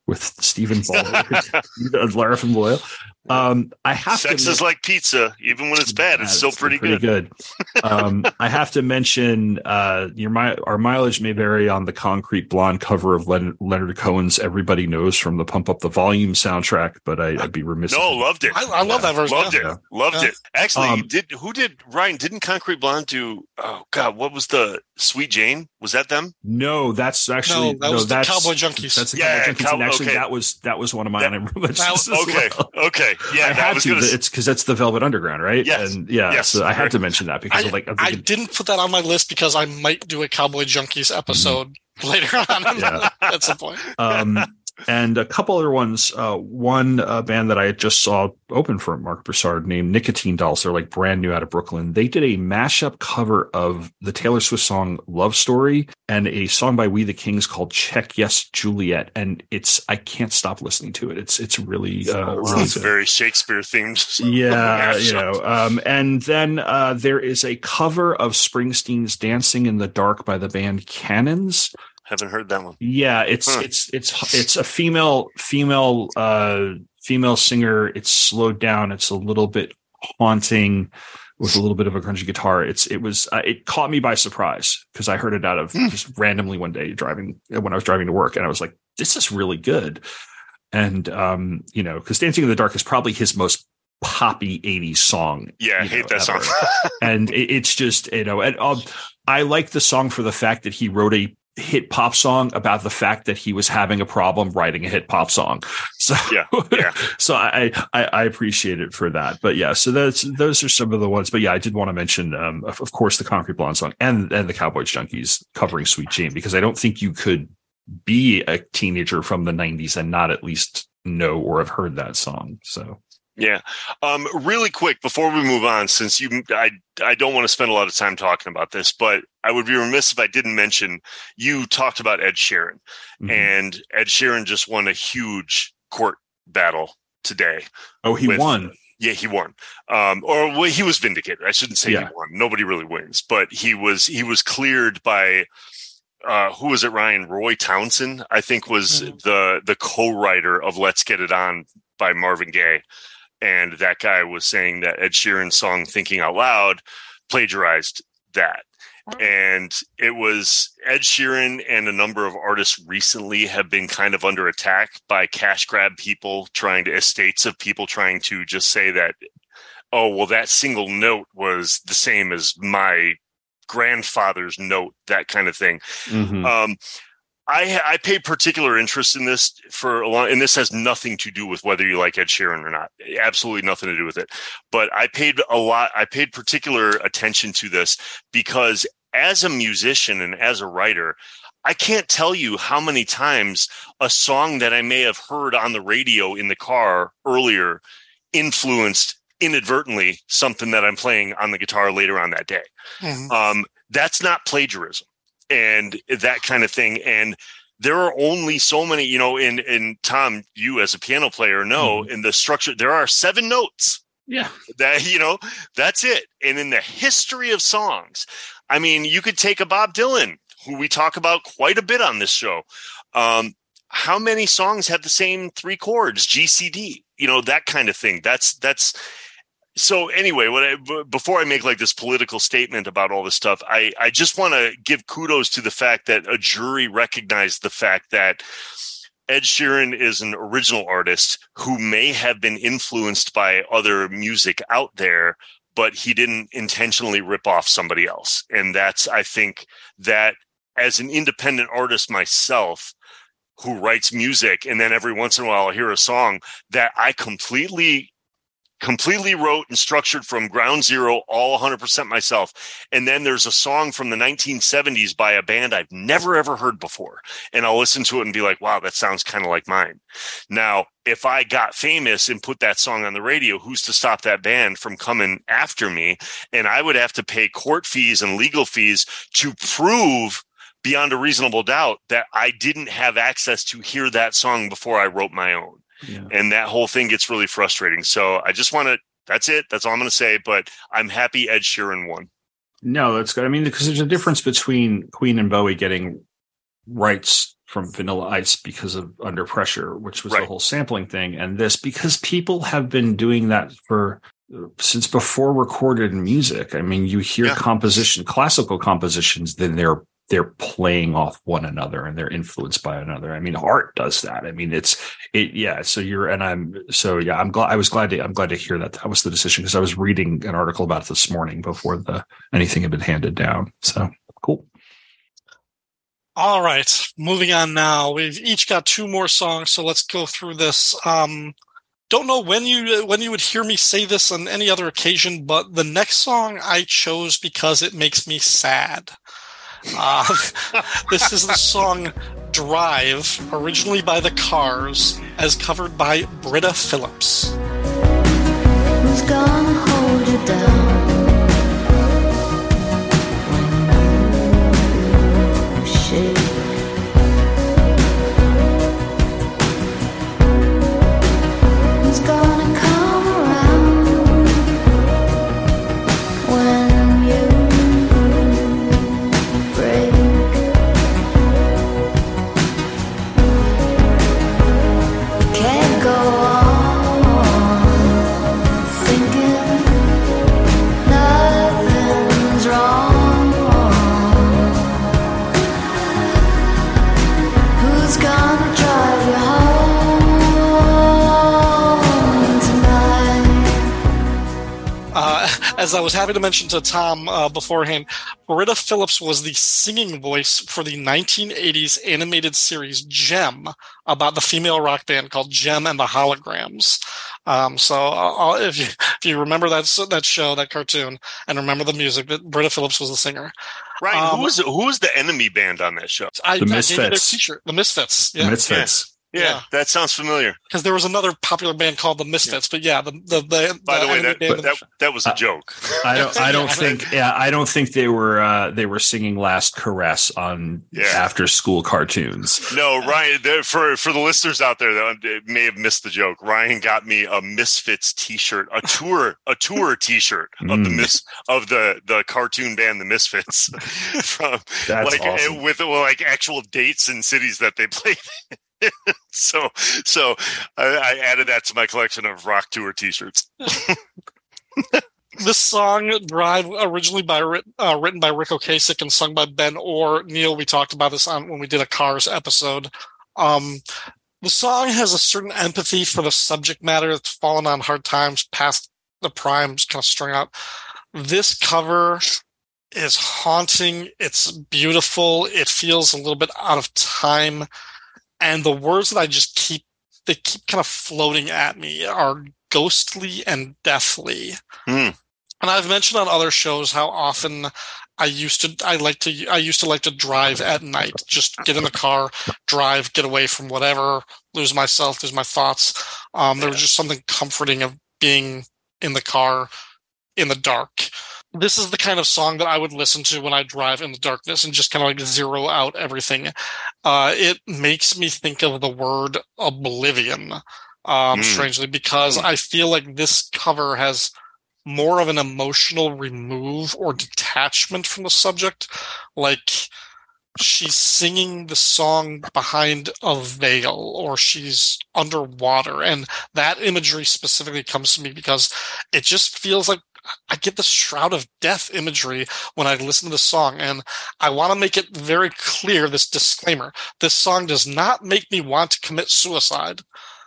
with Stephen Baldwin and Lara from Loyal. Um, I have Sex to is like pizza, even when it's bad, it's still pretty, pretty good. good. um, I have to mention uh, your mi- our mileage may vary on the Concrete Blonde cover of Len- Leonard Cohen's "Everybody Knows" from the Pump Up the Volume soundtrack, but I, I'd be remiss. No, if- loved it. I, I love Yeah. that version. Loved yeah. it. Loved Yeah. it. Actually, Um, did who did Ryan? Didn't Concrete Blonde do? Oh God, what was the Sweet Jane? Was that them? No, that's actually No, that was the that's, Cowboy Junkies. That's the Yeah, Cowboy Junkies. Cow- and actually, okay. that was that was one of my That- honorable mentions that- as Okay, well. okay, yeah, I that had was to. gonna. It's because that's the Velvet Underground, right? Yes. And yeah, Yes. so I had to mention that because I, of like I'm I thinking- didn't put that on my list because I might do a Cowboy Junkies episode later on Yeah. at some point. um, and a couple other ones. Uh, one uh, band that I just saw open for Mark Broussard named Nicotine Dolls. They're like brand new out of Brooklyn. They did a mashup cover of the Taylor Swift song Love Story and a song by We the Kings called Check Yes Juliet. And it's, I can't stop listening to it. It's, it's really, uh, Wow, really it's good. very Shakespeare themed. Yeah, mashup. you know. Um, and then uh, there is a cover of Springsteen's "Dancing in the Dark" by the band Cannons. Haven't heard that one. Yeah, it's Huh. it's it's it's a female female uh, female singer. It's slowed down. It's a little bit haunting with a little bit of a grungy guitar. It's it was uh, it caught me by surprise because I heard it out of just randomly one day driving when I was driving to work, and I was like, "This is really good." And um, you know, because "Dancing in the Dark" is probably his most poppy eighties song. Yeah, I you hate know, that song. ever. And it, it's just, you know, and um, I like the song for the fact that he wrote a hit pop song about the fact that he was having a problem writing a hit pop song. So Yeah, yeah. so I, I I appreciate it for that. But yeah, so those those are some of the ones. But yeah, I did want to mention, um, of, of course, the Concrete Blonde song and and the Cowboy Junkies covering Sweet Jane, because I don't think you could be a teenager from the nineties and not at least know or have heard that song. So. Yeah. Um, really quick before we move on, since you, I, I don't want to spend a lot of time talking about this, but I would be remiss if I didn't mention you talked about Ed Sheeran, Mhm. and Ed Sheeran just won a huge court battle today. Oh, he with- won. Yeah, he won. Um, or well, he was vindicated. I shouldn't say Yeah. he won. Nobody really wins, but he was, he was cleared by, uh, who was it? Ryan Roy Townsend, I think was Mhm. the, the co-writer of Let's Get It On by Marvin Gaye. And that guy was saying that Ed Sheeran's song Thinking Out Loud plagiarized that. And it was Ed Sheeran and a number of artists recently have been kind of under attack by cash grab people trying to, estates of people trying to just say that, oh, well, that single note was the same as my grandfather's note, that kind of thing. Mhm. Um, I I pay particular interest in this for a long, and this has nothing to do with whether you like Ed Sheeran or not. Absolutely nothing to do with it. But I paid a lot. I paid particular attention to this because as a musician and as a writer, I can't tell you how many times a song that I may have heard on the radio in the car earlier influenced inadvertently something that I'm playing on the guitar later on that day. Mhm. Um, that's not plagiarism and that kind of thing. And there are only so many, you know, in, in Tom, you as a piano player know in the structure, there are seven notes Yeah. that, you know, that's it. And in the history of songs, I mean, you could take a Bob Dylan, who we talk about quite a bit on this show. Um, how many songs have the same three chords, G C D, you know, that kind of thing. That's, that's, so anyway, what I, b- before I make like this political statement about all this stuff, I, I just want to give kudos to the fact that a jury recognized the fact that Ed Sheeran is an original artist who may have been influenced by other music out there, but he didn't intentionally rip off somebody else. And that's, I think that as an independent artist myself, who writes music, and then every once in a while I'll hear a song that I completely completely wrote and structured from ground zero, all one hundred percent myself. And then there's a song from the nineteen seventies by a band I've never, ever heard before. And I'll listen to it and be like, wow, that sounds kind of like mine. Now, if I got famous and put that song on the radio, who's to stop that band from coming after me? And I would have to pay court fees and legal fees to prove beyond a reasonable doubt that I didn't have access to hear that song before I wrote my own. Yeah. And that whole thing gets really frustrating. So I just want to, that's it. That's all I'm going to say. But I'm happy Ed Sheeran won. No, that's good. I mean, because there's a difference between Queen and Bowie getting rights from Vanilla Ice because of Under Pressure, which was Right. the whole sampling thing, and this because people have been doing that for since before recorded music. I mean, you hear Yeah. composition, classical compositions, then they're they're playing off one another and they're influenced by another. I mean, art does that. I mean, it's it. Yeah. So you're and I'm so yeah. I'm glad. I was glad to. I'm glad to hear that that was the decision because I was reading an article about it this morning before the anything had been handed down. So cool. All right, moving on now. We've each got two more songs, so let's go through this. Um, don't know when you when you would hear me say this on any other occasion, but the next song I chose because it makes me sad. Uh, this is the song Drive, originally by The Cars, as covered by Britta Phillips. Who's gonna hold you down when you shake? Who's gonna come around when you break? Can't go on thinking nothing's wrong. Who's gonna drive you home tonight? Uh, as I was happy to mention to Tom uh, beforehand, Britta Phillips was the singing voice for the nineteen eighties animated series Gem, about the female rock band called Gem and the Holograms. Um, so uh, if you if you remember that that show, that cartoon, and remember the music, that Britta Phillips was the singer. Ryan, Um, who was who was the enemy band on that show? I, The I gave you their Misfits. T-shirt, the Misfits. Yeah, The Misfits. Yeah, Yeah. that sounds familiar. because there was another popular band called the Misfits. But yeah, the the, the By the, way, enemy that, band- that that was a Uh, joke. I don't. I don't Yeah. think. Yeah, I don't think they were. Uh, they were singing "Last Caress" on Yeah. after school cartoons. No, Ryan. there- For for the listeners out there that may have missed the joke, Ryan got me a Misfits T-shirt, a tour a tour T-shirt of the Mm. mis of the the cartoon band, the Misfits, from That's like awesome. uh, with well, like actual dates and cities that they played. so so I, I added that to my collection of rock tour T-shirts. This song, Drive, originally by uh, written by Rick Ocasek and sung by Ben Orr. Neil, we talked about this on when we did a Cars episode. Um, the song has a certain empathy for the subject matter that's fallen on hard times, past the prime, just kind of strung out. This cover is haunting. It's beautiful. It feels a little bit out of time. And the words that I just keep, they keep kind of floating at me are ghostly and deathly. Hmm. And I've mentioned on other shows how often I used to, I like to, I used to like to drive at night, just get in the car, drive, get away from whatever, lose myself, lose my thoughts. Um, there was just something comforting of being in the car in the dark. This is the kind of song that I would listen to when I drive in the darkness and just kind of like zero out everything. Uh, it makes me think of the word oblivion, um, Mm. strangely, because I feel like this cover has more of an emotional remove or detachment from the subject. Like she's singing the song behind a veil or she's underwater. And that imagery specifically comes to me because it just feels like I get the shroud of death imagery when I listen to the song. And I want to make it very clear, this disclaimer. This song does not make me want to commit suicide,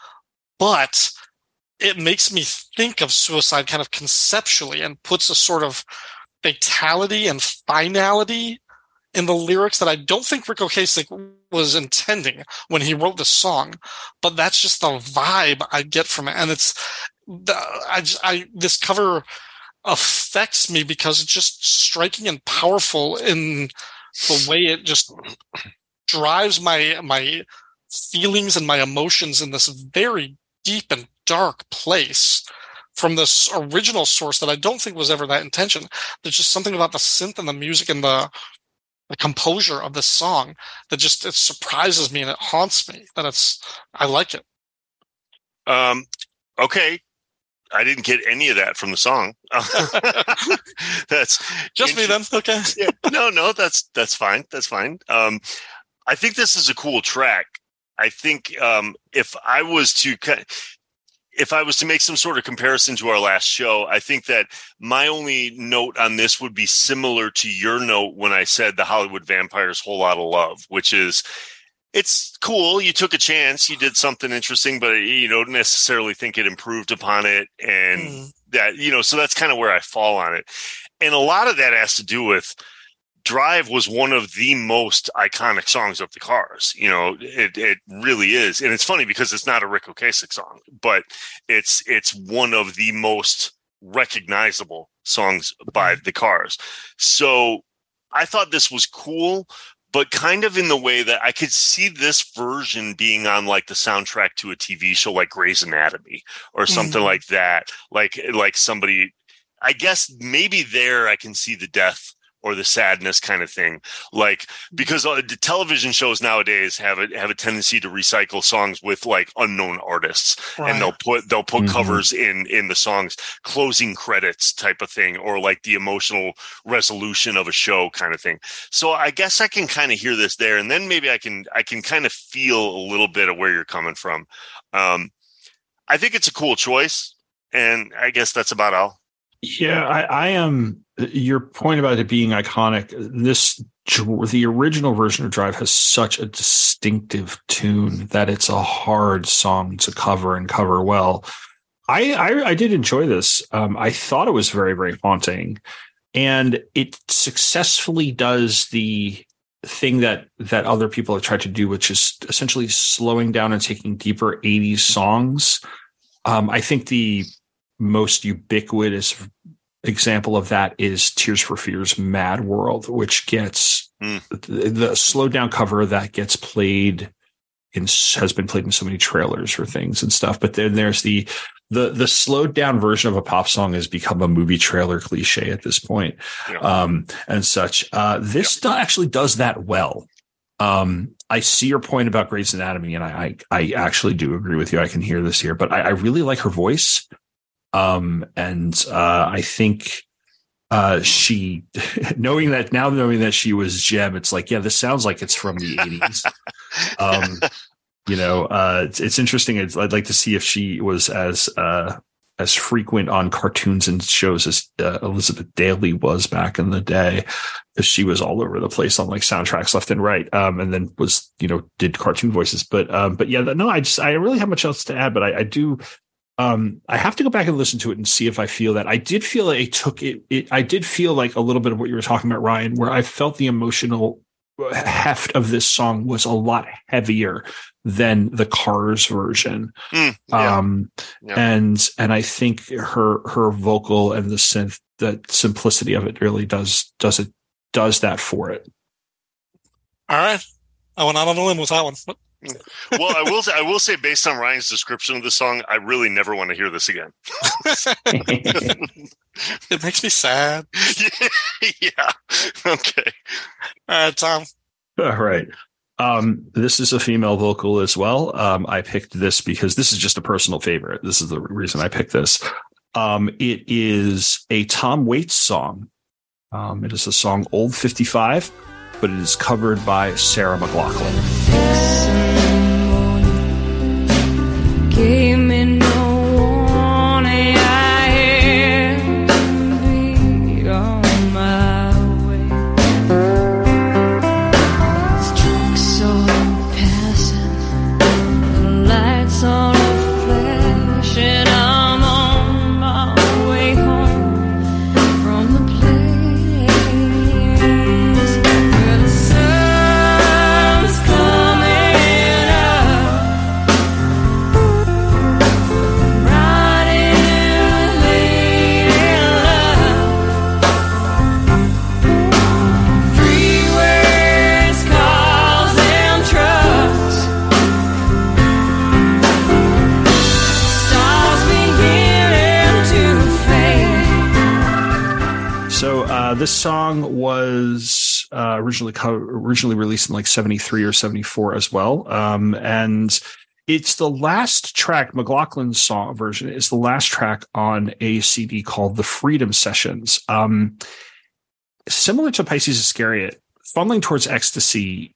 but it makes me think of suicide kind of conceptually and puts a sort of fatality and finality in the lyrics that I don't think Rick Ocasek was intending when he wrote the song, but that's just the vibe I get from it. And it's, the, I, just, I, this cover affects me because it's just striking and powerful in the way it just drives my, my feelings and my emotions in this very deep and dark place from this original source that I don't think was ever that intention. There's just something about the synth and the music and the, the composure of this song that just, it surprises me and it haunts me. That it's, I like it. Um, okay. I didn't get any of that from the song. That's Just me then. Okay. yeah, no, no, that's that's fine. That's fine. Um, I think this is a cool track. I think um, if I was to if I was to make some sort of comparison to our last show, I think that my only note on this would be similar to your note when I said the Hollywood Vampires Whole Lotta Love, which is, it's cool. You took a chance. You did something interesting, but you don't necessarily think it improved upon it. And mm. that, you know, so that's kind of where I fall on it. And a lot of that has to do with Drive was one of the most iconic songs of the Cars. You know, it, it really is. And it's funny because it's not a Ric Ocasek song, but it's, it's one of the most recognizable songs by the Cars. So I thought this was cool, but kind of in the way that I could see this version being on like the soundtrack to a T V show like Grey's Anatomy or something mm-hmm. like that. Like, like somebody, I guess maybe there I can see the death or the sadness kind of thing. Like, because uh, the television shows nowadays have a, have a tendency to recycle songs with like unknown artists right. and they'll put, they'll put mm-hmm. covers in, in the songs, closing credits type of thing, or like the emotional resolution of a show kind of thing. So I guess I can kind of hear this there. And then maybe I can, I can kind of feel a little bit of where you're coming from. Um, I think it's a cool choice. And I guess that's about all. Yeah, I, I am. Your point about it being iconic, this the original version of Drive has such a distinctive tune that it's a hard song to cover and cover well. I I, I did enjoy this. Um, I thought it was very, very haunting, and it successfully does the thing that that other people have tried to do, which is essentially slowing down and taking deeper eighties songs. Um, I think the most ubiquitous example of that is Tears for Fears Mad World, which gets mm. the, the slowed down cover that gets played in has been played in so many trailers for things and stuff. But then there's the the the slowed down version of a pop song has become a movie trailer cliche at this point, yeah. um, and such. Uh, this yeah. do, actually does that well. Um, I see your point about Grey's Anatomy, and I, I I actually do agree with you. I can hear this here, but I, I really like her voice. Um, and, uh, I think, uh, she, knowing that now, knowing that she was Jem, it's like, yeah, this sounds like it's from the eighties. um, you know, uh, it's, it's interesting. It's, I'd like to see if she was as, uh, as frequent on cartoons and shows as uh, Elizabeth Daily was back in the day, because she was all over the place on like soundtracks left and right. Um, and then was, you know, did cartoon voices, but, um, but yeah, no, I just, I really have much else to add, but I, I do, Um, I have to go back and listen to it and see if I feel that. I did feel like it took it, it. I did feel like a little bit of what you were talking about, Ryan, where I felt the emotional heft of this song was a lot heavier than the Cars version. Mm, yeah. Um, yeah. and, and I think her, her vocal and the synth, the simplicity of it really does, does it, does that for it. All right. I went out on a limb with that one. Well, I will say, I will say, based on Ryan's description of the song, I really never want to hear this again. It makes me sad. Yeah. yeah. Okay. All right, Tom. All right. Um, this is a female vocal as well. Um, I picked this because this is just a personal favorite. This is the reason I picked this. Um, it is a Tom Waits song. Um, it is a song Old fifty-five, but it is covered by Sarah McLachlan. Gave me no warning, I had to be on my way. Trucks all passing, the lights all flashing. I'm on my way home from the place where the sun's coming up. Uh, this song was uh, originally co- originally released in like seventy-three or seventy-four as well. Um, and it's the last track, McLachlan's song version is the last track on a C D called The Freedom Sessions. Um, similar to Pisces Iscariot, Fumbling Towards Ecstasy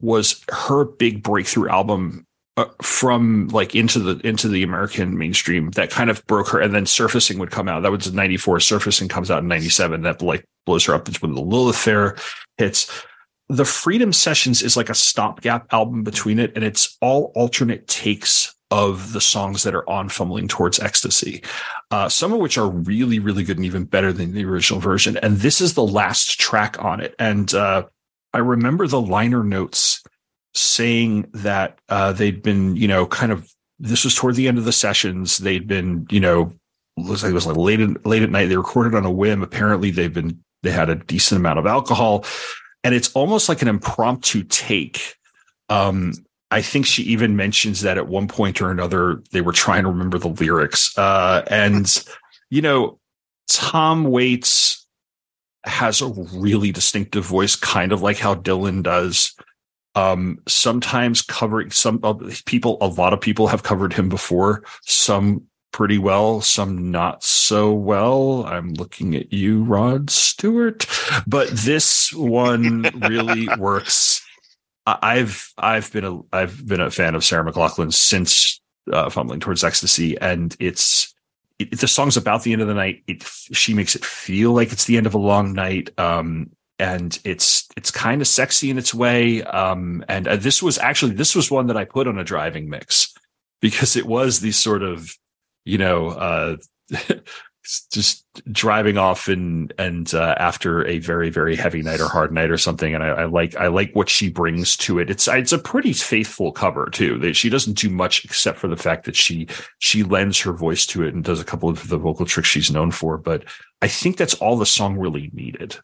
was her big breakthrough album uh, from like into the into the American mainstream that kind of broke her. And then Surfacing would come out. That was in ninety-four. Surfacing comes out in ninety-seven. That like blows her up. It's when the Lilith Fair hits. The Freedom Sessions is like a stopgap album between it, and it's all alternate takes of the songs that are on Fumbling Towards Ecstasy, uh, some of which are really, really good and even better than the original version. And this is the last track on it. And uh, I remember the liner notes saying that uh, they'd been, you know, kind of, this was toward the end of the sessions. They'd been, you know, it was like, it was like late, at, late at night. They recorded on a whim. Apparently they've been, they had a decent amount of alcohol, and it's almost like an impromptu take. Um, I think she even mentions that at one point or another, they were trying to remember the lyrics. Uh, and, you know, Tom Waits has a really distinctive voice, kind of like how Dylan does. Um, sometimes covering some uh, people, a lot of people have covered him before, some pretty well, some not so well. I'm looking at you, Rod Stewart, but this one really works. I've I've been a I've been a fan of Sarah McLachlan since uh, Fumbling Towards Ecstasy, and it's it, the song's about the end of the night. It she makes it feel like it's the end of a long night, um, and it's it's kind of sexy in its way. Um, and uh, this was actually this was one that I put on a driving mix because it was these sort of, you know, uh, just driving off and and uh, after a very, very heavy night or hard night or something. And I, I like I like what she brings to it. It's it's a pretty faithful cover too. That she doesn't do much except for the fact that she she lends her voice to it and does a couple of the vocal tricks she's known for. But I think that's all the song really needed.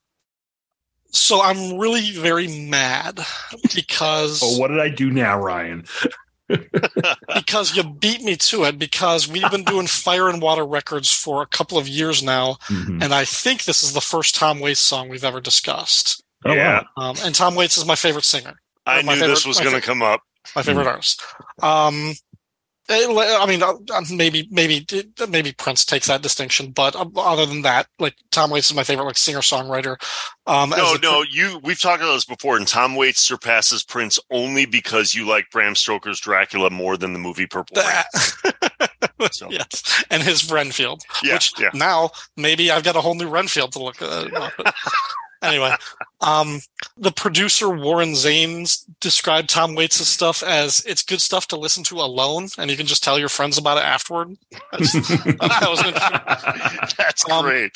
So I'm really very mad because Oh, what did I do now, Ryan? because you beat me to it, because we've been doing Fire and Water Records for a couple of years now, mm-hmm. and I think this is the first Tom Waits song we've ever discussed. Oh, yeah. Um, and Tom Waits is my favorite singer. I knew favorite, this was going to come up. My favorite mm-hmm. artist. Um, I mean, maybe, maybe, maybe Prince takes that distinction, but other than that, like Tom Waits is my favorite, like singer-songwriter. Um, no, no, you. We've talked about this before, and Tom Waits surpasses Prince only because you like Bram Stoker's Dracula more than the movie Purple Rain. So. Yes, and his Renfield. Yeah, which yeah. Now maybe I've got a whole new Renfield to look at. Anyway, um, the producer Warren Zanes described Tom Waits' stuff as it's good stuff to listen to alone, and you can just tell your friends about it afterward. That's, that was interesting. That's um, great.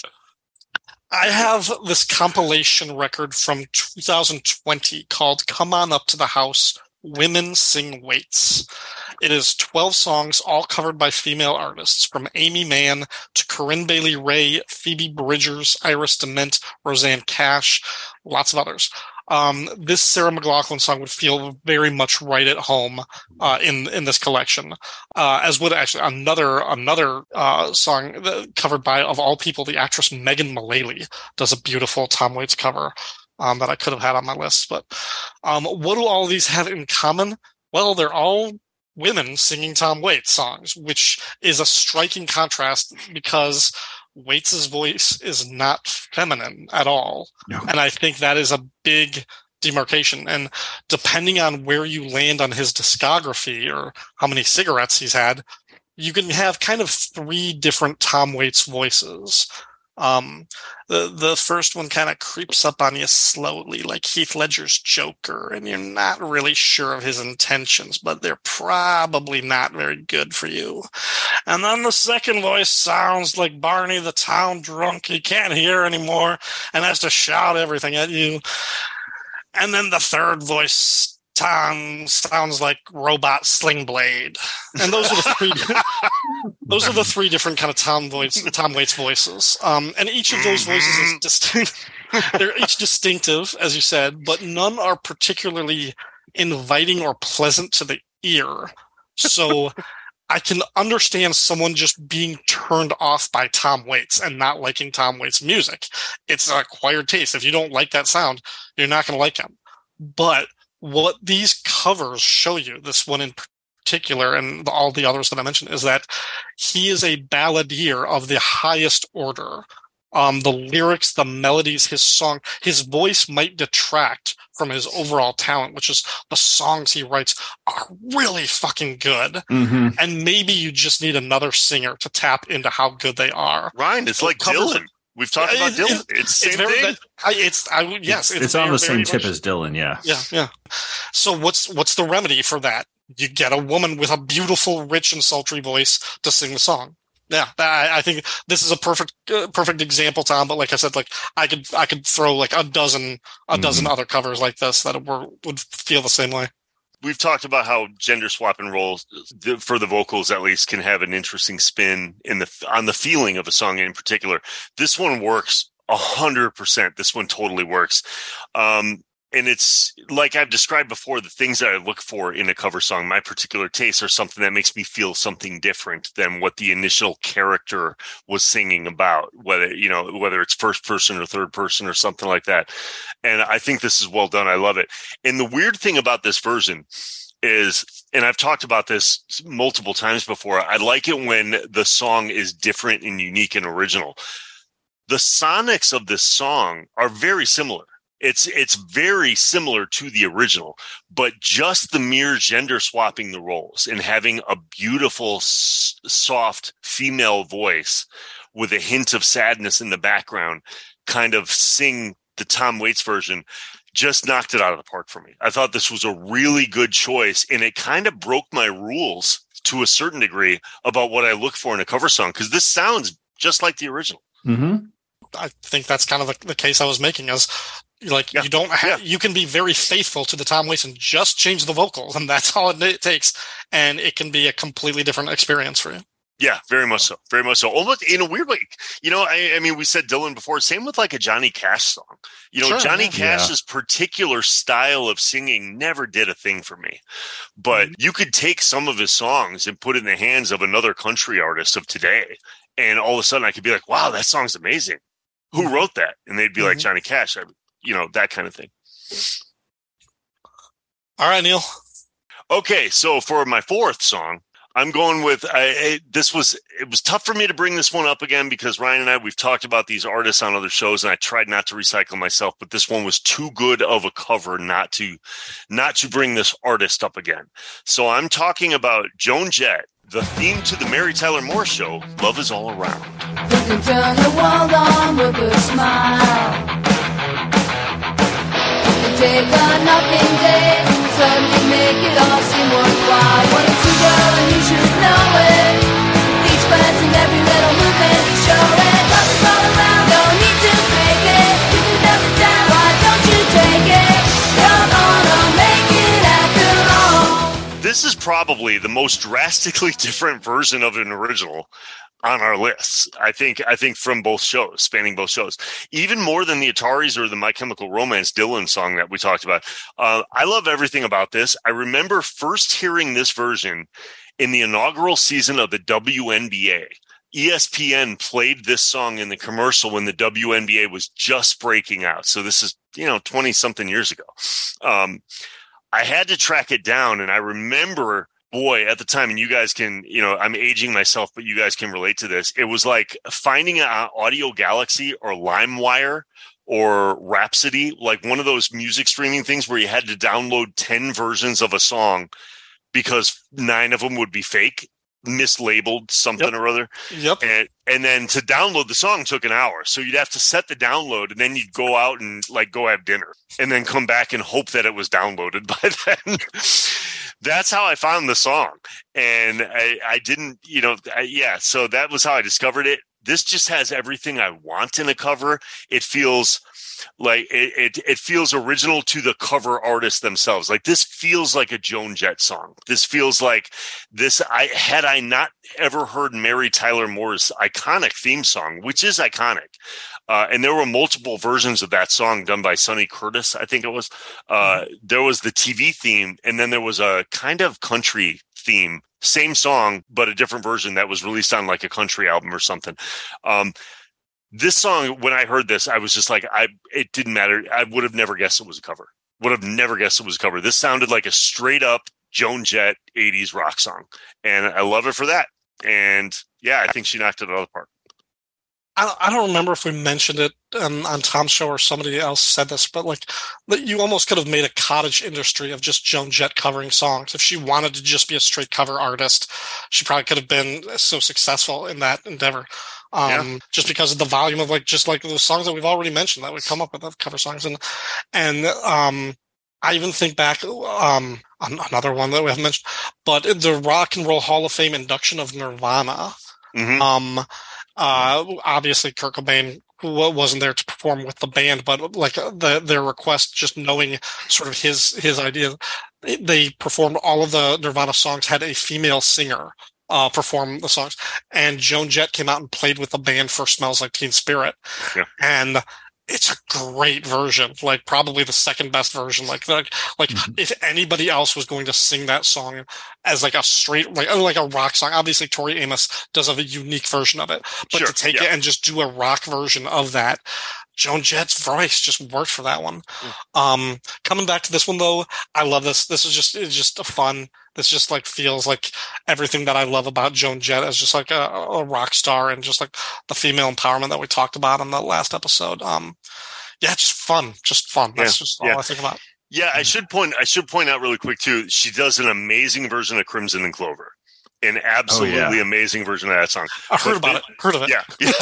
I have this compilation record from two thousand twenty called Come On Up to the House, Women Sing Waits. It is twelve songs, all covered by female artists, from Amy Mann to Corinne Bailey Rae, Phoebe Bridgers, Iris DeMent, Roseanne Cash, lots of others. Um, this Sarah McLachlan song would feel very much right at home uh, in in this collection, uh, as would actually another another uh, song that, covered by, of all people, the actress Megan Mullally does a beautiful Tom Waits cover um, that I could have had on my list. But um, what do all of these have in common? Well, they're all women singing Tom Waits songs, which is a striking contrast because Waits's voice is not feminine at all. No. And I think that is a big demarcation. And depending on where you land on his discography or how many cigarettes he's had, you can have kind of three different Tom Waits voices. Um, the, the first one kind of creeps up on you slowly, like Heath Ledger's Joker, and you're not really sure of his intentions, but they're probably not very good for you. And then the second voice sounds like Barney the town drunk he can't hear anymore and has to shout everything at you. And then the third voice Tom sounds like Robot Sling Blade, and those are the three. those are the three different kind of Tom voice, Tom Waits voices. Um, and each of those voices is distinct. They're each distinctive, as you said, but none are particularly inviting or pleasant to the ear. So I can understand someone just being turned off by Tom Waits and not liking Tom Waits' music. It's an acquired taste. If you don't like that sound, you're not going to like him. But what these covers show you, this one in particular and all the others that I mentioned, is that he is a balladeer of the highest order. Um, the lyrics, the melodies, his song, his voice might detract from his overall talent, which is the songs he writes are really fucking good. Mm-hmm. And maybe you just need another singer to tap into how good they are. Ryan, it's So like covers- Dylan. We've talked Yeah, about it- Dylan. It's the It's same very, thing. that- I, it's, I, would- yes, it's, it's, it's on very, the same very tip much- as Dylan. Yeah. Yeah, yeah. So what's what's the remedy for that? You get a woman with a beautiful, rich, and sultry voice to sing the song. Yeah, I, I think this is a perfect uh, perfect example, Tom. But like I said, like I could I could throw like a dozen a dozen other covers like this that were would feel the same way. We've talked about how gender swapping roles the- for the vocals, at least, can have an interesting spin in the on the feeling of a song in particular. This one works a hundred percent. This one totally works. Um, And it's like I've described before, the things that I look for in a cover song, my particular tastes are something that makes me feel something different than what the initial character was singing about, whether, you know, whether it's first person or third person or something like that. And I think this is well done. I love it. And the weird thing about this version is, and I've talked about this multiple times before, I like it when the song is different and unique and original. The sonics of this song are very similar. It's it's very similar to the original, but just the mere gender swapping the roles and having a beautiful, s- soft female voice with a hint of sadness in the background kind of sing the Tom Waits version just knocked it out of the park for me. I thought this was a really good choice, and it kind of broke my rules to a certain degree about what I look for in a cover song, because this sounds just like the original. Mm-hmm. I think that's kind of the, the case I was making, is like Yeah. you don't have, Yeah. you can be very faithful to the Tom Waits and just change the vocals, and that's all it takes, and it can be a completely different experience for you. Yeah, very much so. Very much so. Almost in a weird way. You know, I, I mean, we said Dylan before. Same with like a Johnny Cash song. You know, Sure, Johnny yeah. Cash's particular style of singing never did a thing for me. But you could take some of his songs and put it in the hands of another country artist of today, and all of a sudden I could be like, wow, that song's amazing. Who wrote that? And they'd be like, Mhm. Johnny Cash. I, you know, that kind of thing. All right, Neil. Okay, so for my fourth song, I'm going with I, I, this was it was tough for me to bring this one up again because Ryan and I, we've talked about these artists on other shows, and I tried not to recycle myself, but this one was too good of a cover not to not to bring this artist up again. So I'm talking about Joan Jett, the theme to the Mary Tyler Moore Show, Love Is All Around. You can turn the world on with a smile. You can take a nothing day and suddenly make it all seem worthwhile. When it's you, girl, and you should know it. Each glance and every little movement to show it. Love is all around, don't need to fake it. You can never down, why don't you take it? You're gonna make it after all. This is probably the most drastically different version of an original on our lists. I think, I think from both shows, spanning both shows, even more than the Ataris or the My Chemical Romance Dylan song that we talked about. Uh, I love everything about this. I remember first hearing this version in the inaugural season of the W N B A. E S P N played this song in the commercial when the W N B A was just breaking out. So this is, you know, twenty something years ago. Um, I had to track it down, and I remember, boy, at the time, and you guys can, you know, I'm aging myself, but you guys can relate to this. It was like finding an Audio Galaxy or LimeWire or Rhapsody, like one of those music streaming things where you had to download ten versions of a song because nine of them would be fake, mislabeled something Yep. or other. Yep. And and then to download the song took an hour. So you'd have to set the download, and then you'd go out and like go have dinner and then come back and hope that it was downloaded by then. That's how I found the song. And I, I didn't, you know, I, yeah. So that was how I discovered it. This just has everything I want in a cover. It feels like it, it, it feels original to the cover artists themselves. Like this feels like a Joan Jett song. This feels like this. I had I not ever heard Mary Tyler Moore's iconic theme song, which is iconic. Uh, and there were multiple versions of that song done by Sonny Curtis, I think it was. Uh, there was the T V theme, and then there was a kind of country theme. Same song, but a different version that was released on like a country album or something. Um, this song, when I heard this, I was just like, I. It didn't matter. I would have never guessed it was a cover. Would have never guessed it was a cover. This sounded like a straight up Joan Jett eighties rock song, and I love it for that. And yeah, I think she knocked it out of the park. I, I don't remember if we mentioned it um, on Tom's show or somebody else said this, but like that you almost could have made a cottage industry of just Joan Jett covering songs. If she wanted to just be a straight cover artist, she probably could have been so successful in that endeavor. Um, yeah. Just because of the volume of like just like the songs that we've already mentioned that would come up with of cover songs, and and um, I even think back um, on another one that we haven't mentioned, but the Rock and Roll Hall of Fame induction of Nirvana. Mm-hmm. Um, Uh, obviously, Kurt Cobain wasn't there to perform with the band, but like the, their request, just knowing sort of his his idea, they performed all of the Nirvana songs, had a female singer uh, perform the songs, and Joan Jett came out and played with the band for "Smells Like Teen Spirit," yeah. and it's a great version, like probably the second best version. Like, like, like mm-hmm. if anybody else was going to sing that song as like a straight, like, like a rock song, obviously Tori Amos does have a unique version of it, but sure, to take yeah. it and just do a rock version of that, Joan Jett's voice just worked for that one. Mm. Um, coming back to this one though, I love this. This is just, it's just a fun. This just like feels like everything that I love about Joan Jett as just like a, a rock star and just like the female empowerment that we talked about in the last episode. Um, yeah, just fun, just fun. That's yeah, just all yeah. I think about. Yeah, I should point. I should point out really quick too. She does an amazing version of Crimson and Clover. An absolutely oh, yeah. amazing version of that song. I heard but, about it. Heard of it. Yeah.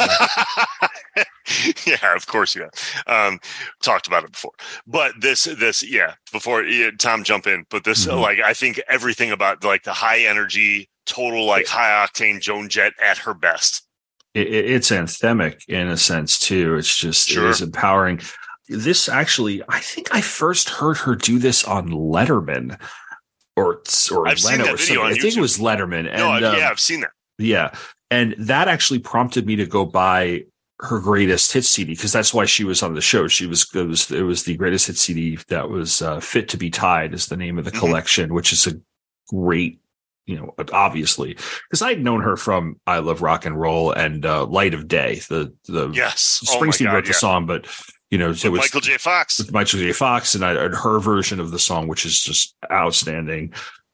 Yeah. Yeah, of course, yeah. Um, talked about it before. But this, this, yeah, before yeah, Tom jump in, but this, mm-hmm. like, I think everything about like the high energy, total, like high octane Joan Jett at her best. It, it's anthemic in a sense too. It's just, sure. it is empowering. This actually, I think I first heard her do this on Letterman. Or, or I've seen that video on I YouTube. think it was Letterman. And, no, um, yeah, I've seen that. Yeah. And that actually prompted me to go buy her greatest hits C D because that's why she was on the show. She was, it was, it was the greatest hits C D that was uh, Fit to be Tied is the name of the mm-hmm. collection, which is a great, you know, obviously, because I'd known her from I Love Rock and Roll and uh, Light of Day. The, the yes. Springsteen oh God, wrote the yeah. song, but you know, it was Michael J. Fox, with Michael J. Fox, and I heard her version of the song, which is just outstanding.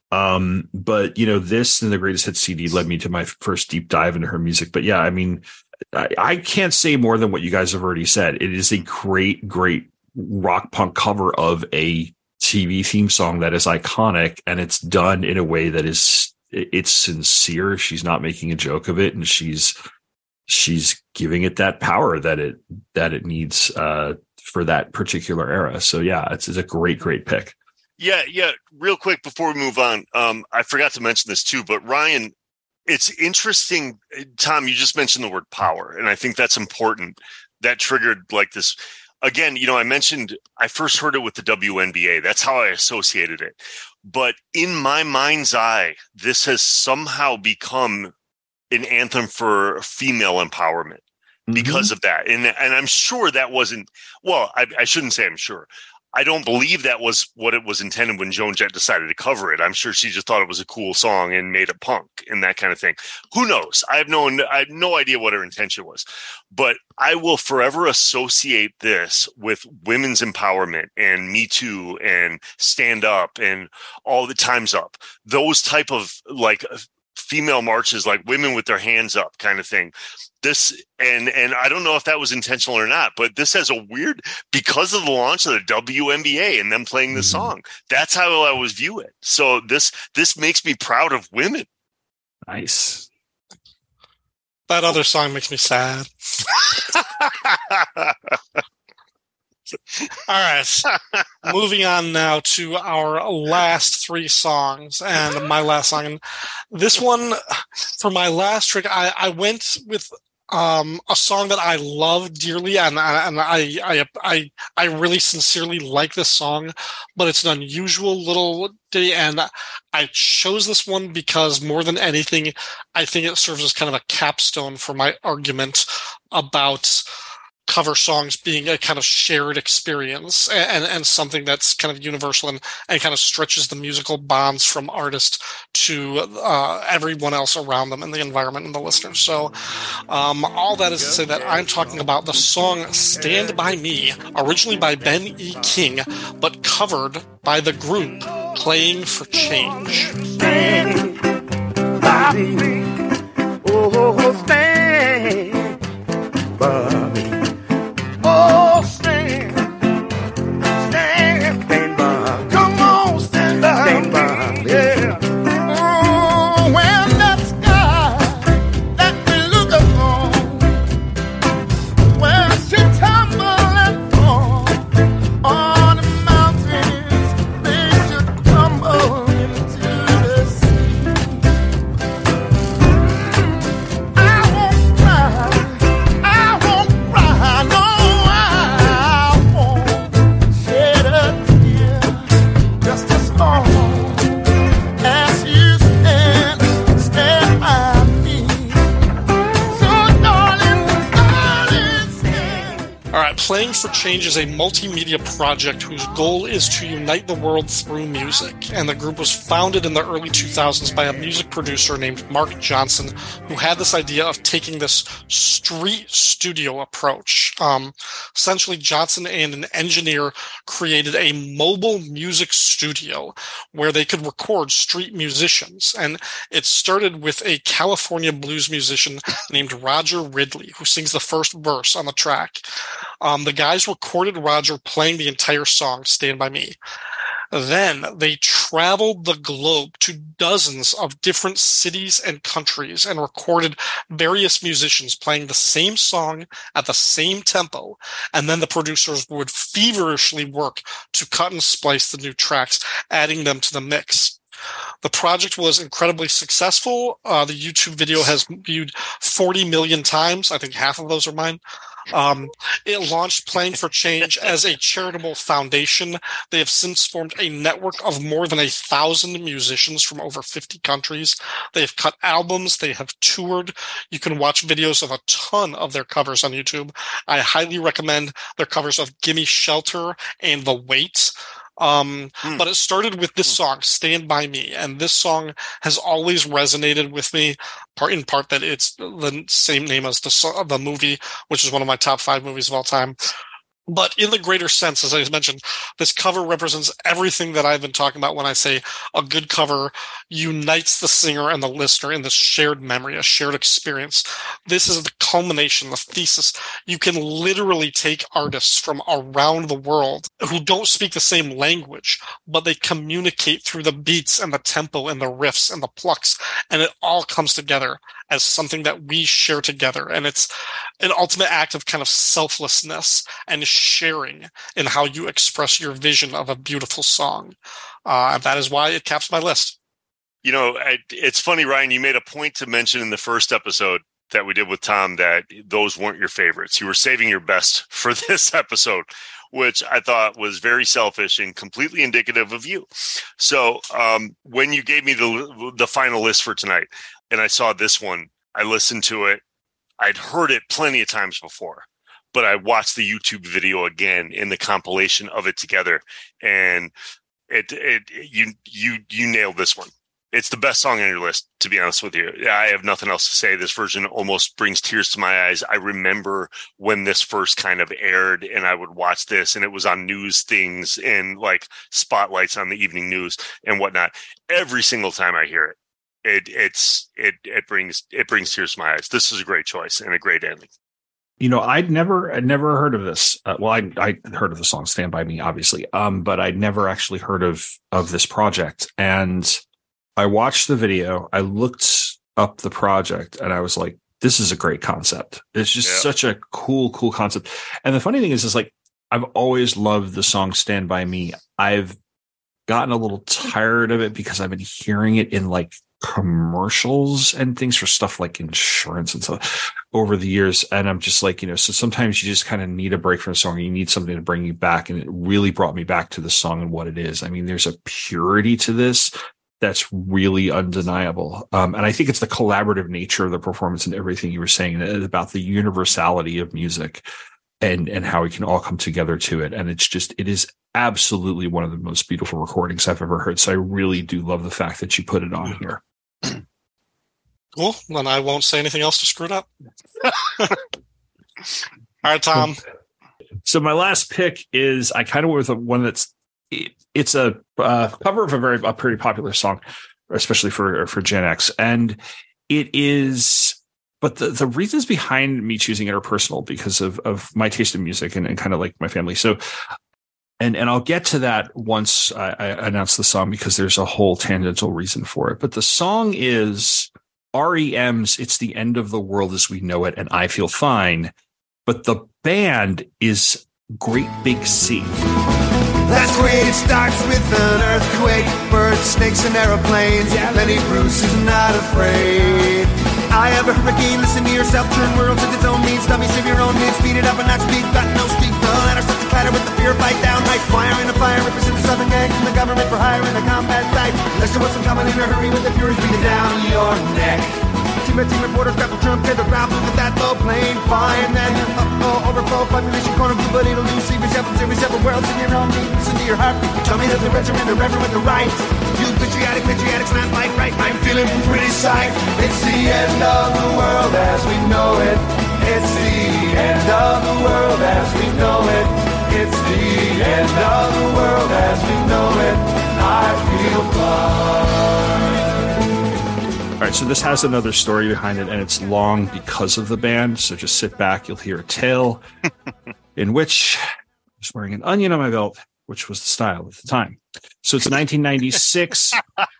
Um, but you know, this and the greatest hits C D led me to my first deep dive into her music. But yeah, I mean, I, I can't say more than what you guys have already said. It is a great, great rock punk cover of a T V theme song that is iconic, and it's done in a way that is it's sincere. She's not making a joke of it, and she's she's giving it that power that it that it needs uh, for that particular era. So yeah, it's, it's a great, great pick. Yeah, yeah. Real quick before we move on, um, I forgot to mention this too, but Ryan, it's interesting. Tom, you just mentioned the word power, and I think that's important. That triggered like this. Again, you know, I mentioned I first heard it with the W N B A. That's how I associated it. But in my mind's eye, this has somehow become an anthem for female empowerment because mm-hmm. of that. And and I'm sure that wasn't, well, I, I shouldn't say I'm sure. I don't believe that was what it was intended when Joan Jett decided to cover it. I'm sure she just thought it was a cool song and made it punk and that kind of thing. Who knows? I have no, I have no idea what her intention was, but I will forever associate this with women's empowerment and Me Too and Stand Up and all the Time's Up. Those type of like female marches, like women with their hands up kind of thing. This and and I don't know if that was intentional or not, but this has a weird, because of the launch of the W N B A and them playing the mm-hmm. song. That's how I always view it. So this this makes me proud of women. Nice. That other song makes me sad. All right. Moving on now to our last three songs and my last song. And this one, for my last trick, I, I went with um, a song that I love dearly, and, and I, I I I really sincerely like this song, but it's an unusual little ditty, and I chose this one because more than anything, I think it serves as kind of a capstone for my argument about cover songs being a kind of shared experience and, and something that's kind of universal and, and kind of stretches the musical bonds from artist to uh, everyone else around them in the environment and the listener. So um, all that is to say that I'm talking about the song Stand By Me, originally by Ben E. King, but covered by the group Playing for Change. Stand by me. Oh, stand Playing for Change is a multimedia project whose goal is to unite the world through music, and the group was founded in the early two thousands by a music producer named Mark Johnson, who had this idea of taking this street studio approach. Um, essentially, Johnson and an engineer created a mobile music studio where they could record street musicians, and it started with a California blues musician named Roger Ridley, who sings the first verse on the track. Um, the guys recorded Roger playing the entire song, Stand By Me. Then they traveled the globe to dozens of different cities and countries and recorded various musicians playing the same song at the same tempo. And then the producers would feverishly work to cut and splice the new tracks, adding them to the mix. The project was incredibly successful. Uh, the YouTube video has viewed forty million times. I think half of those are mine. Um, it launched Playing for Change as a charitable foundation. They have since formed a network of more than a thousand musicians from over fifty countries. They have cut albums. They have toured. You can watch videos of a ton of their covers on YouTube. I highly recommend their covers of Gimme Shelter and The Weight. Um, mm. But it started with this song, Stand By Me, and this song has always resonated with me, part in part that it's the same name as the, the movie, which is one of my top five movies of all time. But in the greater sense, as I mentioned, this cover represents everything that I've been talking about when I say a good cover unites the singer and the listener in this shared memory, a shared experience. This is the culmination, the thesis. You can literally take artists from around the world who don't speak the same language, but they communicate through the beats and the tempo and the riffs and the plucks, and it all comes together as something that we share together. And it's an ultimate act of kind of selflessness and sharing in how you express your vision of a beautiful song. Uh, that is why it caps my list. You know, I, it's funny, Ryan, you made a point to mention in the first episode that we did with Tom that those weren't your favorites. You were saving your best for this episode, which I thought was very selfish and completely indicative of you. So um, when you gave me the the final list for tonight, and I saw this one, I listened to it. I'd heard it plenty of times before, but I watched the YouTube video again in the compilation of it together, and it it you you you nailed this one. It's the best song on your list, to be honest with you. I have nothing else to say. This version almost brings tears to my eyes. I remember when this first kind of aired, and I would watch this, and it was on news things and like spotlights on the evening news and whatnot. Every single time I hear it, it it's it it brings it brings tears to my eyes. This is a great choice and a great ending. You know, I'd never, I'd never heard of this. Uh, well, I, I heard of the song "Stand By Me," obviously, um, but I'd never actually heard of of this project. And I watched the video. I looked up the project, and I was like, "This is a great concept. It's just yeah. such a cool, cool concept." And the funny thing is, is like I've always loved the song "Stand By Me." I've gotten a little tired of it because I've been hearing it in like commercials and things for stuff like insurance and stuff over the years. And I'm just like, you know, so sometimes you just kind of need a break from a song. You need something to bring you back. And it really brought me back to the song and what it is. I mean, there's a purity to this that's really undeniable. Um, and I think it's the collaborative nature of the performance and everything you were saying about the universality of music and, and how we can all come together to it. And it's just, it is absolutely one of the most beautiful recordings I've ever heard. So I really do love the fact that you put it on here. Cool. Then I won't say anything else to screw it up. All right, Tom. So my last pick is, I kind of went with one that's, it's a uh, cover of a very a pretty popular song, especially for for Gen X, and it is. But the, the reasons behind me choosing it are personal because of of my taste in music and, and kind of like my family. So, and and I'll get to that once I, I announce the song because there's a whole tangential reason for it. But the song is R E M's "It's the End of the World as We Know It" and "I Feel Fine," but the band is Great Big Sea. That's the way it starts with an earthquake, birds, snakes, and aeroplanes. Yeah, Lenny Bruce is not afraid. I have a hurricane, listen to yourself, turn worlds with its own means. Dummy, save your own needs, speed it up and not speed, got no speed. The ladder starts to clatter with the fear, fight down, night fire in a fire, represent the southern gangs and the government for hire in a combat site. Lester Wilson coming in a hurry with the furies beating down your neck. Team of team reporters grab the Trump to the ground, look at that low plane, fine, then uh-oh, over foe, population corner, blue, but it'll lose. See, resemble, see, resemble worlds in your own beat. Listen to your heart. Tell me that the regiment, the reverend with the right. You patriotic, patriotics, not fight right. I'm feeling pretty psyched. It's the end of the world as we know it. It's the end of the world as we know it. It's the end of the world as we know it. I feel fine. All right, so this has another story behind it, and it's long because of the band. So just sit back, you'll hear a tale in which I was wearing an onion on my belt, which was the style at the time. So it's nineteen ninety-six.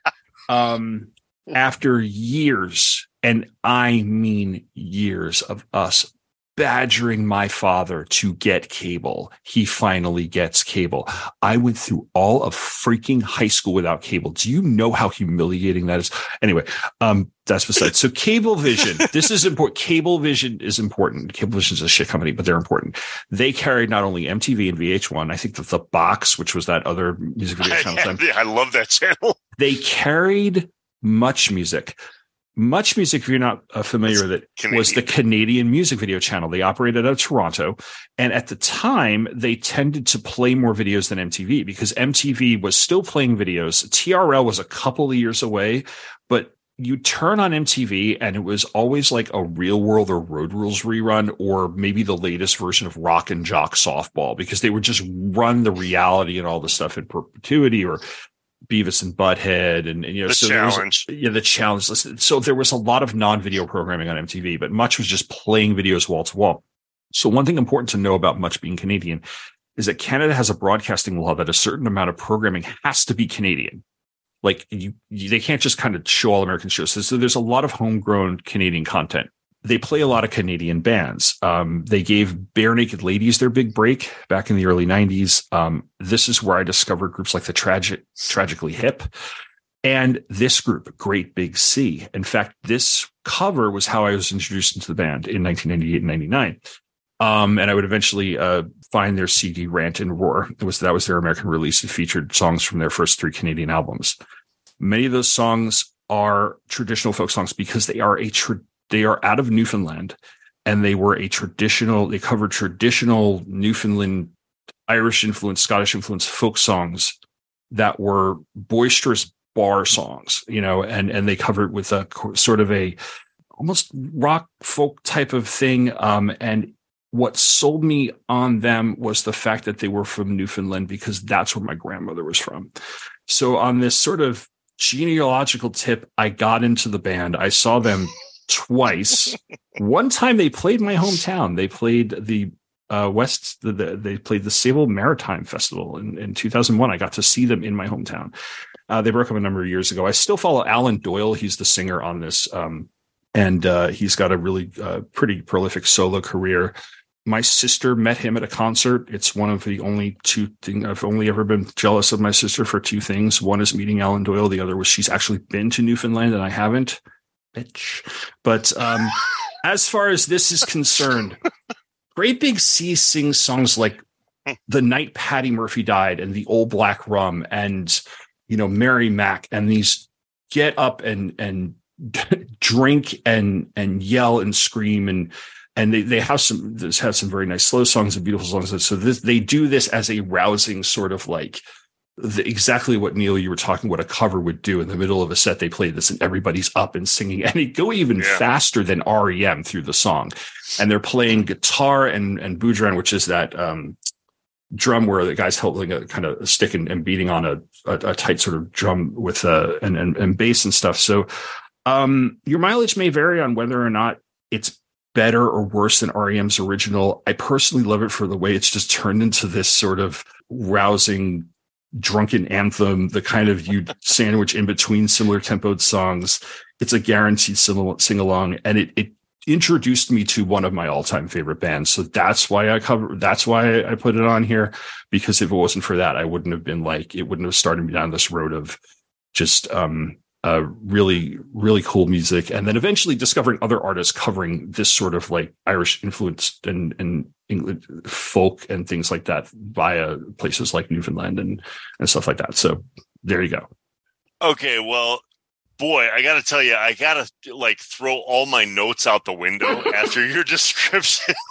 um, after years, and I mean years of us badgering my father to get cable, he finally gets cable. I went through all of freaking high school without cable. Do you know how humiliating that is? Anyway, um, that's besides. So Cablevision, this is important. Cablevision is important. Cablevision is a shit company, but they're important. They carried not only M T V and V H one, I think that the Box, which was that other music video channel. I, I love that channel. They carried Much Music. Much Music, if you're not uh, familiar with it, Canadian. was the Canadian music video channel. They operated out of Toronto. And at the time, they tended to play more videos than M T V because M T V was still playing videos. T R L was a couple of years away, but you turn on M T V and it was always like a Real World or Road Rules rerun, or maybe the latest version of Rock and Jock Softball, because they would just run the reality and all the stuff in perpetuity, or Beavis and Butthead, and, and you know, the so challenge. There was, yeah, the challenge. So there was a lot of non-video programming on M T V, but Much was just playing videos wall to wall. So one thing important to know about Much being Canadian is that Canada has a broadcasting law that a certain amount of programming has to be Canadian. Like you, you they can't just kind of show all American shows. So, so there's a lot of homegrown Canadian content. They play a lot of Canadian bands. Um, they gave Bare Naked Ladies their big break back in the early nineties. Um, this is where I discovered groups like the Tragic, Tragically Hip, and this group, Great Big Sea. In fact, this cover was how I was introduced into the band in nineteen ninety-eight and ninety-nine. Um, and I would eventually uh, find their C D, Rant and Roar. It was that was their American release. It featured songs from their first three Canadian albums. Many of those songs are traditional folk songs because they are a traditional They are out of Newfoundland, and they were a traditional, they covered traditional Newfoundland, Irish influence, Scottish influence folk songs that were boisterous bar songs, you know, and, and they covered with a sort of a almost rock folk type of thing. Um, and what sold me on them was the fact that they were from Newfoundland, because that's where my grandmother was from. So on this sort of genealogical tip, I got into the band. I saw them twice. One time they played my hometown. They played the uh, West. The, the, they played the Sable Maritime Festival in, in two thousand one. I got to see them in my hometown. Uh, they broke up a number of years ago. I still follow Alan Doyle. He's the singer on this, um, and uh, he's got a really uh, pretty prolific solo career. My sister met him at a concert. It's one of the only two things I've only ever been jealous of my sister for two things. One is meeting Alan Doyle. The other was she's actually been to Newfoundland and I haven't. Bitch. But um, as far as this is concerned, Great Big Sea sings songs like The Night Patty Murphy Died and The Old Black Rum and, you know, Mary Mac, and these get up and and drink and and yell and scream, and and they, they have some this have some very nice slow songs and beautiful songs. So this they do this as a rousing sort of like The, exactly what Neil you were talking what a cover would do. In the middle of a set, they play this and everybody's up and singing, and it go even yeah. faster than R E M through the song. And they're playing guitar and and boudrin, which is that um drum where the guy's holding a kind of a stick and, and beating on a, a, a tight sort of drum with uh and, and and bass and stuff. So um your mileage may vary on whether or not it's better or worse than R E M's original. I personally love it for the way it's just turned into this sort of rousing drunken anthem, the kind of you sandwich in between similar tempoed songs. It's a guaranteed sing along, and it, it introduced me to one of my all time favorite bands. So that's why I cover. That's why I put it on here, because if it wasn't for that, I wouldn't have been like it wouldn't have started me down this road of just um uh really really cool music, and then eventually discovering other artists covering this sort of like Irish influenced and and English folk and things like that via places like Newfoundland and and stuff like that. So there you go. Okay, well, boy, I got to tell you, I got to like throw all my notes out the window after your description.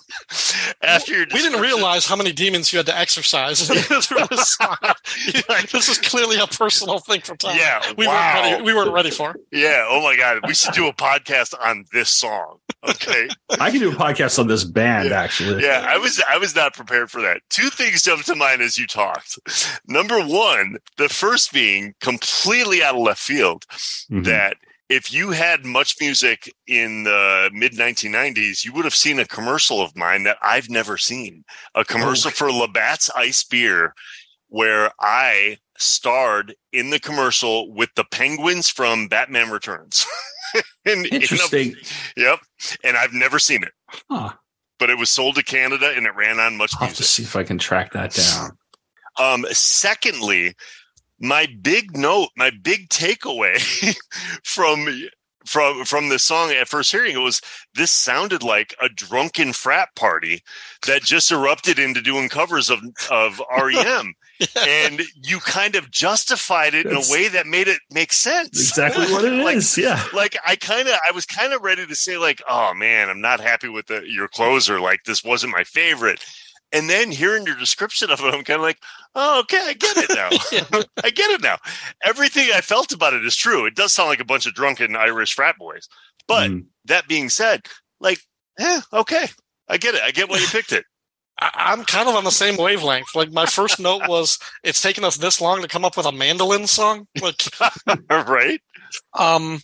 After your we didn't realize how many demons you had to exercise through this song. This is clearly a personal thing for Tom. Yeah, we wow. weren't ready. We weren't ready for. Yeah. Oh my God. We should do a podcast on this song. Okay. I can do a podcast on this band, actually. Yeah, I was I was not prepared for that. Two things jumped to mind as you talked. Number one, the first being completely out of left field, Mhm. that if you had Much Music in the mid nineteen nineties, you would have seen a commercial of mine that I've never seen. A commercial Oh. for Labatt's Ice Beer, where I starred in the commercial with the penguins from Batman Returns. and, Interesting. You know, yep. And I've never seen it. Huh. But it was sold to Canada and it ran on Much I'll have to Music. see if I can track that down. Um, secondly, my big note, my big takeaway from from from the song at first hearing it was this sounded like a drunken frat party that just erupted into doing covers of of R E M. And you kind of justified it That's in a way that made it make sense. Exactly what it is. Like- Yeah. Like I kind of, I was kind of ready to say like, oh man, I'm not happy with the, your closer. Like this wasn't my favorite. And then hearing your description of it, I'm kind of like, oh, okay, I get it now. I get it now. Everything I felt about it is true. It does sound like a bunch of drunken Irish frat boys. But Mm. that being said, like, eh, okay, I get it. I get why you picked it. I, I'm kind of on the same wavelength. Like my first note was, it's taken us this long to come up with a mandolin song. Like, Right? um,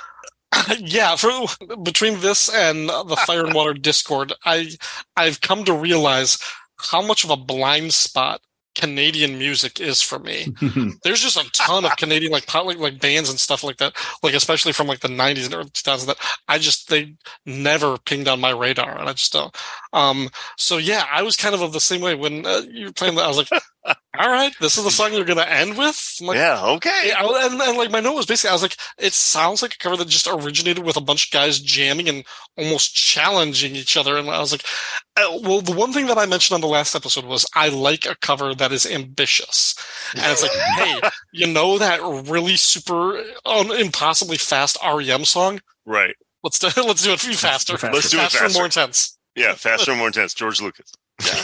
yeah, for between this and the Fire and Water Discord, I I've come to realize how much of a blind spot Canadian music is for me. There's just a ton of Canadian like pop, like, like bands and stuff like that, like especially from like the nineties and early two thousands that I just they never pinged on my radar, and I just don't. Um, so yeah, I was kind of of the same way when uh, you were playing that. I was like, all right, this is the song you're gonna end with. I'm like, Yeah, okay. yeah, and, and like my note was basically, I was like, it sounds like a cover that just originated with a bunch of guys jamming and almost challenging each other. And I was like, uh, well, the one thing that I mentioned on the last episode was I like a cover that is ambitious. And it's like, hey, you know that really super um, impossibly fast R E M song? Right. Let's do, let's do it faster. Faster. Let's do it faster and more faster. intense. Yeah, faster and more intense. George Lucas.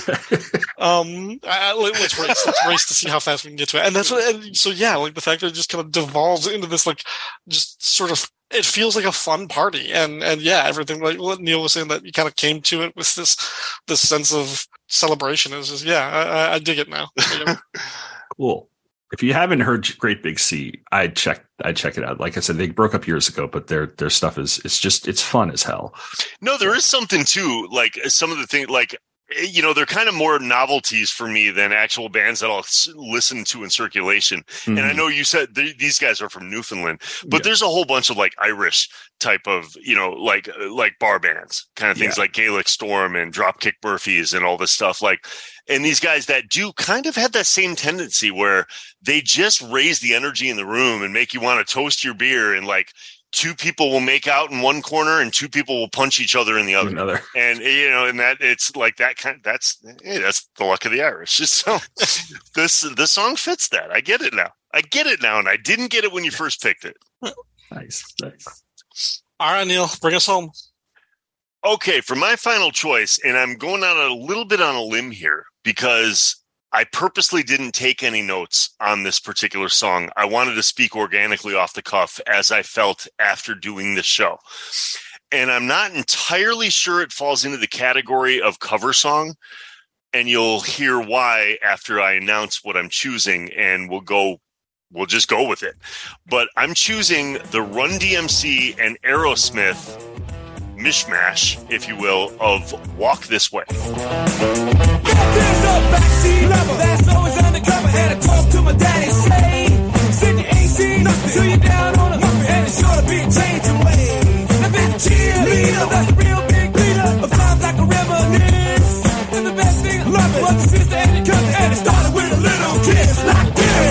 Um, I, I- let's race. Let's race to see how fast we can get to it. And that's what. And so yeah, like the fact that it just kind of devolves into this, like, just sort of. It feels like a fun party, and and yeah, everything like what Neil was saying that you kind of came to it with this this sense of celebration. Is just yeah, I, I- I dig it now. Cool. If you haven't heard Great Big Sea, I'd check I'd check it out. Like I said, they broke up years ago, but their their stuff is it's just it's fun as hell. No, there is something too, like some of the things, like, you know, they're kind of more novelties for me than actual bands that I'll s- listen to in circulation. And I Mhm. know you said th- these guys are from Newfoundland, but Yeah. there's a whole bunch of like Irish type of, you know, like uh, like bar bands, kind of things Yeah. like Gaelic Storm and Dropkick Murphys and all this stuff. Like, and these guys that do kind of have that same tendency where they just raise the energy in the room and make you want to toast your beer, and like two people will make out in one corner and two people will punch each other in the other. Another. And you know, and that it's like that kind. That's hey, that's the luck of the Irish. So this this song fits that. I get it now. I get it now, and I didn't get it when you first picked it. Nice, nice. All right, Neil, bring us home. Okay, for my final choice, and I'm going out a little bit on a limb here because I purposely didn't take any notes on this particular song. I wanted to speak organically off the cuff as I felt after doing this show. And I'm not entirely sure it falls into the category of cover song. And you'll hear why after I announce what I'm choosing, and we'll go, we'll just go with it. But I'm choosing the Run D M C and Aerosmith mishmash, if you will, of Walk This Way. There's a backseat lover that's always undercover, and I talk to my daddy, say, send your A C nothing till you're down on it, and it's sure to be a change of ways. Now that cheerleader, that's a real big leader, of times like a reminisce. And the best thing I love it was your sister and your cousin, and it started with a little kiss like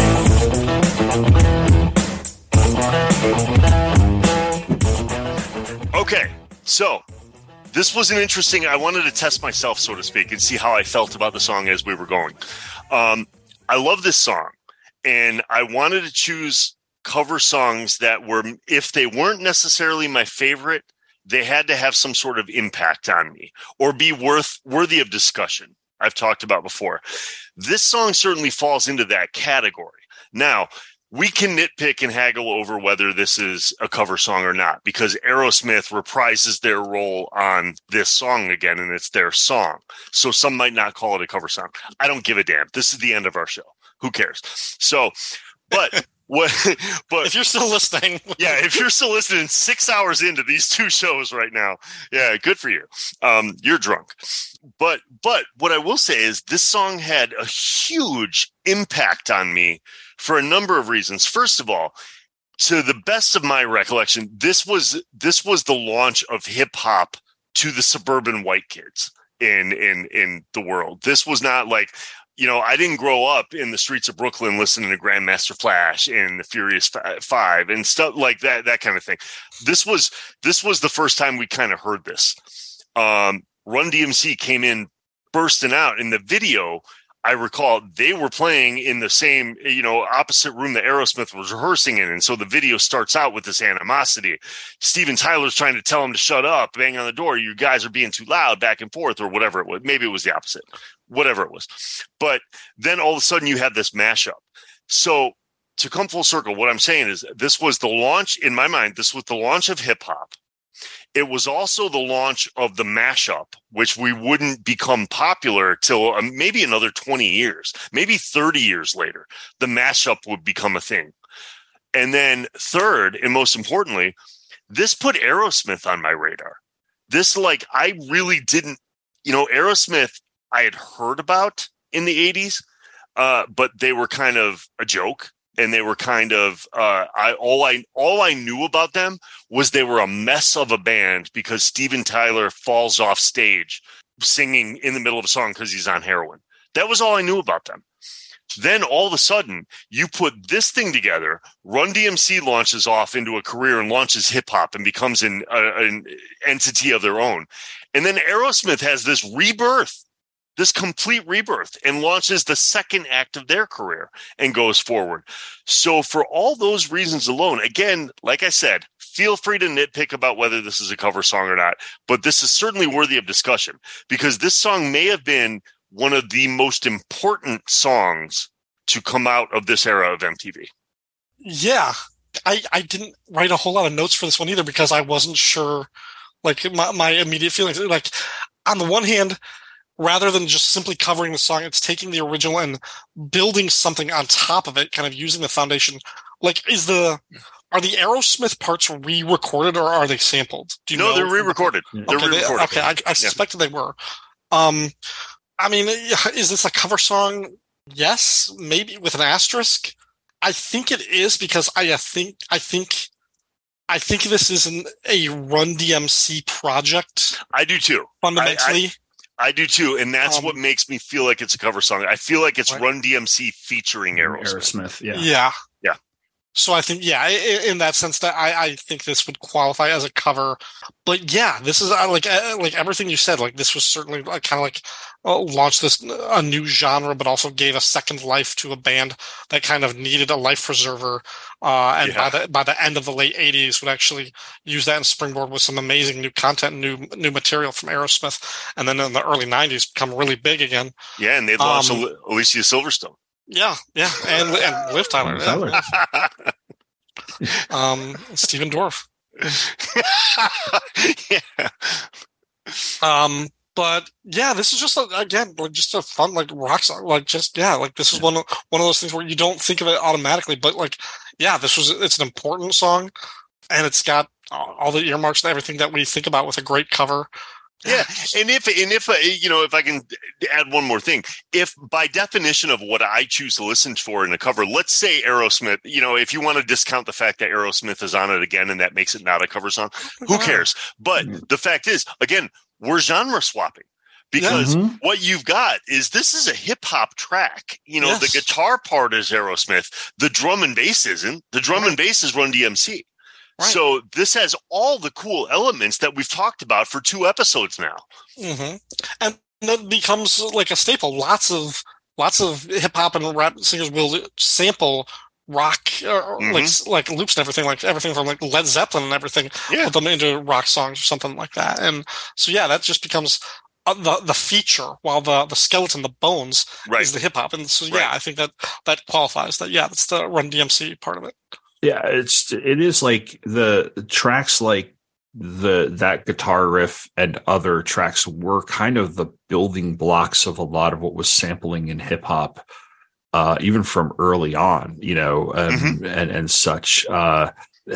this. Okay, so this was an interesting, I wanted to test myself, so to speak, and see how I felt about the song as we were going. Um, I love this song, and I wanted to choose cover songs that were, if they weren't necessarily my favorite, they had to have some sort of impact on me or be worth worthy of discussion. I've talked about before. This song certainly falls into that category. Now, we can nitpick and haggle over whether this is a cover song or not, because Aerosmith reprises their role on this song again, and it's their song. So some might not call it a cover song. I don't give a damn. This is the end of our show. Who cares? So, but what? But if you're still listening, yeah, if you're still listening, six hours into these two shows right now, yeah, good for you. Um, you're drunk. But but what I will say is this song had a huge impact on me for a number of reasons. First of all, to the best of my recollection, this was this was the launch of hip hop to the suburban white kids in in in the world. This was not like, you know, I didn't grow up in the streets of Brooklyn listening to Grandmaster Flash and the Furious Five and stuff like that, that kind of thing. This was this was the first time we kind of heard this. Um, Run D M C came in bursting out in the video. I recall they were playing in the same, you know, opposite room that Aerosmith was rehearsing in. And so the video starts out with this animosity. Steven Tyler's trying to tell him to shut up, bang on the door. You guys are being too loud, back and forth, or whatever it was. Maybe it was the opposite, whatever it was. But then all of a sudden you have this mashup. So to come full circle, what I'm saying is this was the launch, in my mind, this was the launch of hip hop. It was also the launch of the mashup, which we wouldn't become popular till uh, maybe another twenty years, maybe thirty years later, the mashup would become a thing. And then third, and most importantly, this put Aerosmith on my radar. This, like, I really didn't, you know, Aerosmith I had heard about in the eighties, uh, but they were kind of a joke. And they were kind of, uh, I all I all I knew about them was they were a mess of a band because Steven Tyler falls off stage singing in the middle of a song because he's on heroin. That was all I knew about them. Then all of a sudden, you put this thing together. Run D M C launches off into a career and launches hip hop and becomes an, uh, an entity of their own. And then Aerosmith has this rebirth. This complete rebirth, and launches the second act of their career and goes forward. So for all those reasons alone, again, like I said, feel free to nitpick about whether this is a cover song or not, but this is certainly worthy of discussion because this song may have been one of the most important songs to come out of this era of M T V. Yeah. I, I didn't write a whole lot of notes for this one either because I wasn't sure, like, my, my immediate feelings. Like, on the one hand, rather than just simply covering the song, it's taking the original and building something on top of it, kind of using the foundation. Like, is the are the Aerosmith parts re-recorded or are they sampled? Do you no, know? they're re-recorded. Okay, they're they, re-recorded. okay, I, I suspected yeah. they were. Um, I mean, is this a cover song? Yes, maybe with an asterisk. I think it is because I, I think I think I think this is an, a Run D M C project. I do too. Fundamentally. I, I, I do too, and that's um, what makes me feel like it's a cover song. I feel like it's right. Run D M C featuring Aerosmith. Aerosmith, yeah. Yeah. Yeah. So I think, yeah, in, in that sense, that I, I think this would qualify as a cover. But yeah, this is uh, like uh, like everything you said. Like this was certainly like, kind of like uh, launched this a new genre, but also gave a second life to a band that kind of needed a life preserver. Uh, and yeah. by the by the end of the late eighties, would actually use that and springboard with some amazing new content, new new material from Aerosmith. And then in the early nineties, become really big again. Yeah, and they launched um, Alicia Silverstone. Yeah, yeah, and and Liv Tyler. Tyler. Yeah. um, Stephen Dorff. yeah. Um, but yeah, this is just a, again like just a fun like rock song. Like just yeah, like this is one of one of those things where you don't think of it automatically, but like yeah, this was it's an important song, and it's got all the earmarks and everything that we think about with a great cover. Yeah, and if and if uh, you know, if I can add one more thing, if by definition of what I choose to listen for in a cover, let's say Aerosmith, you know, if you want to discount the fact that Aerosmith is on it again and that makes it not a cover song, who cares? But the fact is, again, we're genre swapping because mm-hmm. what you've got is this is a hip hop track. You know, yes. the guitar part is Aerosmith, the drum and bass isn't. The drum right. and bass is Run D M C. Right. So this has all the cool elements that we've talked about for two episodes now. Mm-hmm. And that becomes like a staple. Lots of lots of hip hop and rap singers will sample rock, or Mhm. like like loops and everything, like everything from like Led Zeppelin and everything, Yeah. put them into rock songs or something like that. And so yeah, that just becomes uh, the the feature, while the the skeleton, the bones, Right. is the hip hop. And so yeah, Right. I think that that qualifies. That yeah, that's the Run D M C part of it. Yeah, it's it is like the tracks like the that guitar riff and other tracks were kind of the building blocks of a lot of what was sampling in hip hop, uh, even from early on, you know, um, Mhm. and and such. Uh,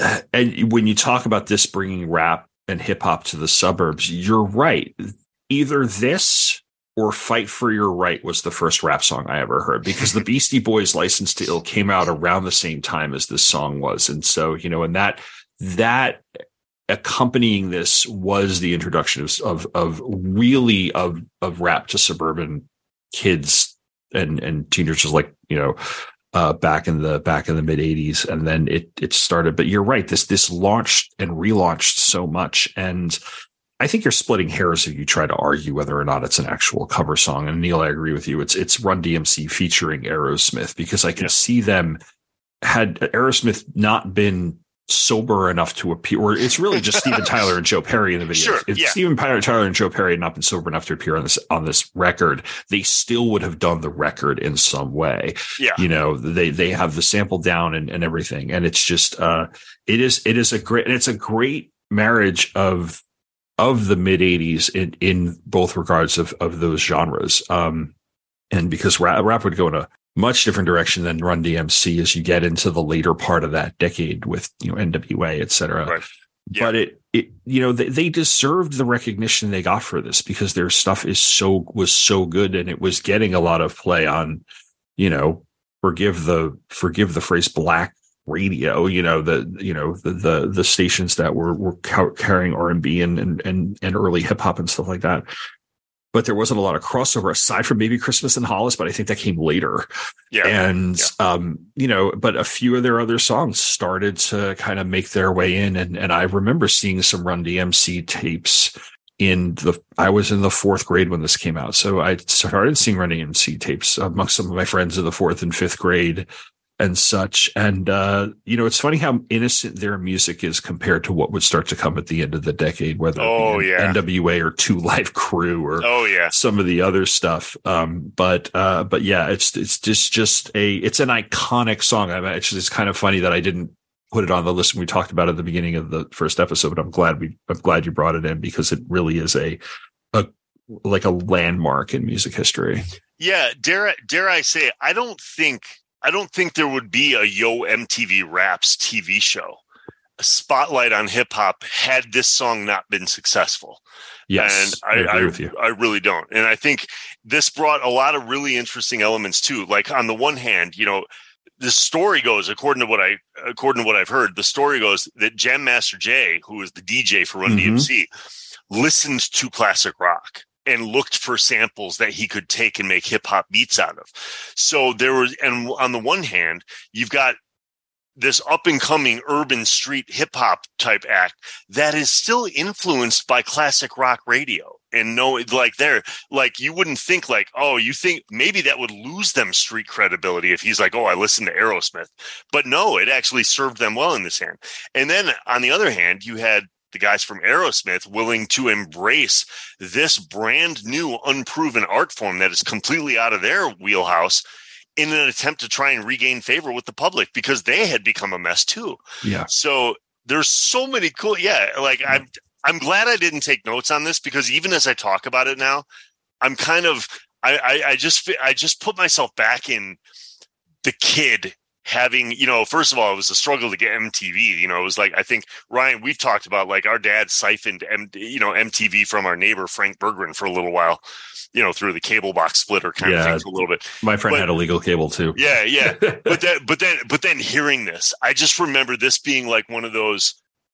and when you talk about this bringing rap and hip hop to the suburbs, you're right. Either this or Fight for Your Right was the first rap song I ever heard, because the Beastie Boys' License to Ill came out around the same time as this song was. And so, you know, and that, that accompanying this was the introduction of, of, of really of, of rap to suburban kids and, and teenagers, like, you know, uh, back in the, back in the mid eighties. And then it, it started, but you're right. This, this launched and relaunched so much. And I think you're splitting hairs if you try to argue whether or not it's an actual cover song. And Neil, I agree with you. It's it's Run D M C featuring Aerosmith, because I can Yeah. see them, had Aerosmith not been sober enough to appear, or it's really just Steven Tyler and Joe Perry in the video. Sure, If yeah. Steven Tyler, Tyler and Joe Perry had not been sober enough to appear on this on this record, they still would have done the record in some way. Yeah. You know, they they have the sample down and, and everything. And it's just uh it is it is a great and it's a great marriage of of the mid eighties in, in both regards of, of those genres. Um, and because rap, rap would go in a much different direction than Run D M C as you get into the later part of that decade with, you know, N W A, et cetera. Right. Yeah. But it, it, you know, they, they deserved the recognition they got for this, because their stuff is so, was so good, and it was getting a lot of play on, you know, forgive the, forgive the phrase, black radio, you know, the, you know, the, the, the stations that were, were carrying R and B and, and, and, and early hip hop and stuff like that. But there wasn't a lot of crossover aside from maybe Christmas in Hollis, but I think that came later. Yeah. And, Yeah. um, you know, but a few of their other songs started to kind of make their way in. And, and I remember seeing some Run D M C tapes in the, I was in the fourth grade when this came out. So I started seeing Run D M C tapes amongst some of my friends in the fourth and fifth grade and such. And, uh, you know, it's funny how innocent their music is compared to what would start to come at the end of the decade, whether Oh, it be yeah. N W A or Two Live Crew or Oh yeah. some of the other stuff. Um, but, uh, but yeah, it's, it's just, just a, it's an iconic song. I mean, it's just kind of funny that I didn't put it on the list when we talked about it at the beginning of the first episode, but I'm glad we, I'm glad you brought it in, because it really is a, a, like a landmark in music history. Yeah. Dare, dare I say, I don't think, I don't think there would be a Yo M T V Raps T V show, a spotlight on hip hop, had this song not been successful. Yes. And I, I agree I, with you. I really don't. And I think this brought a lot of really interesting elements too. Like on the one hand, you know, the story goes, according to what I, according to what I've heard, the story goes that Jam Master Jay, who was the D J for Run Mhm. D M C, listened to classic rock and looked for samples that he could take and make hip hop beats out of. So there was, and on the one hand, you've got this up and coming urban street hip hop type act that is still influenced by classic rock radio. And no, like they're like, you wouldn't think like, oh, you think maybe that would lose them street credibility if he's like, oh, I listened to Aerosmith, but no, it actually served them well in this hand. And then on the other hand, you had the guys from Aerosmith willing to embrace this brand new unproven art form that is completely out of their wheelhouse in an attempt to try and regain favor with the public, because they had become a mess too. Yeah. So there's so many cool, yeah, like I'm, I'm glad I didn't take notes on this, because even as I talk about it now, I'm kind of, I, I, I just, I just put myself back in the kid having, you know, first of all, it was a struggle to get M T V. You know, it was like, I think, Ryan, we've talked about like our dad siphoned, M, you know, M T V from our neighbor, Frank Bergren, for a little while, you know, through the cable box splitter kind Yeah. of thing for a little bit. My friend But- had illegal cable too. Yeah, yeah. But then, but then, but then hearing this, I just remember this being like one of those,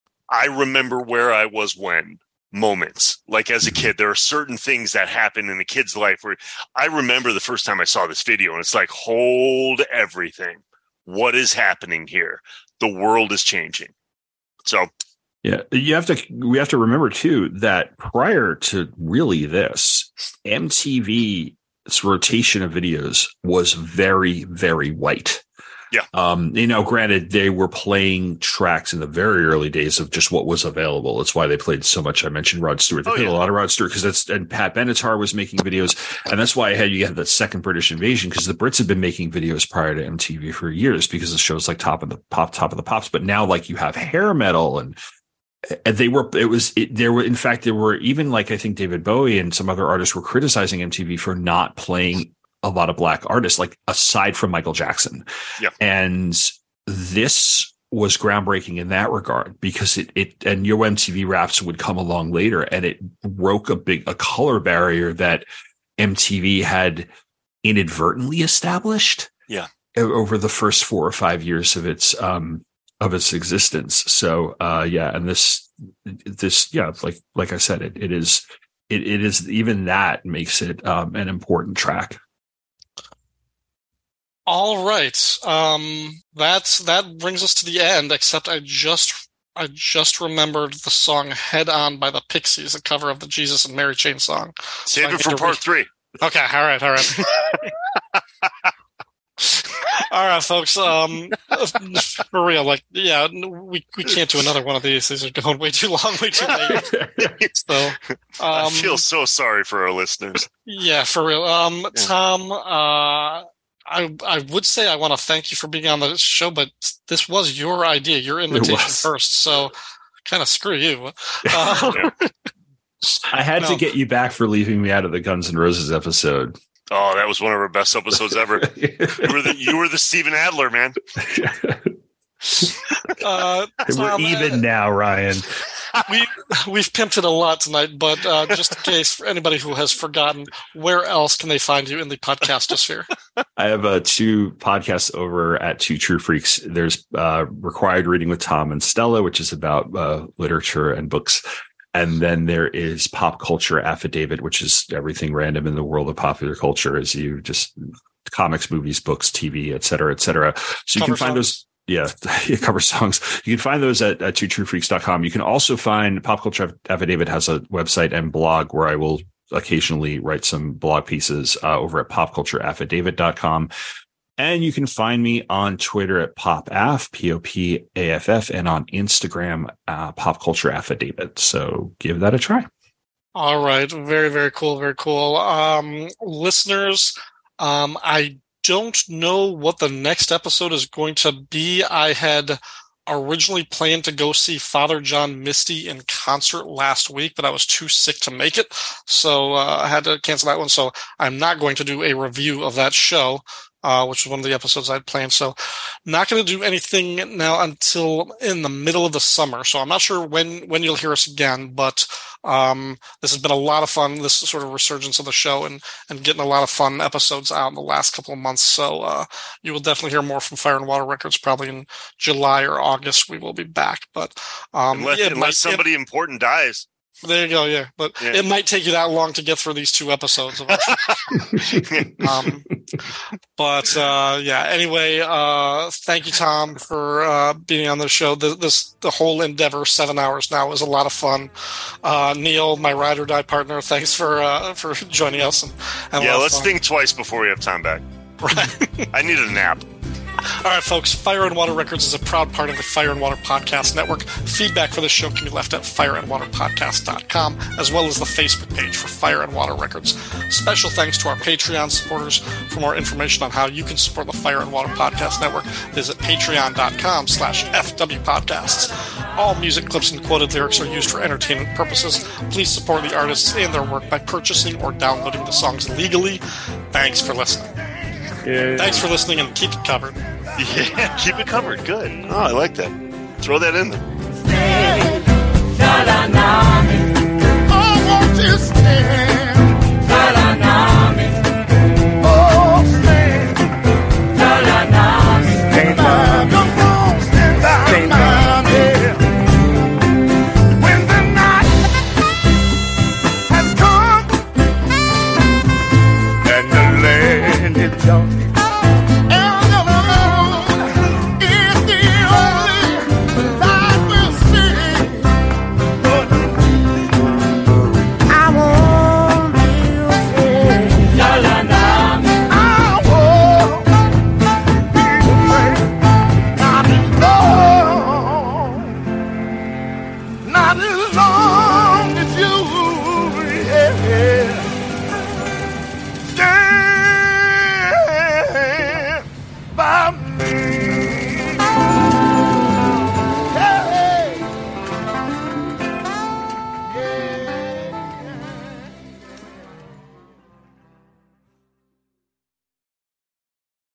I remember where I was when moments. Like as a kid, there are certain things that happen in the kid's life where I remember the first time I saw this video, and it's like, hold everything. What is happening here? The world is changing. So Yeah, you have to. We have to remember too that prior to really this, M T V's rotation of videos was very, very white. Yeah. Um, you know, granted, they were playing tracks in the very early days of just what was available. That's why they played so much. I mentioned Rod Stewart. They Oh, played yeah. a lot of Rod Stewart because that's, and Pat Benatar was making videos. And that's why I had, you had the second British invasion, because the Brits had been making videos prior to M T V for years because of shows like Top of the Pop, Top of the Pops. But now, like, you have hair metal and, and they were, it was, it, there were, in fact, there were even like, I think David Bowie and some other artists were criticizing M T V for not playing a lot of black artists, like aside from Michael Jackson. Yeah. And this was groundbreaking in that regard because it, it, and Yo M T V Raps would come along later and it broke a big, a color barrier that M T V had inadvertently established. Yeah. Over the first four or five years of its, um, of its existence. So, uh, yeah. And this, this, yeah, like, like I said, it, it is, it, it is even that makes it, um, an important track. All right. Um, that's, that brings us to the end, except I just, I just remembered the song Head On by the Pixies, a cover of the Jesus and Mary Chain song. Save So I it for need to part re- three. Okay. All right. All right. All right, folks. Um, for real, like, yeah, we we can't do another one of these. These are going way too long, way too late. So, um, I feel so sorry for our listeners. yeah, for real. Um, Tom, uh, I I would say I want to thank you for being on the show, but this was your idea, your invitation was. first. So, kind of screw you. Uh, Yeah. I had No. to get you back for leaving me out of the Guns N' Roses episode. Oh, that was one of our best episodes ever. You were the you were the Steven Adler, man. uh, We're Tom, even uh, now, Ryan. we we've pimped it a lot tonight, but uh, just in case for anybody who has forgotten, where else can they find you in the podcastosphere? I have uh, two podcasts over at Two True Freaks. There's uh, Required Reading with Tom and Stella, which is about uh, literature and books. And then there is Pop Culture Affidavit, which is everything random in the world of popular culture, as you just comics, movies, books, T V, et cetera, et cetera. So you Cover can find songs. those. Yeah, cover songs. You can find those at, at two true freaks dot com. You can also find Pop Culture Affidavit has a website and blog where I will occasionally write some blog pieces uh, over at pop culture affidavit dot com. And you can find me on Twitter at PopAff, P O P A F F, and on Instagram, uh, Pop Culture Affidavit. So give that a try. All right. Very, very cool. Very cool. Um, listeners, um, I don't know what the next episode is going to be. I had originally planned to go see Father John Misty in concert last week, but I was too sick to make it. So uh, I had to cancel that one. So I'm not going to do a review of that show. Uh, which was one of the episodes I'd planned. So not going to do anything now until in the middle of the summer. So I'm not sure when, when you'll hear us again, but um, this has been a lot of fun, this sort of resurgence of the show and, and getting a lot of fun episodes out in the last couple of months. So uh, you will definitely hear more from Fire and Water Records probably in July or August. We will be back. But um, Unless, yeah, it unless might- somebody important dies. there you go, yeah. But Yeah. it might take you that long to get through these two episodes. um, but uh, yeah. Anyway, uh, thank you, Tom, for uh, being on the show. The, this the whole endeavor, seven hours now, was a lot of fun. Uh, Neil, my ride or die partner, thanks for uh, for joining us. And, and a Yeah, lot of let's fun. think twice before we have time back. Right. I need a nap. All right, folks. Fire and Water Records is a proud part of the Fire and Water Podcast Network. Feedback for this show can be left at fire and water podcast dot com, as well as the Facebook page for Fire and Water Records. Special thanks to our Patreon supporters. For more information on how you can support the Fire and Water Podcast Network, visit patreon dot com slash F W podcasts. All music clips and quoted lyrics are used for entertainment purposes. Please support the artists and their work by purchasing or downloading the songs legally. Thanks for listening. Thanks for listening, and keep it covered. Yeah, keep it covered. Good. Oh, I like that. Throw that in there. I want to stay.